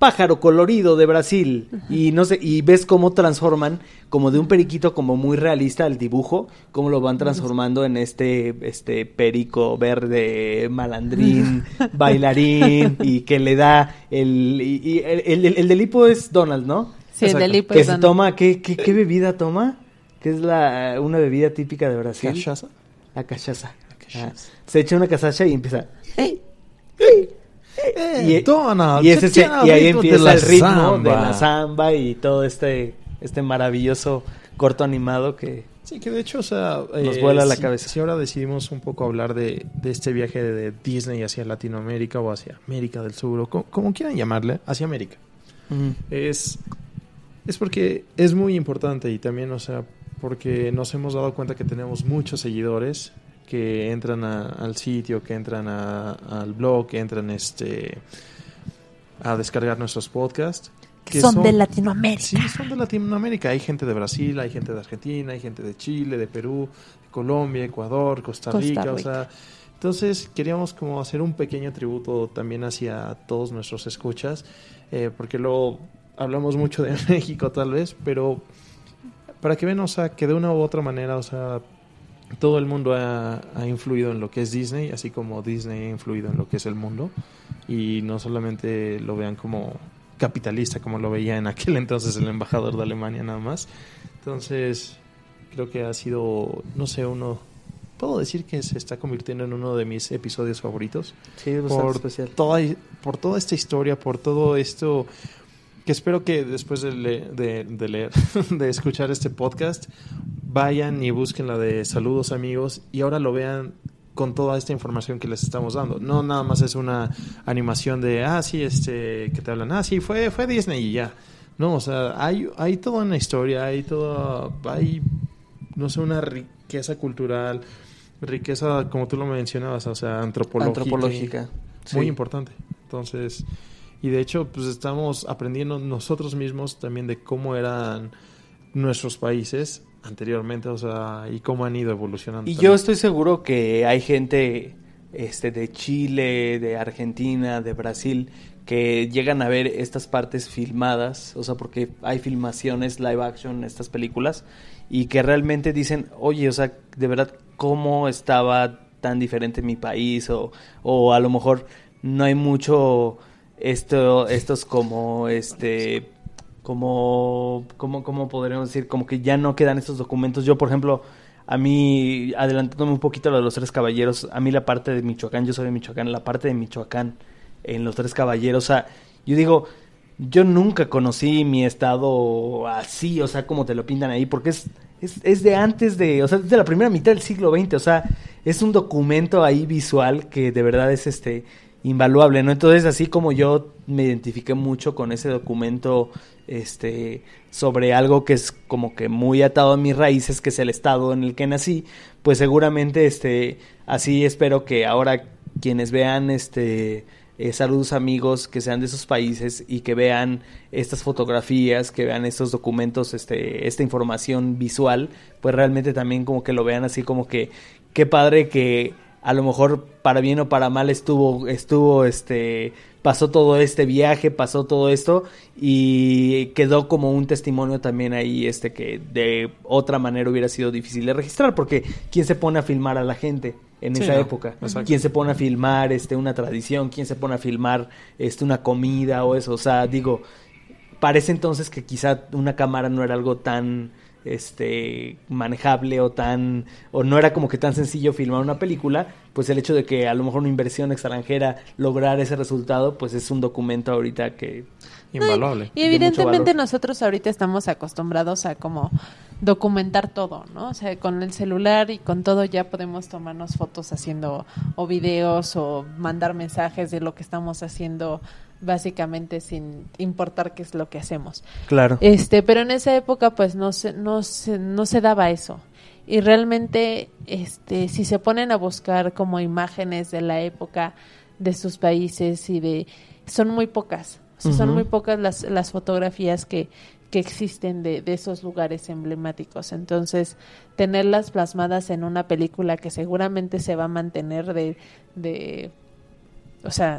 pájaro colorido de Brasil. Uh-huh. Y no sé, y ves cómo transforman como de un periquito como muy realista el dibujo, cómo lo van transformando en este este perico verde, malandrín, bailarín, y que le da el y, y el, el, el, el del hipo es Donald, ¿no? Sí, el del hipo que es se Donald. toma, ¿qué, qué, qué bebida toma? Que es la una bebida típica de Brasil. ¿Cachaza? La cachaza. La cachaza. Ah, se echa una cachaza y empieza. ¡Hey! ¡Hey! Eh, y, Donald, y, ese se, y ahí empieza el ritmo samba. de la samba y todo este este maravilloso corto animado que sí, que de hecho, o sea, nos eh, vuela la si, cabeza. Si ahora decidimos un poco hablar de, de este viaje de Disney hacia Latinoamérica o hacia América del Sur, o como, como quieran llamarle, hacia América, uh-huh. es, es porque es muy importante y también, o sea, porque nos hemos dado cuenta que tenemos muchos seguidores que entran a, al sitio, que entran a, al blog, que entran este a descargar nuestros podcasts. Que son, son de Latinoamérica. Sí, son de Latinoamérica. Hay gente de Brasil, hay gente de Argentina, hay gente de Chile, de Perú, de Colombia, Ecuador, Costa Rica. Costa Rica. O sea, entonces queríamos como hacer un pequeño tributo también hacia todos nuestros escuchas, eh, porque luego hablamos mucho de México tal vez, pero para que vean, o sea, que de una u otra manera, o sea, todo el mundo ha, ha influido en lo que es Disney, así como Disney ha influido en lo que es el mundo, y no solamente lo vean como capitalista, como lo veía en aquel entonces el embajador de Alemania nada más. Entonces, creo que ha sido, no sé, uno, puedo decir que se está convirtiendo en uno de mis episodios favoritos. Sí, es bastante especial. Toda, por toda esta historia, por todo esto, que espero que después de, le, de, de leer, de escuchar este podcast, vayan y busquen la de Saludos Amigos y ahora lo vean con toda esta información que les estamos dando. No nada más es una animación de, ah, sí, este, que te hablan, ah, sí, fue, fue Disney y ya. No, o sea, hay, hay toda una historia, hay toda, hay, no sé, una riqueza cultural, riqueza, como tú lo mencionabas, o sea, antropológica. Antropológica. Muy sí. importante. Entonces, y de hecho, pues estamos aprendiendo nosotros mismos también de cómo eran nuestros países anteriormente, o sea, y cómo han ido evolucionando. Y también. yo estoy seguro que hay gente este de Chile, de Argentina, de Brasil, que llegan a ver estas partes filmadas, o sea, porque hay filmaciones live action, estas películas, y que realmente dicen, oye, o sea, de verdad, ¿cómo estaba tan diferente mi país? O, o a lo mejor no hay mucho esto, estos como, este... como, como, como podríamos decir, como que ya no quedan estos documentos. Yo, por ejemplo, a mí, adelantándome un poquito a lo de los Tres Caballeros, a mí la parte de Michoacán, yo soy de Michoacán, la parte de Michoacán en los Tres Caballeros, o sea, yo digo, yo nunca conocí mi estado así, o sea, como te lo pintan ahí, porque es, es, es de antes de, o sea, es de la primera mitad del siglo veinte, o sea, es un documento ahí visual que de verdad es este... invaluable, ¿no? Entonces, así como yo me identifiqué mucho con ese documento este sobre algo que es como que muy atado a mis raíces, que es el estado en el que nací, pues seguramente este así espero que ahora quienes vean este eh, Saludos Amigos, que sean de esos países y que vean estas fotografías, que vean estos documentos, este esta información visual, pues realmente también como que lo vean así como que qué padre que a lo mejor para bien o para mal estuvo, estuvo, este, pasó todo este viaje, pasó todo esto y quedó como un testimonio también ahí, este, que de otra manera hubiera sido difícil de registrar, porque ¿quién se pone a filmar a la gente en sí, esa no, época? Exacto. ¿Quién se pone a filmar, este, una tradición? ¿Quién se pone a filmar, este, una comida o eso? O sea, digo, parece entonces que quizá una cámara no era algo tan este manejable o tan o no era como que tan sencillo filmar una película, pues el hecho de que a lo mejor una inversión extranjera lograr ese resultado, pues es un documento ahorita que invaluable. Y evidentemente nosotros ahorita estamos acostumbrados a como documentar todo, ¿no? O sea, con el celular y con todo ya podemos tomarnos fotos haciendo o videos o mandar mensajes de lo que estamos haciendo, básicamente sin importar qué es lo que hacemos. Claro. Este, pero en esa época pues no se no se no se daba eso. Y realmente este si se ponen a buscar como imágenes de la época de sus países y de son muy pocas. O sea, uh-huh. Son muy pocas las las fotografías que que existen de, de esos lugares emblemáticos. Entonces, tenerlas plasmadas en una película que seguramente se va a mantener de de o sea,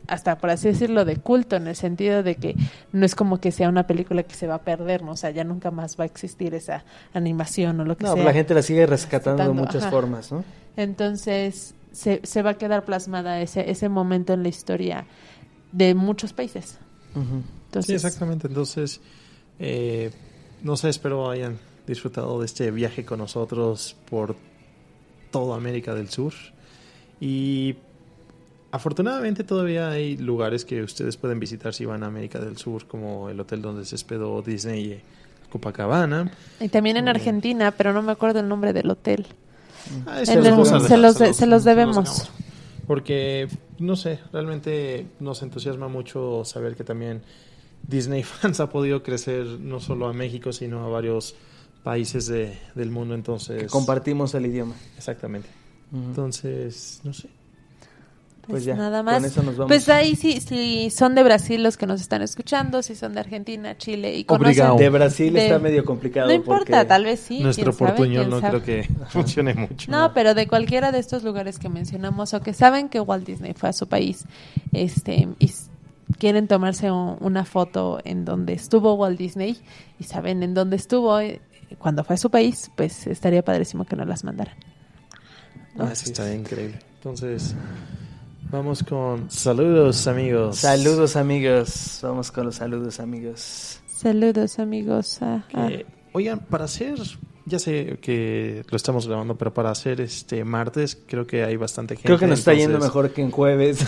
hasta por así decirlo, de culto, en el sentido de que no es como que sea una película que se va a perder, ¿no? O sea, ya nunca más va a existir esa animación o lo que No, sea. la gente la sigue rescatando de Rescatando, muchas ajá. formas, ¿no? Entonces, se, se va a quedar plasmada ese, ese momento en la historia de muchos países. Uh-huh. Entonces, Sí, exactamente. Entonces, eh, no sé, espero hayan disfrutado de este viaje con nosotros por toda América del Sur. Y afortunadamente todavía hay lugares que ustedes pueden visitar si van a América del Sur, como el hotel donde se hospedó Disney, eh, Copacabana. Y también en Argentina, pero no me acuerdo el nombre del hotel. Ah, El se, los del- vamos a dejar, se los de- se los se debemos. dejamos. Porque, no sé, realmente nos entusiasma mucho saber que también Disney Fans ha podido crecer no solo a México, sino a varios países de, del mundo. Entonces, Que compartimos el idioma. exactamente. Ujú. Entonces, no sé. Pues, Pues ya, nada con más. eso nos vamos. Pues ahí sí, si son de Brasil los que nos están escuchando, si son de Argentina, Chile y conocen... Obrigado. De Brasil de- está medio complicado. No importa, porque- tal vez sí. Nuestro quién sabe, portuñol quién no sabe. creo que funcione mucho. No, pero de cualquiera de estos lugares que mencionamos o que saben que Walt Disney fue a su país, este, y s- quieren tomarse un- una foto en donde estuvo Walt Disney y saben en dónde estuvo eh, cuando fue a su país, pues estaría padrísimo que nos las mandaran. Ah, eso está increíble. Entonces, vamos con saludos, amigos. Saludos, amigos. Vamos con los saludos, amigos. Saludos, amigos. Ah, ah. Eh, oigan, para hacer, ya sé que lo estamos grabando, pero para hacer este martes, creo que hay bastante gente. Creo que nos está yendo entonces- mejor que en jueves.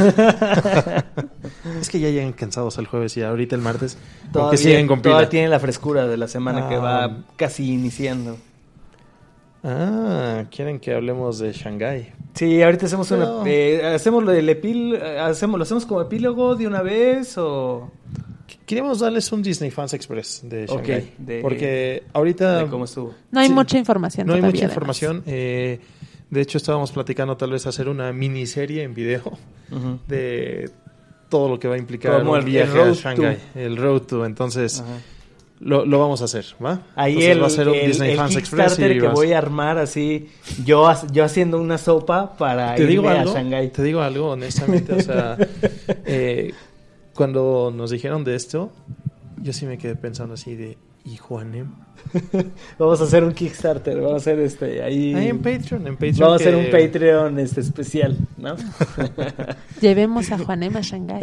Es que ya llegan cansados el jueves y ahorita el martes, porque Todavía, siguen con pila. todavía tiene la frescura de la semana que Ah. va casi iniciando. Ah, quieren que hablemos de Shanghái. Sí, ahorita hacemos Pero- una... eh, ¿Hacemos lo del epil... eh, hacemos, ¿Lo hacemos como epílogo de una vez o...? Queríamos darles un Disney Fans Express de Ok, Shanghái, de- porque ahorita de cómo estuvo? No hay sí, mucha información no hay todavía, mucha además. información. eh, de hecho, estábamos platicando tal vez hacer una miniserie en video Ujú. de todo lo que va a implicar Como un el- el viaje Road a Shanghái, el Road to. Entonces, Ajá. lo, lo vamos a hacer, ¿va? Ahí Entonces el, va a ser un el- Disney el Fans Express Kickstarter y que vas- voy a armar así, yo, ha- yo haciendo una sopa para te irme digo a algo, Shanghái. te digo algo, honestamente, o sea, eh, cuando nos dijeron de esto, yo sí me quedé pensando así de, ¿y Juanem? Vamos a hacer un Kickstarter, vamos a hacer este ahí. Ahí en Patreon, en Patreon. Vamos a hacer que- un Patreon este especial, ¿no? Llevemos a Juanem a Shanghái.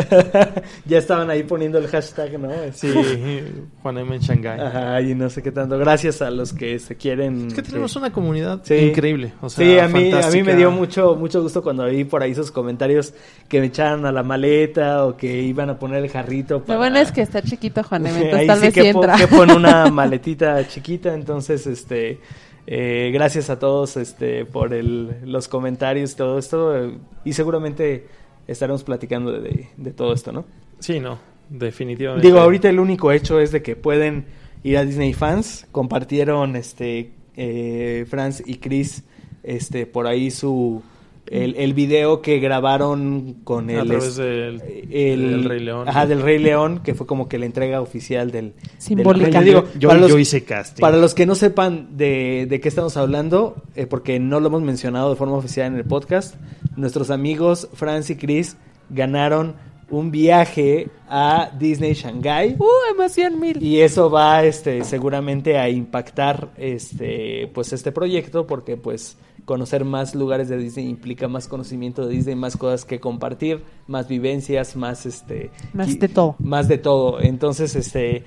Ya estaban ahí poniendo el hashtag, ¿no? Sí, Juanem en Shanghái. Ajá, y no sé qué tanto. Gracias a los que se quieren. Es que tenemos una comunidad Sí. increíble. O sea, Sí, a mí, a mí fantástica. me dio mucho, mucho gusto cuando vi por ahí esos comentarios que me echaran a la maleta o que iban a poner el jarrito. Lo para- bueno es que está chiquito Juanem, entonces Ahí tal sí vez que sí entra. que pone una maletita chiquita, entonces este eh, gracias a todos este por el, los comentarios y todo esto eh, y seguramente estaremos platicando de, de, de todo esto, ¿no? Sí, no, definitivamente. Digo, ahorita el único hecho es de que pueden ir a Disney Fans, compartieron este eh, Franz y Chris este por ahí su el, el video que grabaron con A el través es- del, el del Rey León. Ajá, del Rey León, que fue como que la entrega oficial del Simbólica. del- yo digo, Yo, para yo los, hice casting. para los que no sepan de, de qué estamos hablando, eh, porque no lo hemos mencionado de forma oficial en el podcast, nuestros amigos Franz y Chris ganaron un viaje a Disney Shanghái. ¡Uh, emoción mil! Y eso va este seguramente a impactar este pues este proyecto porque pues conocer más lugares de Disney implica más conocimiento de Disney, más cosas que compartir, más vivencias, más este Más y- de todo. más de todo. Entonces, este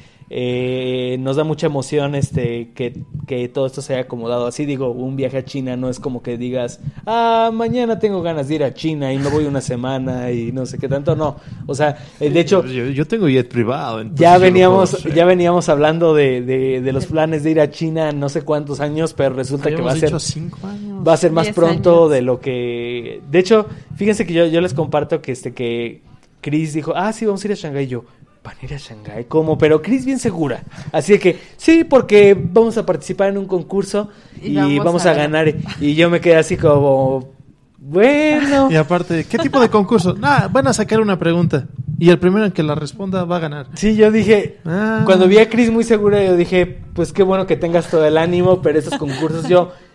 eh, nos da mucha emoción este que, que todo esto se haya acomodado así. Digo, un viaje a China no es como que digas, ah, mañana tengo ganas de ir a China y no voy una semana y no sé qué tanto. No, o sea, eh, de hecho, yo, yo tengo jet privado. entonces ya yo lo veníamos, puedo hacer. ya veníamos hablando de, de, de los planes de ir a China no sé cuántos años, pero resulta que va a Habíamos ser dicho cinco años. va a ser más Diez pronto años. de lo que... De hecho, fíjense que yo, yo les comparto que este que Chris dijo, ah, sí, vamos a ir a Shanghái. Y yo, ¿van a ir a Shanghái? ¿Cómo? Pero Chris bien segura. Así de que, sí, porque vamos a participar en un concurso y, Y vamos, vamos a, a ganar. Y yo me quedé así como, bueno... Y aparte, ¿qué tipo de concurso? Nah, van a sacar una pregunta. Y el primero en que la responda va a ganar. Sí, yo dije, Ah. cuando vi a Chris muy segura, yo dije, pues qué bueno que tengas todo el ánimo, pero esos concursos yo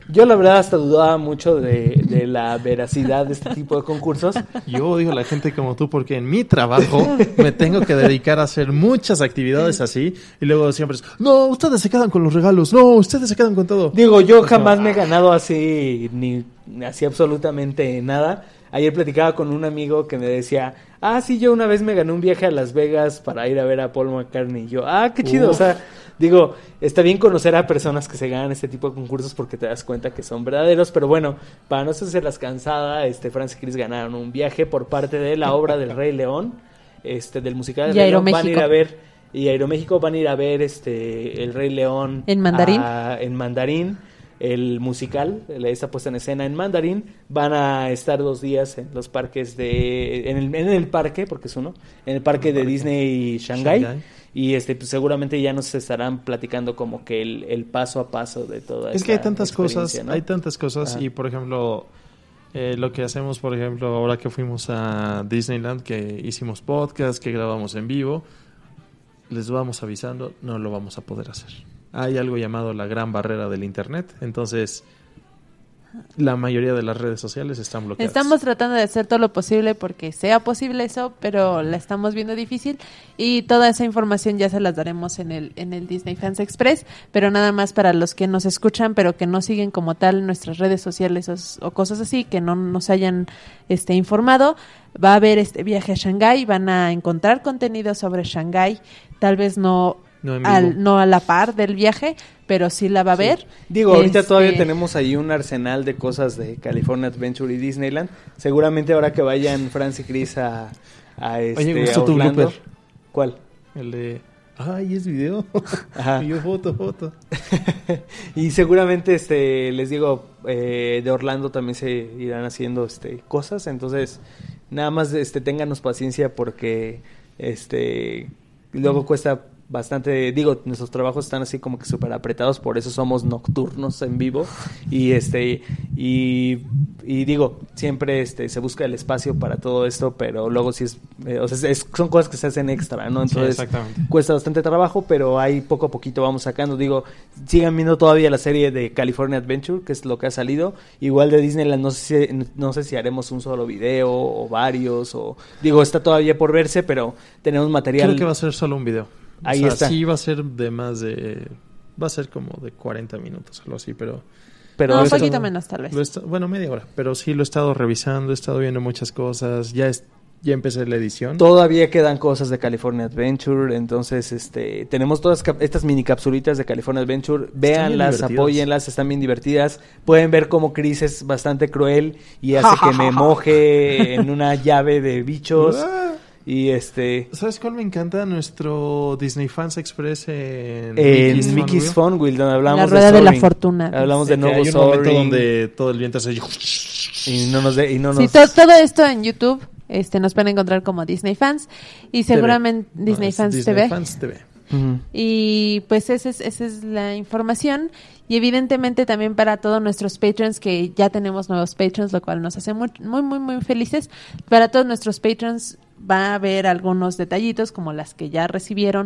Yo la verdad hasta dudaba mucho de, de la veracidad de este tipo de concursos. Yo odio a la gente como tú porque en mi trabajo me tengo que dedicar a hacer muchas actividades así y luego siempre es, no, ustedes se quedan con los regalos, no, ustedes se quedan con todo. Digo, yo jamás me he ganado así, ni así absolutamente nada. Ayer platicaba con un amigo que me decía, ah, sí, yo una vez me gané un viaje a Las Vegas para ir a ver a Paul McCartney. Y yo, ah, qué chido, Uf. o sea, digo, está bien conocer a personas que se ganan este tipo de concursos porque te das cuenta que son verdaderos, pero bueno, para no hacerlas cansada, este, Franz y Chris ganaron un viaje por parte de la obra del Rey León, este, del musical del Y Rey León, van a ir Aeroméxico. a ver, y Aeroméxico van a ir a ver este, el Rey León ¿En mandarín? a- en mandarín. El musical, esta puesta en escena en mandarín, van a estar dos días en los parques de, en el, en el parque, porque es uno, en el parque de Disney Shanghai, Shanghái. y este pues seguramente ya nos estarán platicando como que el, el paso a paso de toda Es esta que hay tantas cosas, experiencia, ¿no? hay tantas cosas Ajá. y por ejemplo eh, lo que hacemos, por ejemplo, ahora que fuimos a Disneyland, que hicimos podcast, que grabamos en vivo, les vamos avisando, no lo vamos a poder hacer. Hay algo llamado la gran barrera del internet, entonces la mayoría de las redes sociales están bloqueadas. Estamos tratando de hacer todo lo posible porque sea posible eso, pero la estamos viendo difícil y toda esa información ya se las daremos en el en el Disney Fans Express, pero nada más para los que nos escuchan pero que no siguen como tal nuestras redes sociales o, o cosas así, que no nos hayan este informado. Va a haber este viaje a Shanghái, van a encontrar contenido sobre Shanghái, tal vez no No en vivo. al, no a la par del viaje, pero sí la va a ver. Digo, ahorita Este, todavía tenemos ahí un arsenal de cosas de California Adventure y Disneyland. Seguramente ahora que vayan Franz y Chris a, a, este, Oye, me a gustó tu Orlando. blooper. ¿Cuál? El de, ay, es video. Ajá. Y yo foto, foto. Y seguramente, este, les digo, eh, de Orlando también se irán haciendo, este, cosas. Entonces, nada más, este, ténganos paciencia porque, este, luego cuesta bastante, digo, nuestros trabajos están así como que súper apretados, por eso somos nocturnos en vivo y este y, y digo, siempre este se busca el espacio para todo esto, pero luego sí es, eh, o sea, es- es- son cosas que se hacen extra, ¿no? Sí, Entonces exactamente. cuesta bastante trabajo, pero ahí poco a poquito vamos sacando, digo, sigan viendo todavía la serie de California Adventure, que es lo que ha salido, igual de Disneyland, no sé si, no sé si haremos un solo video o varios, o digo, está todavía por verse, pero tenemos material. Creo que va a ser solo un video. O Ahí sea, está. Sí va a ser de más de... Va a ser como de cuarenta minutos, algo así, pero... pero no, un esto- poquito menos tal vez. Lo he esta- bueno, media hora, pero sí lo he estado revisando, he estado viendo muchas cosas, ya es, ya empecé la edición. Todavía quedan cosas de California Adventure, entonces este tenemos todas cap- estas mini capsulitas de California Adventure, véanlas, divertidas. apóyenlas, están bien divertidas. Pueden ver cómo Chris es bastante cruel y hace que me moje en una llave de bichos Ah. y este ¿Sabes cuál me encanta? Nuestro Disney Fans Express en, en Mickey's Fun Fun Wheel, donde hablamos La rueda de la Soaring. fortuna. Hablamos de Wheel. nuevo Hay un momento Soaring donde todo el viento se... y no nos de- y no Sí, nos to- todo esto en YouTube este nos pueden encontrar como Disney Fans y seguramente No, Disney es Fans Disney T V. Fans T V. Ujú. Y pues esa es, esa es la información. Y evidentemente también para todos nuestros patrons, que ya tenemos nuevos patrons, lo cual nos hace muy, muy, muy, muy felices. Para todos nuestros patrons va a haber algunos detallitos, como las que ya recibieron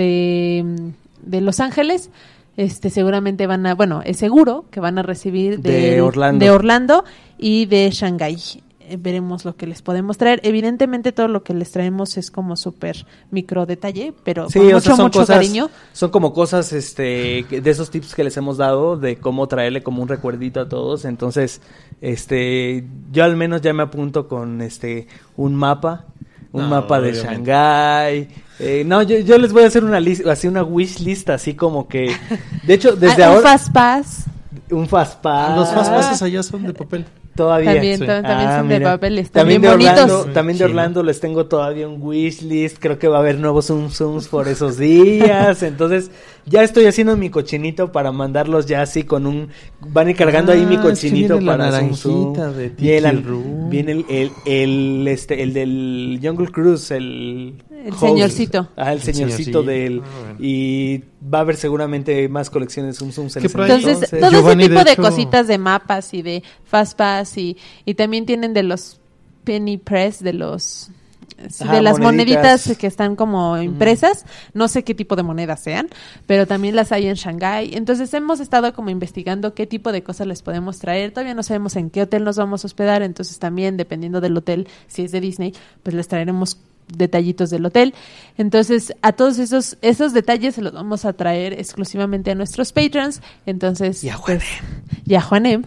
de, de Los Ángeles. Este, seguramente van a, bueno, es seguro que van a recibir De del- Orlando. de Orlando y de Shanghái. Eh, Veremos lo que les podemos traer. Evidentemente todo lo que les traemos es como súper micro detalle, pero Sí, con o mucho, sea, son mucho cosas, cariño. son como cosas, este, que- de esos tips que les hemos dado de cómo traerle como un recuerdito a todos. Entonces, este, yo al menos ya me apunto con, este, un mapa, un No, mapa de obviamente. Shanghái. Eh, no, yo, yo les voy a hacer una lista, así una wish list, así como que, de hecho, desde Ah, un ahora, Fast Pass. un fast pass. Los Fast Passes allá son de papel. Todavía. También, sí. tam- también Ah, son de mira. papel, están También bien de bonitos. Orlando, también de Sí, Orlando les tengo todavía un wish list. Creo que va a haber nuevos Zoom Zooms por esos días. Entonces, ya estoy haciendo mi cochinito para mandarlos ya así con un. Van a ir cargando ahí mi Ah, es que cochinito viene la para Zoom Zoom. naranjita de Viene el, Tiki Room. viene el, el, el, este, el del Jungle Cruise, el. El host. señorcito. Ah, el El señorcito señorcito. del. Ah, bueno. Y va a haber seguramente más colecciones Zoom Zooms en Que ese por ahí- Entonces, entonces. todo Giovanni, ese tipo de de, hecho- cositas de mapas y de Fast Pass y, y también tienen de los Penny Press, de los sí, Ajá, de las moneditas. moneditas que están como impresas. No sé qué tipo de monedas sean, pero también las hay en Shanghái. Entonces hemos estado como investigando qué tipo de cosas les podemos traer. Todavía no sabemos en qué hotel nos vamos a hospedar, entonces también dependiendo del hotel, si es de Disney, pues les traeremos detallitos del hotel. Entonces, a todos esos esos detalles se los vamos a traer exclusivamente a nuestros patrons. Entonces, Y a pues, y a Juanem.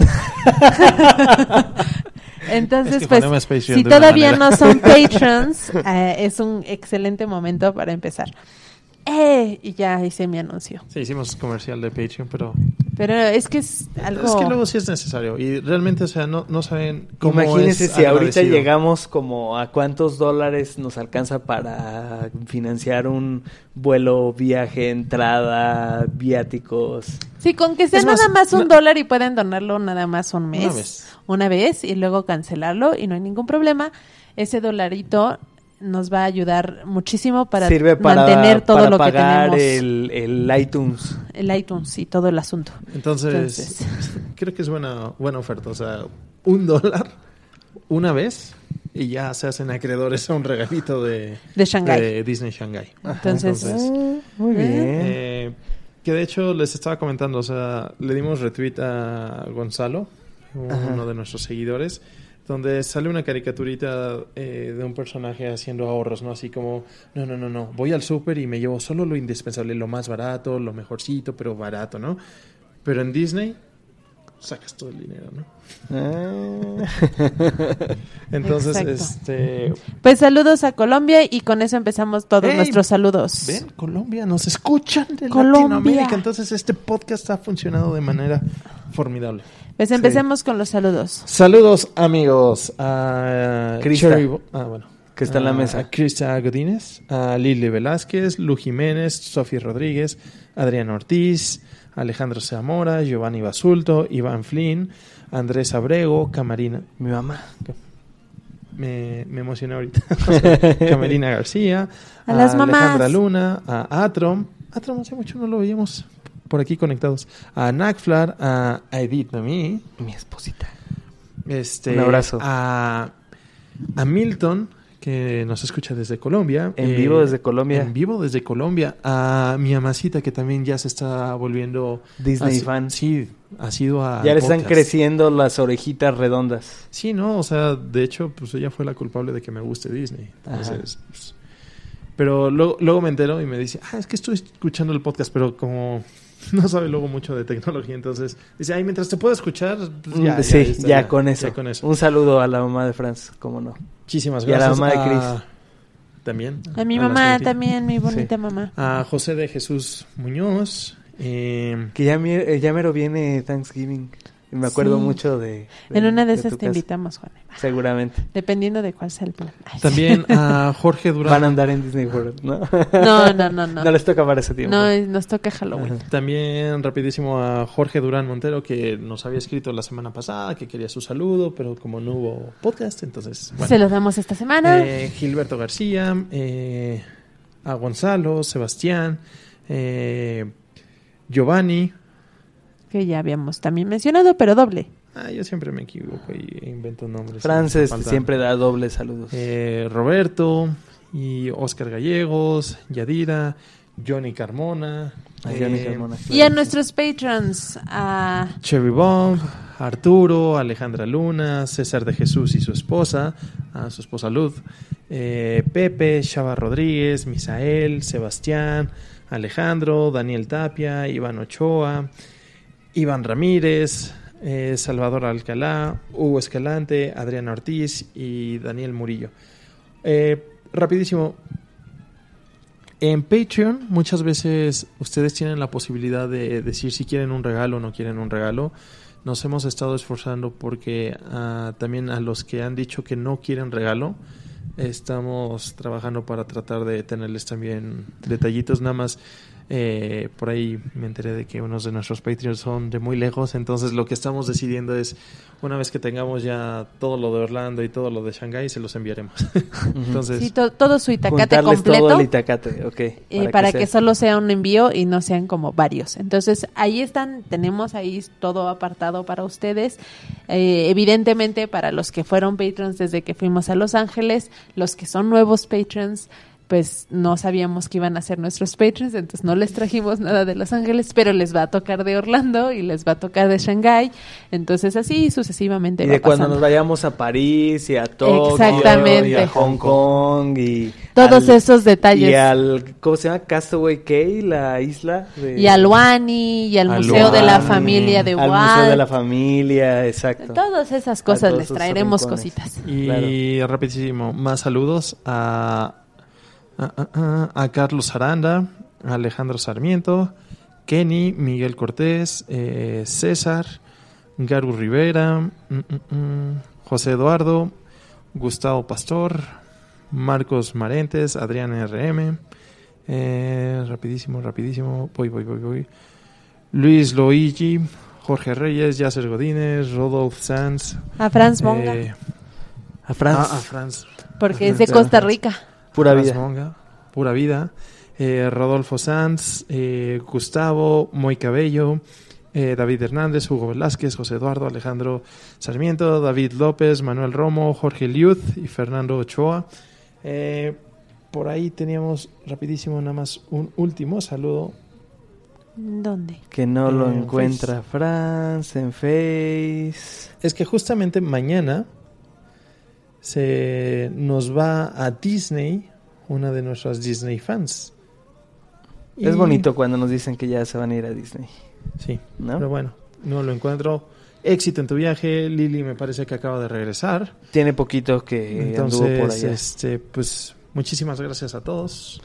Entonces, Es que pues, Juanem es Patreon si de una todavía manera. no son patrons, eh, es un excelente momento para empezar. Eh, y ya hice mi anuncio. Sí, hicimos comercial de Patreon, pero Pero es que es algo... es que luego sí es necesario. Y realmente, o sea, no, no saben cómo Imagínense es si ahorita agradecido. llegamos como a cuántos dólares nos alcanza para financiar un vuelo, viaje, entrada, viáticos. Sí, con que sea Es más, nada más un no- dólar y pueden donarlo nada más un mes. Una vez. Una vez y luego cancelarlo y no hay ningún problema. Ese dolarito nos va a ayudar muchísimo para Sirve para, mantener todo para lo que pagar tenemos. el, el iTunes. El iTunes y todo el asunto. Entonces, Entonces. creo que es buena, buena oferta. O sea, un dólar una vez y ya se hacen acreedores a un regalito de, De Shanghái. de Disney Shanghái. Entonces, Muy bien. Eh, que de hecho les estaba comentando, o sea, le dimos retweet a Gonzalo, uno de nuestros seguidores, donde sale una caricaturita eh, de un personaje haciendo ahorros, ¿no? Así como, no, no, no, no, voy al súper y me llevo solo lo indispensable, lo más barato, lo mejorcito, pero barato, ¿no? Pero en Disney sacas todo el dinero, ¿no? Ah. Entonces, Exacto. este... pues saludos a Colombia y con eso empezamos todos ¡Ey! nuestros saludos. Ven, Colombia, nos escuchan de Colombia. Latinoamérica. Entonces este podcast ha funcionado de manera formidable. Pues empecemos con los saludos. Saludos, amigos. A Krista. Cherry Bo- ah, bueno. Que está en la A- mesa. A Krista Godínez, a Lili Velázquez, Lu Jiménez, Sofía Rodríguez, Adrián Ortiz, Alejandro Zamora, Giovanni Basulto, Iván Flynn, Andrés Abrego, Camarina. Mi mamá. Me, me emocioné ahorita. O sea, Camerina García, A las mamás. Alejandra Luna, a Atrom. Atrom hace mucho no lo veíamos por aquí conectados. A Nakflar, a Edith Nami. Mi esposita. Este, Un abrazo. A, a Milton, que nos escucha desde Colombia. En vivo desde Colombia. En vivo desde Colombia. A mi amacita, que también ya se está volviendo... Disney ha- fan. Sí, ha sido a... Ya le están podcast. creciendo las orejitas redondas. Sí, no, o sea, de hecho, pues ella fue la culpable de que me guste Disney. Entonces, pues, pero luego, luego me entero y me dice, ah, es que estoy escuchando el podcast, pero como no sabe luego mucho de tecnología, entonces dice, ay, mientras te puedo escuchar, pues ya, Mm, sí, está, ya, con eso. ya con eso. Un saludo a la mamá de Franz, cómo no. Muchísimas y a la gracias. mamá de Chris. a- También. A mi la mamá señorita. también, mi bonita Sí. mamá. A José de Jesús Muñoz. eh, Que ya, mi- eh, ya mero viene Thanksgiving. Y me acuerdo Sí. mucho de, de- En una de de esas tu te casa. invitamos, Juan. Seguramente. Dependiendo de cuál sea el plan. Ay, también a Jorge Durán. Van a andar en Disney World, ¿no? No, no, no, no. No les toca para ese tiempo. No, es- nos toca Halloween. Ajá. También rapidísimo a Jorge Durán Montero, que nos había escrito la semana pasada, que quería su saludo, pero como no hubo podcast, entonces, bueno. Se los damos esta semana. Eh, Gilberto García, eh, a Gonzalo, Sebastián, eh, Giovanni. Que ya habíamos también mencionado, pero doble. Ah, yo siempre me equivoco y invento nombres. Frances Faltan. siempre da dobles saludos. Eh, Roberto y Oscar Gallegos, Yadira, Johnny Carmona. A eh, Johnny Carmona. Y a nuestros patrons, a Cherry Bomb, Arturo, Alejandra Luna, César de Jesús y su esposa, a su esposa Luz, eh, Pepe, Chava Rodríguez, Misael, Sebastián, Alejandro, Daniel Tapia, Iván Ochoa, Iván Ramírez, eh, Salvador Alcalá, Hugo Escalante, Adrián Ortiz y Daniel Murillo. Eh, rapidísimo. En Patreon muchas veces ustedes tienen la posibilidad de decir si quieren un regalo o no quieren un regalo. Nos hemos estado esforzando porque uh, también a los que han dicho que no quieren regalo, estamos trabajando para tratar de tenerles también detallitos. Nada más Eh, por ahí me enteré de que unos de nuestros Patreons son de muy lejos, entonces lo que estamos decidiendo es, una vez que tengamos ya todo lo de Orlando y todo lo de Shanghái, se los enviaremos. Entonces, Sí, to- todo su Itacate Juntarles completo. todo el Itacate, ok. Eh, para que, sea- solo sea un envío y no sean como varios. Entonces, ahí están, tenemos ahí todo apartado para ustedes. Eh, evidentemente, para los que fueron patrons desde que fuimos a Los Ángeles, los que son nuevos patrons, pues no sabíamos que iban a ser nuestros patrons, entonces no les trajimos nada de Los Ángeles, pero les va a tocar de Orlando y les va a tocar de Shanghái. Entonces, así sucesivamente Y va de cuando pasando. nos vayamos a París y a Tokio Exactamente. y a Hong Kong y Todos al- esos detalles. y al ¿cómo se llama? Castaway Cay, la isla de, Y al Wani, y al Al Museo de la Wani, Familia de al Walt. Museo de la Familia, exacto. Todas esas A cosas todos les esos traeremos rincones. cositas. y rapidísimo, más saludos a, a, a- a Carlos Aranda, a Alejandro Sarmiento, Kenny, Miguel Cortés, eh, César, Garu Rivera, mm, mm, mm, José Eduardo, Gustavo Pastor, Marcos Marentes, Adrián R M, eh, rapidísimo, rapidísimo, voy, voy, voy, voy, Luis Loigi, Jorge Reyes, Yasser Godínez, Rodolfo Sanz, A Franz Monga, eh, A Franz, ah, a Franz, porque es de Costa Rica. pura Franz vida. Monga, pura vida, eh, Rodolfo Sanz, eh, Gustavo, Moy Cabello, eh, David Hernández, Hugo Velázquez, José Eduardo, Alejandro Sarmiento, David López, Manuel Romo, Jorge Liuz y Fernando Ochoa. Eh, por ahí teníamos rapidísimo nada más un último saludo. ¿Dónde? Que no lo En encuentra Franz en Face. Es que justamente mañana se nos va a Disney, una de nuestras Disney fans. Es Y- bonito cuando nos dicen que ya se van a ir a Disney, Sí, ¿no? pero bueno, no lo encuentro. Éxito en tu viaje. Lili me parece que acaba de regresar. Tiene poquito que anduvo por Entonces, allá. este, pues muchísimas gracias a todos.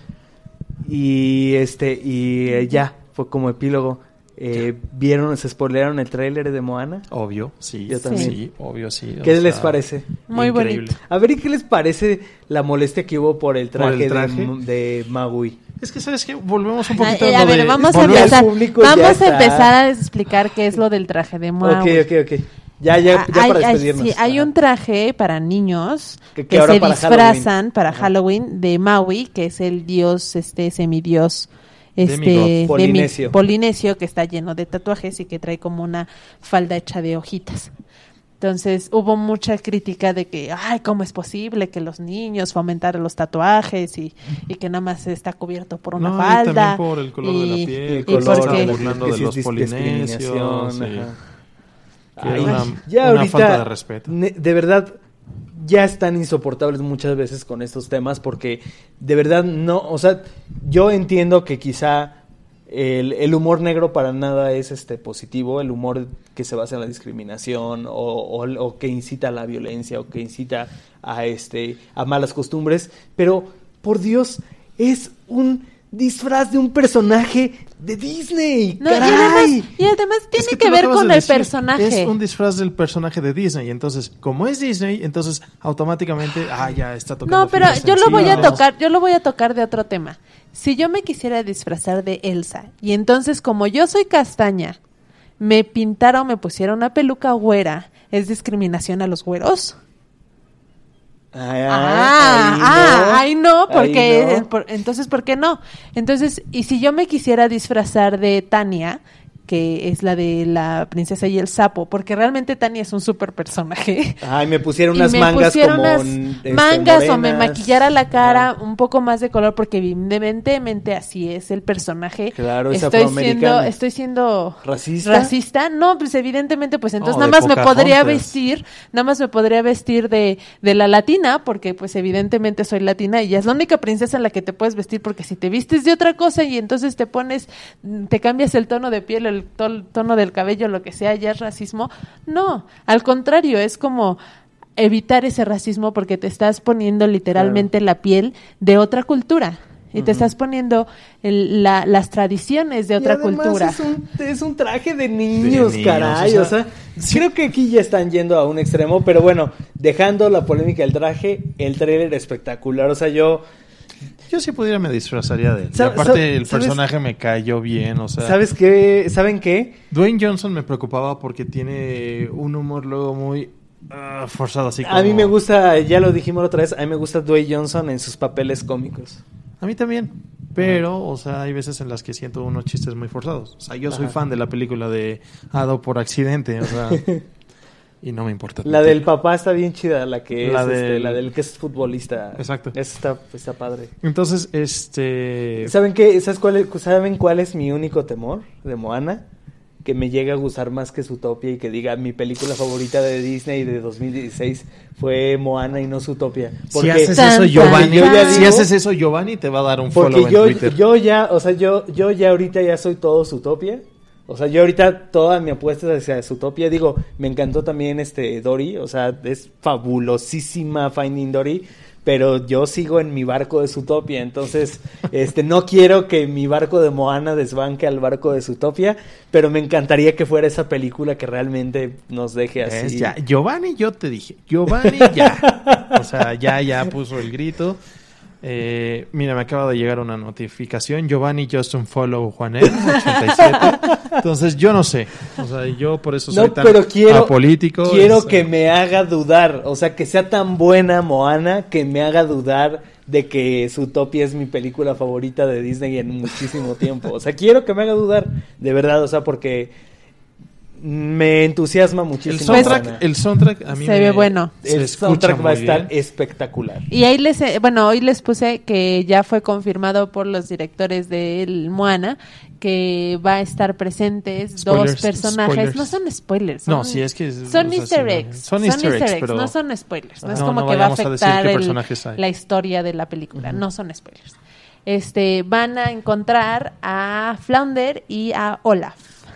Y este y eh, ya fue como epílogo. Eh, ¿Vieron, se spoilearon el tráiler de Moana? Obvio, sí. Yo también. Sí, obvio, sí. o ¿Qué sea, les parece? Muy increíble. bonito. A ver, ¿y qué les parece la molestia que hubo por el traje, ¿Por el traje? De, de Maui? Es que, ¿sabes qué? Volvemos un Ah, poquito eh, a a lo ver, de- vamos a volver al empezar. público, ya Vamos a está. empezar a explicar qué es lo del traje de Maui. Ok, ok, ok. Ya, ya, ya Ah, para hay, hay- despedirnos. sí, hay Ajá. un traje para niños Que- que, que ahora se para disfrazan Halloween. para Ajá. Halloween de Maui, que es el dios, este semidios, este Demigod. demi- Polinesio. polinesio, que está lleno de tatuajes y que trae como una falda hecha de hojitas. Entonces hubo mucha crítica de que, ay, ¿cómo es posible que los niños fomentaran los tatuajes y, y que nada más está cubierto por una No, y falda? también por el color de la y- piel. El y que se porque- estaban burlando que de sí los es dis- polinesios. discriminación, sí. ajá. Que Ay, una, ya una ahorita, falta de respeto. ne- de verdad, ya están insoportables muchas veces con estos temas porque de verdad no, o sea, yo entiendo que quizá el, el humor negro para nada es este positivo, el humor que se basa en la discriminación o, o, o que incita a la violencia o que incita a este a malas costumbres, pero por Dios, es un disfraz de un personaje de Disney. No, y ¡Caray! además, y además tiene Es que que, tú lo ver acabas con de el decir, personaje. Es un disfraz del personaje de Disney. Entonces, como es Disney, entonces automáticamente, ah, ya está tocando. No, pero fibras yo lo voy a sensibles. tocar, yo lo voy a tocar de otro tema. Si yo me quisiera disfrazar de Elsa y entonces como yo soy castaña, me pintaron, me pusieron una peluca güera, ¿es discriminación a los güeros? Ay, Ah, ahí ah, no. ahí no, porque Ahí no. eh, por- entonces ¿por qué no? Entonces, y si yo me quisiera disfrazar de Tania, que es la de la princesa y el sapo, porque realmente Tania es un súper personaje. Ay, me pusieron Y unas me mangas pusieron como unas este, mangas o me morenas. maquillara la cara Ajá. un poco más de color porque evidentemente así es el personaje. Claro, es estoy siendo afroamericana. estoy siendo ¿Racista? racista, no, pues evidentemente pues entonces No, nada de más me podría Pocahontas. vestir, nada más me podría vestir de de la latina porque pues evidentemente soy latina y ya es la única princesa en la que te puedes vestir porque si te vistes de otra cosa y entonces te pones te cambias el tono de piel, el to- tono del cabello, lo que sea, ya es racismo. No, al contrario, es como evitar ese racismo porque te estás poniendo literalmente la piel de otra cultura y te estás poniendo el- la- las tradiciones de otra Y además cultura. Es un, es un traje de niños, De niños, caray. o O sea, sea, creo que aquí ya están yendo a un extremo, pero bueno, dejando la polémica del traje, el trailer espectacular. O sea, yo Yo si pudiera me disfrazaría de él. Y Sa- aparte sa- el ¿sabes? personaje me cayó bien, o sea... ¿Sabes qué? ¿Saben qué? Dwayne Johnson me preocupaba porque tiene un humor luego muy ah, forzado, así como... A mí me gusta, ya lo dijimos otra vez, a mí me gusta Dwayne Johnson en sus papeles cómicos. A mí también. Pero, o sea, hay veces en las que siento unos chistes muy forzados. O sea, yo soy Ajá. fan de la película de Ado por accidente, o sea... y no me importa. La del papá está bien chida, la que La es, este, del- la del que es futbolista. Exacto. Esa está, está padre. Entonces, este... ¿Saben qué? ¿Sabes cuál es, ¿Saben cuál es mi único temor de Moana? Que me llegue a gustar más que Zootopia y que diga mi película favorita de Disney de dos mil dieciséis fue Moana y no Zootopia. Si haces Tan, eso, tan, Giovanni, yo ya si digo- haces eso, Giovanni te va a dar un follow Porque en yo, Twitter. yo ya, o sea, yo, yo ya ahorita ya soy todo Zootopia. O sea, yo ahorita toda mi apuesta es hacia Zootopia. Digo, me encantó también este Dory. O sea, es fabulosísima Finding Dory. Pero yo sigo en mi barco de Zootopia. Entonces, este, no quiero que mi barco de Moana desbanque al barco de Zootopia. Pero me encantaría que fuera esa película que realmente nos deje así. Es ya. Giovanni, yo te dije. Giovanni, ya. O sea, ya, ya puso el grito. Eh, mira, me acaba de llegar una notificación. Giovanni just unfollow Juanel ochenta y siete. Entonces, yo no sé. O sea, yo por eso soy No, tan pero quiero, apolítico. quiero Es, que eh, me haga dudar, o sea, que sea tan buena Moana que me haga dudar de que Zootopia es mi película favorita de Disney en muchísimo tiempo. O sea, quiero que me haga dudar, de verdad, o sea, porque me entusiasma el muchísimo. soundtrack, Moana. el soundtrack a mí Se me- ve bueno. se El escucha soundtrack va a muy estar bien. espectacular. Y ahí les, eh, bueno, hoy les puse que ya fue confirmado por los directores del Moana que va a estar presentes Spoilers, dos personajes. spoilers. No son spoilers. No, son- si es que es- Son o sea, easter sí, no, eggs. son easter eggs, pero- no son spoilers. No, es No, como no que va a vayamos a decir afectar qué el- personajes hay. la historia de la película. No son spoilers. Este, van a encontrar a Flounder y a Olaf.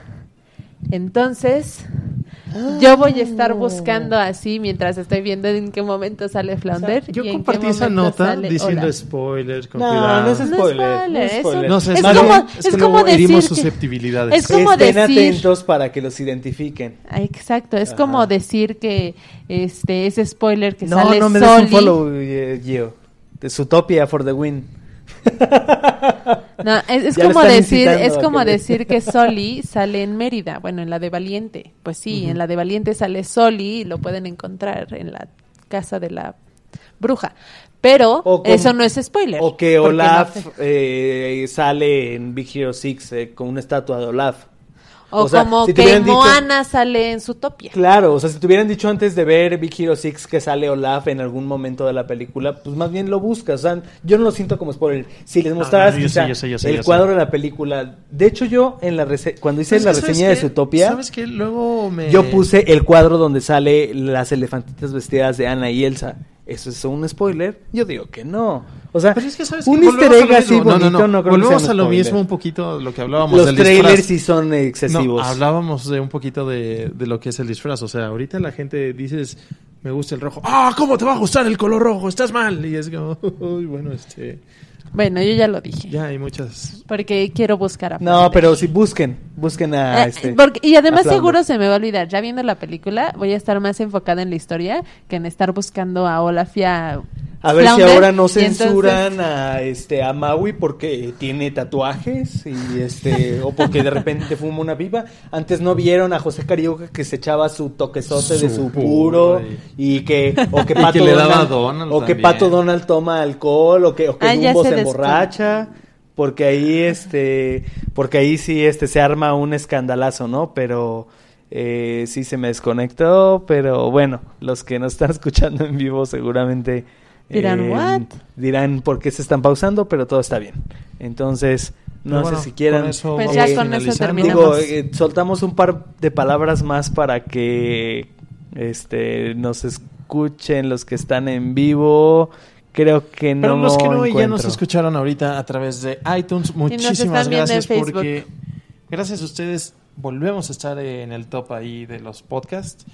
Entonces, yo voy a estar buscando así mientras estoy viendo en qué momento sale Flounder. Yo y en compartí qué esa momento nota sale diciendo Olaf. spoilers, con No, cuidado. no es No es spoiler. spoiler, no es es spoiler. un- No sé, Es más como- bien es es que como luego herimos decir que- susceptibilidades. es como Estén decir- atentos para que los identifiquen. Ah, exacto, es Ajá. como decir que este ese spoiler que No, sale no me des Sully. un follow, eh, Gio. De Zootopia for the win. No, es, es Ya le como están decir, incitando es a como que le- decir que Sully sale en Mérida, bueno, en la de Valiente. Pues sí, en la de Valiente sale Sully y lo pueden encontrar en la casa de la bruja. Pero O con- eso no es spoiler. O que porque Olaf no te- eh, sale en Big Hero seis eh, con una estatua de Olaf. o o sea, como si te que hubieran dicho- Moana sale en Zootopia. Claro, o sea, si te hubieran dicho antes de ver Big Hero seis que sale Olaf en algún momento de la película, pues más bien lo buscas. O sea, yo no lo siento como spoiler. Si les mostraras no, yo quizá sé, yo sé, yo sé, el yo sé. cuadro de la película. De hecho, yo en la rese- cuando hice ¿Sabes la qué? ¿Sabes reseña de qué? Zootopia, ¿Sabes qué? Luego me... yo puse el cuadro donde sale las elefantitas vestidas de Anna y Elsa. ¿Eso es un spoiler? Yo digo que no. O sea, Pero es que, ¿sabes un qué? easter Volvemos a egg lo así mismo. bonito no, creo que Volvemos sea a un lo spoiler. mismo un poquito lo que hablábamos Los del trailers disfraz. sí son excesivos. No, hablábamos de un poquito de, de lo que es el disfraz. O sea, ahorita la gente dices, me gusta el rojo. ¡Ah! ¿Cómo te va a gustar el color rojo? Estás mal. Y es como, uy, bueno, este... Bueno, yo ya lo dije. Ya hay muchas... Porque quiero buscar a No, Flounder. pero si busquen, busquen a Eh, este. porque- y además a Flounder. seguro se me va a olvidar. Ya viendo la película, voy a estar más enfocada en la historia que en estar buscando a Olaf y a A ver Flounder, si ahora no y entonces- censuran a este a Maui porque tiene tatuajes y este o porque de repente fuma una pipa. Antes no vieron a José Carioca que se echaba su toquezote de Su su puro puro y- y que o que Y Pato que le daba a Donald, Donald o que también. Pato Donald toma alcohol o que o que Ah, ya Dumbo sé se de emborracha. Porque ahí este porque ahí sí este se arma un escandalazo, ¿no? Pero eh, sí se me desconectó, pero bueno, los que nos están escuchando en vivo seguramente Dirán, eh, "What?" dirán por qué se están pausando, pero todo está bien. Entonces, no Pero bueno, sé si quieran. con eso Pues vamos ya con eso finalizando. terminamos. Digo, eh, soltamos un par de palabras más para que este nos escuchen los que están en vivo. Creo que no. Pero los que no y ya nos encuentro. escucharon ahorita a través de iTunes, están muchísimas viendo en gracias Facebook. porque gracias a ustedes volvemos a estar en el top ahí de los podcasts.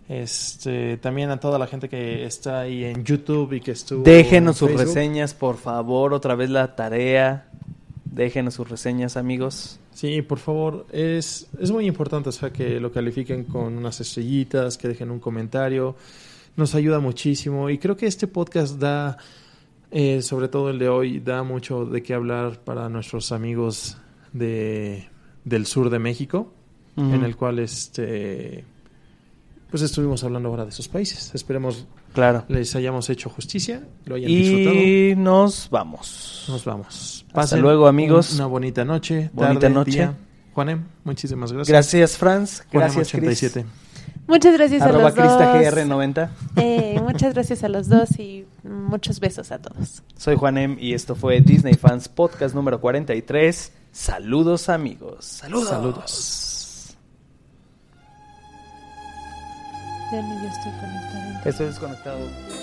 Este, también a toda la gente que está ahí en YouTube y que estuvo Déjenos sus en Facebook. reseñas, por favor. Otra vez la tarea. Déjenos sus reseñas, amigos. Sí, por favor, es, es muy importante, o sea, que lo califiquen con unas estrellitas, que dejen un comentario, nos ayuda muchísimo y creo que este podcast da Eh, sobre todo el de hoy da mucho de qué hablar para nuestros amigos de, del sur de México, uh-huh. en el cual este pues estuvimos hablando ahora de esos países. Esperemos claro. les hayamos hecho justicia, lo hayan y disfrutado. Y nos vamos. Nos vamos. Hasta Pasen luego, amigos. Un, una bonita noche, bonita tarde, noche. Día. Juanem, muchísimas gracias. Gracias, Franz. Gracias, ochenta y siete. Chris. Muchas gracias Arroba a los dos. Crista G R noventa. Eh, muchas gracias a los dos y muchos besos a todos. Soy Juanem y esto fue Disney Fans Podcast número cuarenta y tres. Saludos, amigos. Saludos. Saludos. Ya ni yo estoy conectado. Estoy desconectado.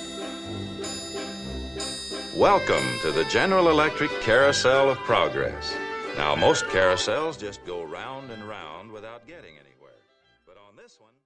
Welcome to the General Electric Carousel of Progress. Now, most carousels just go round and round without getting anywhere. But on this one...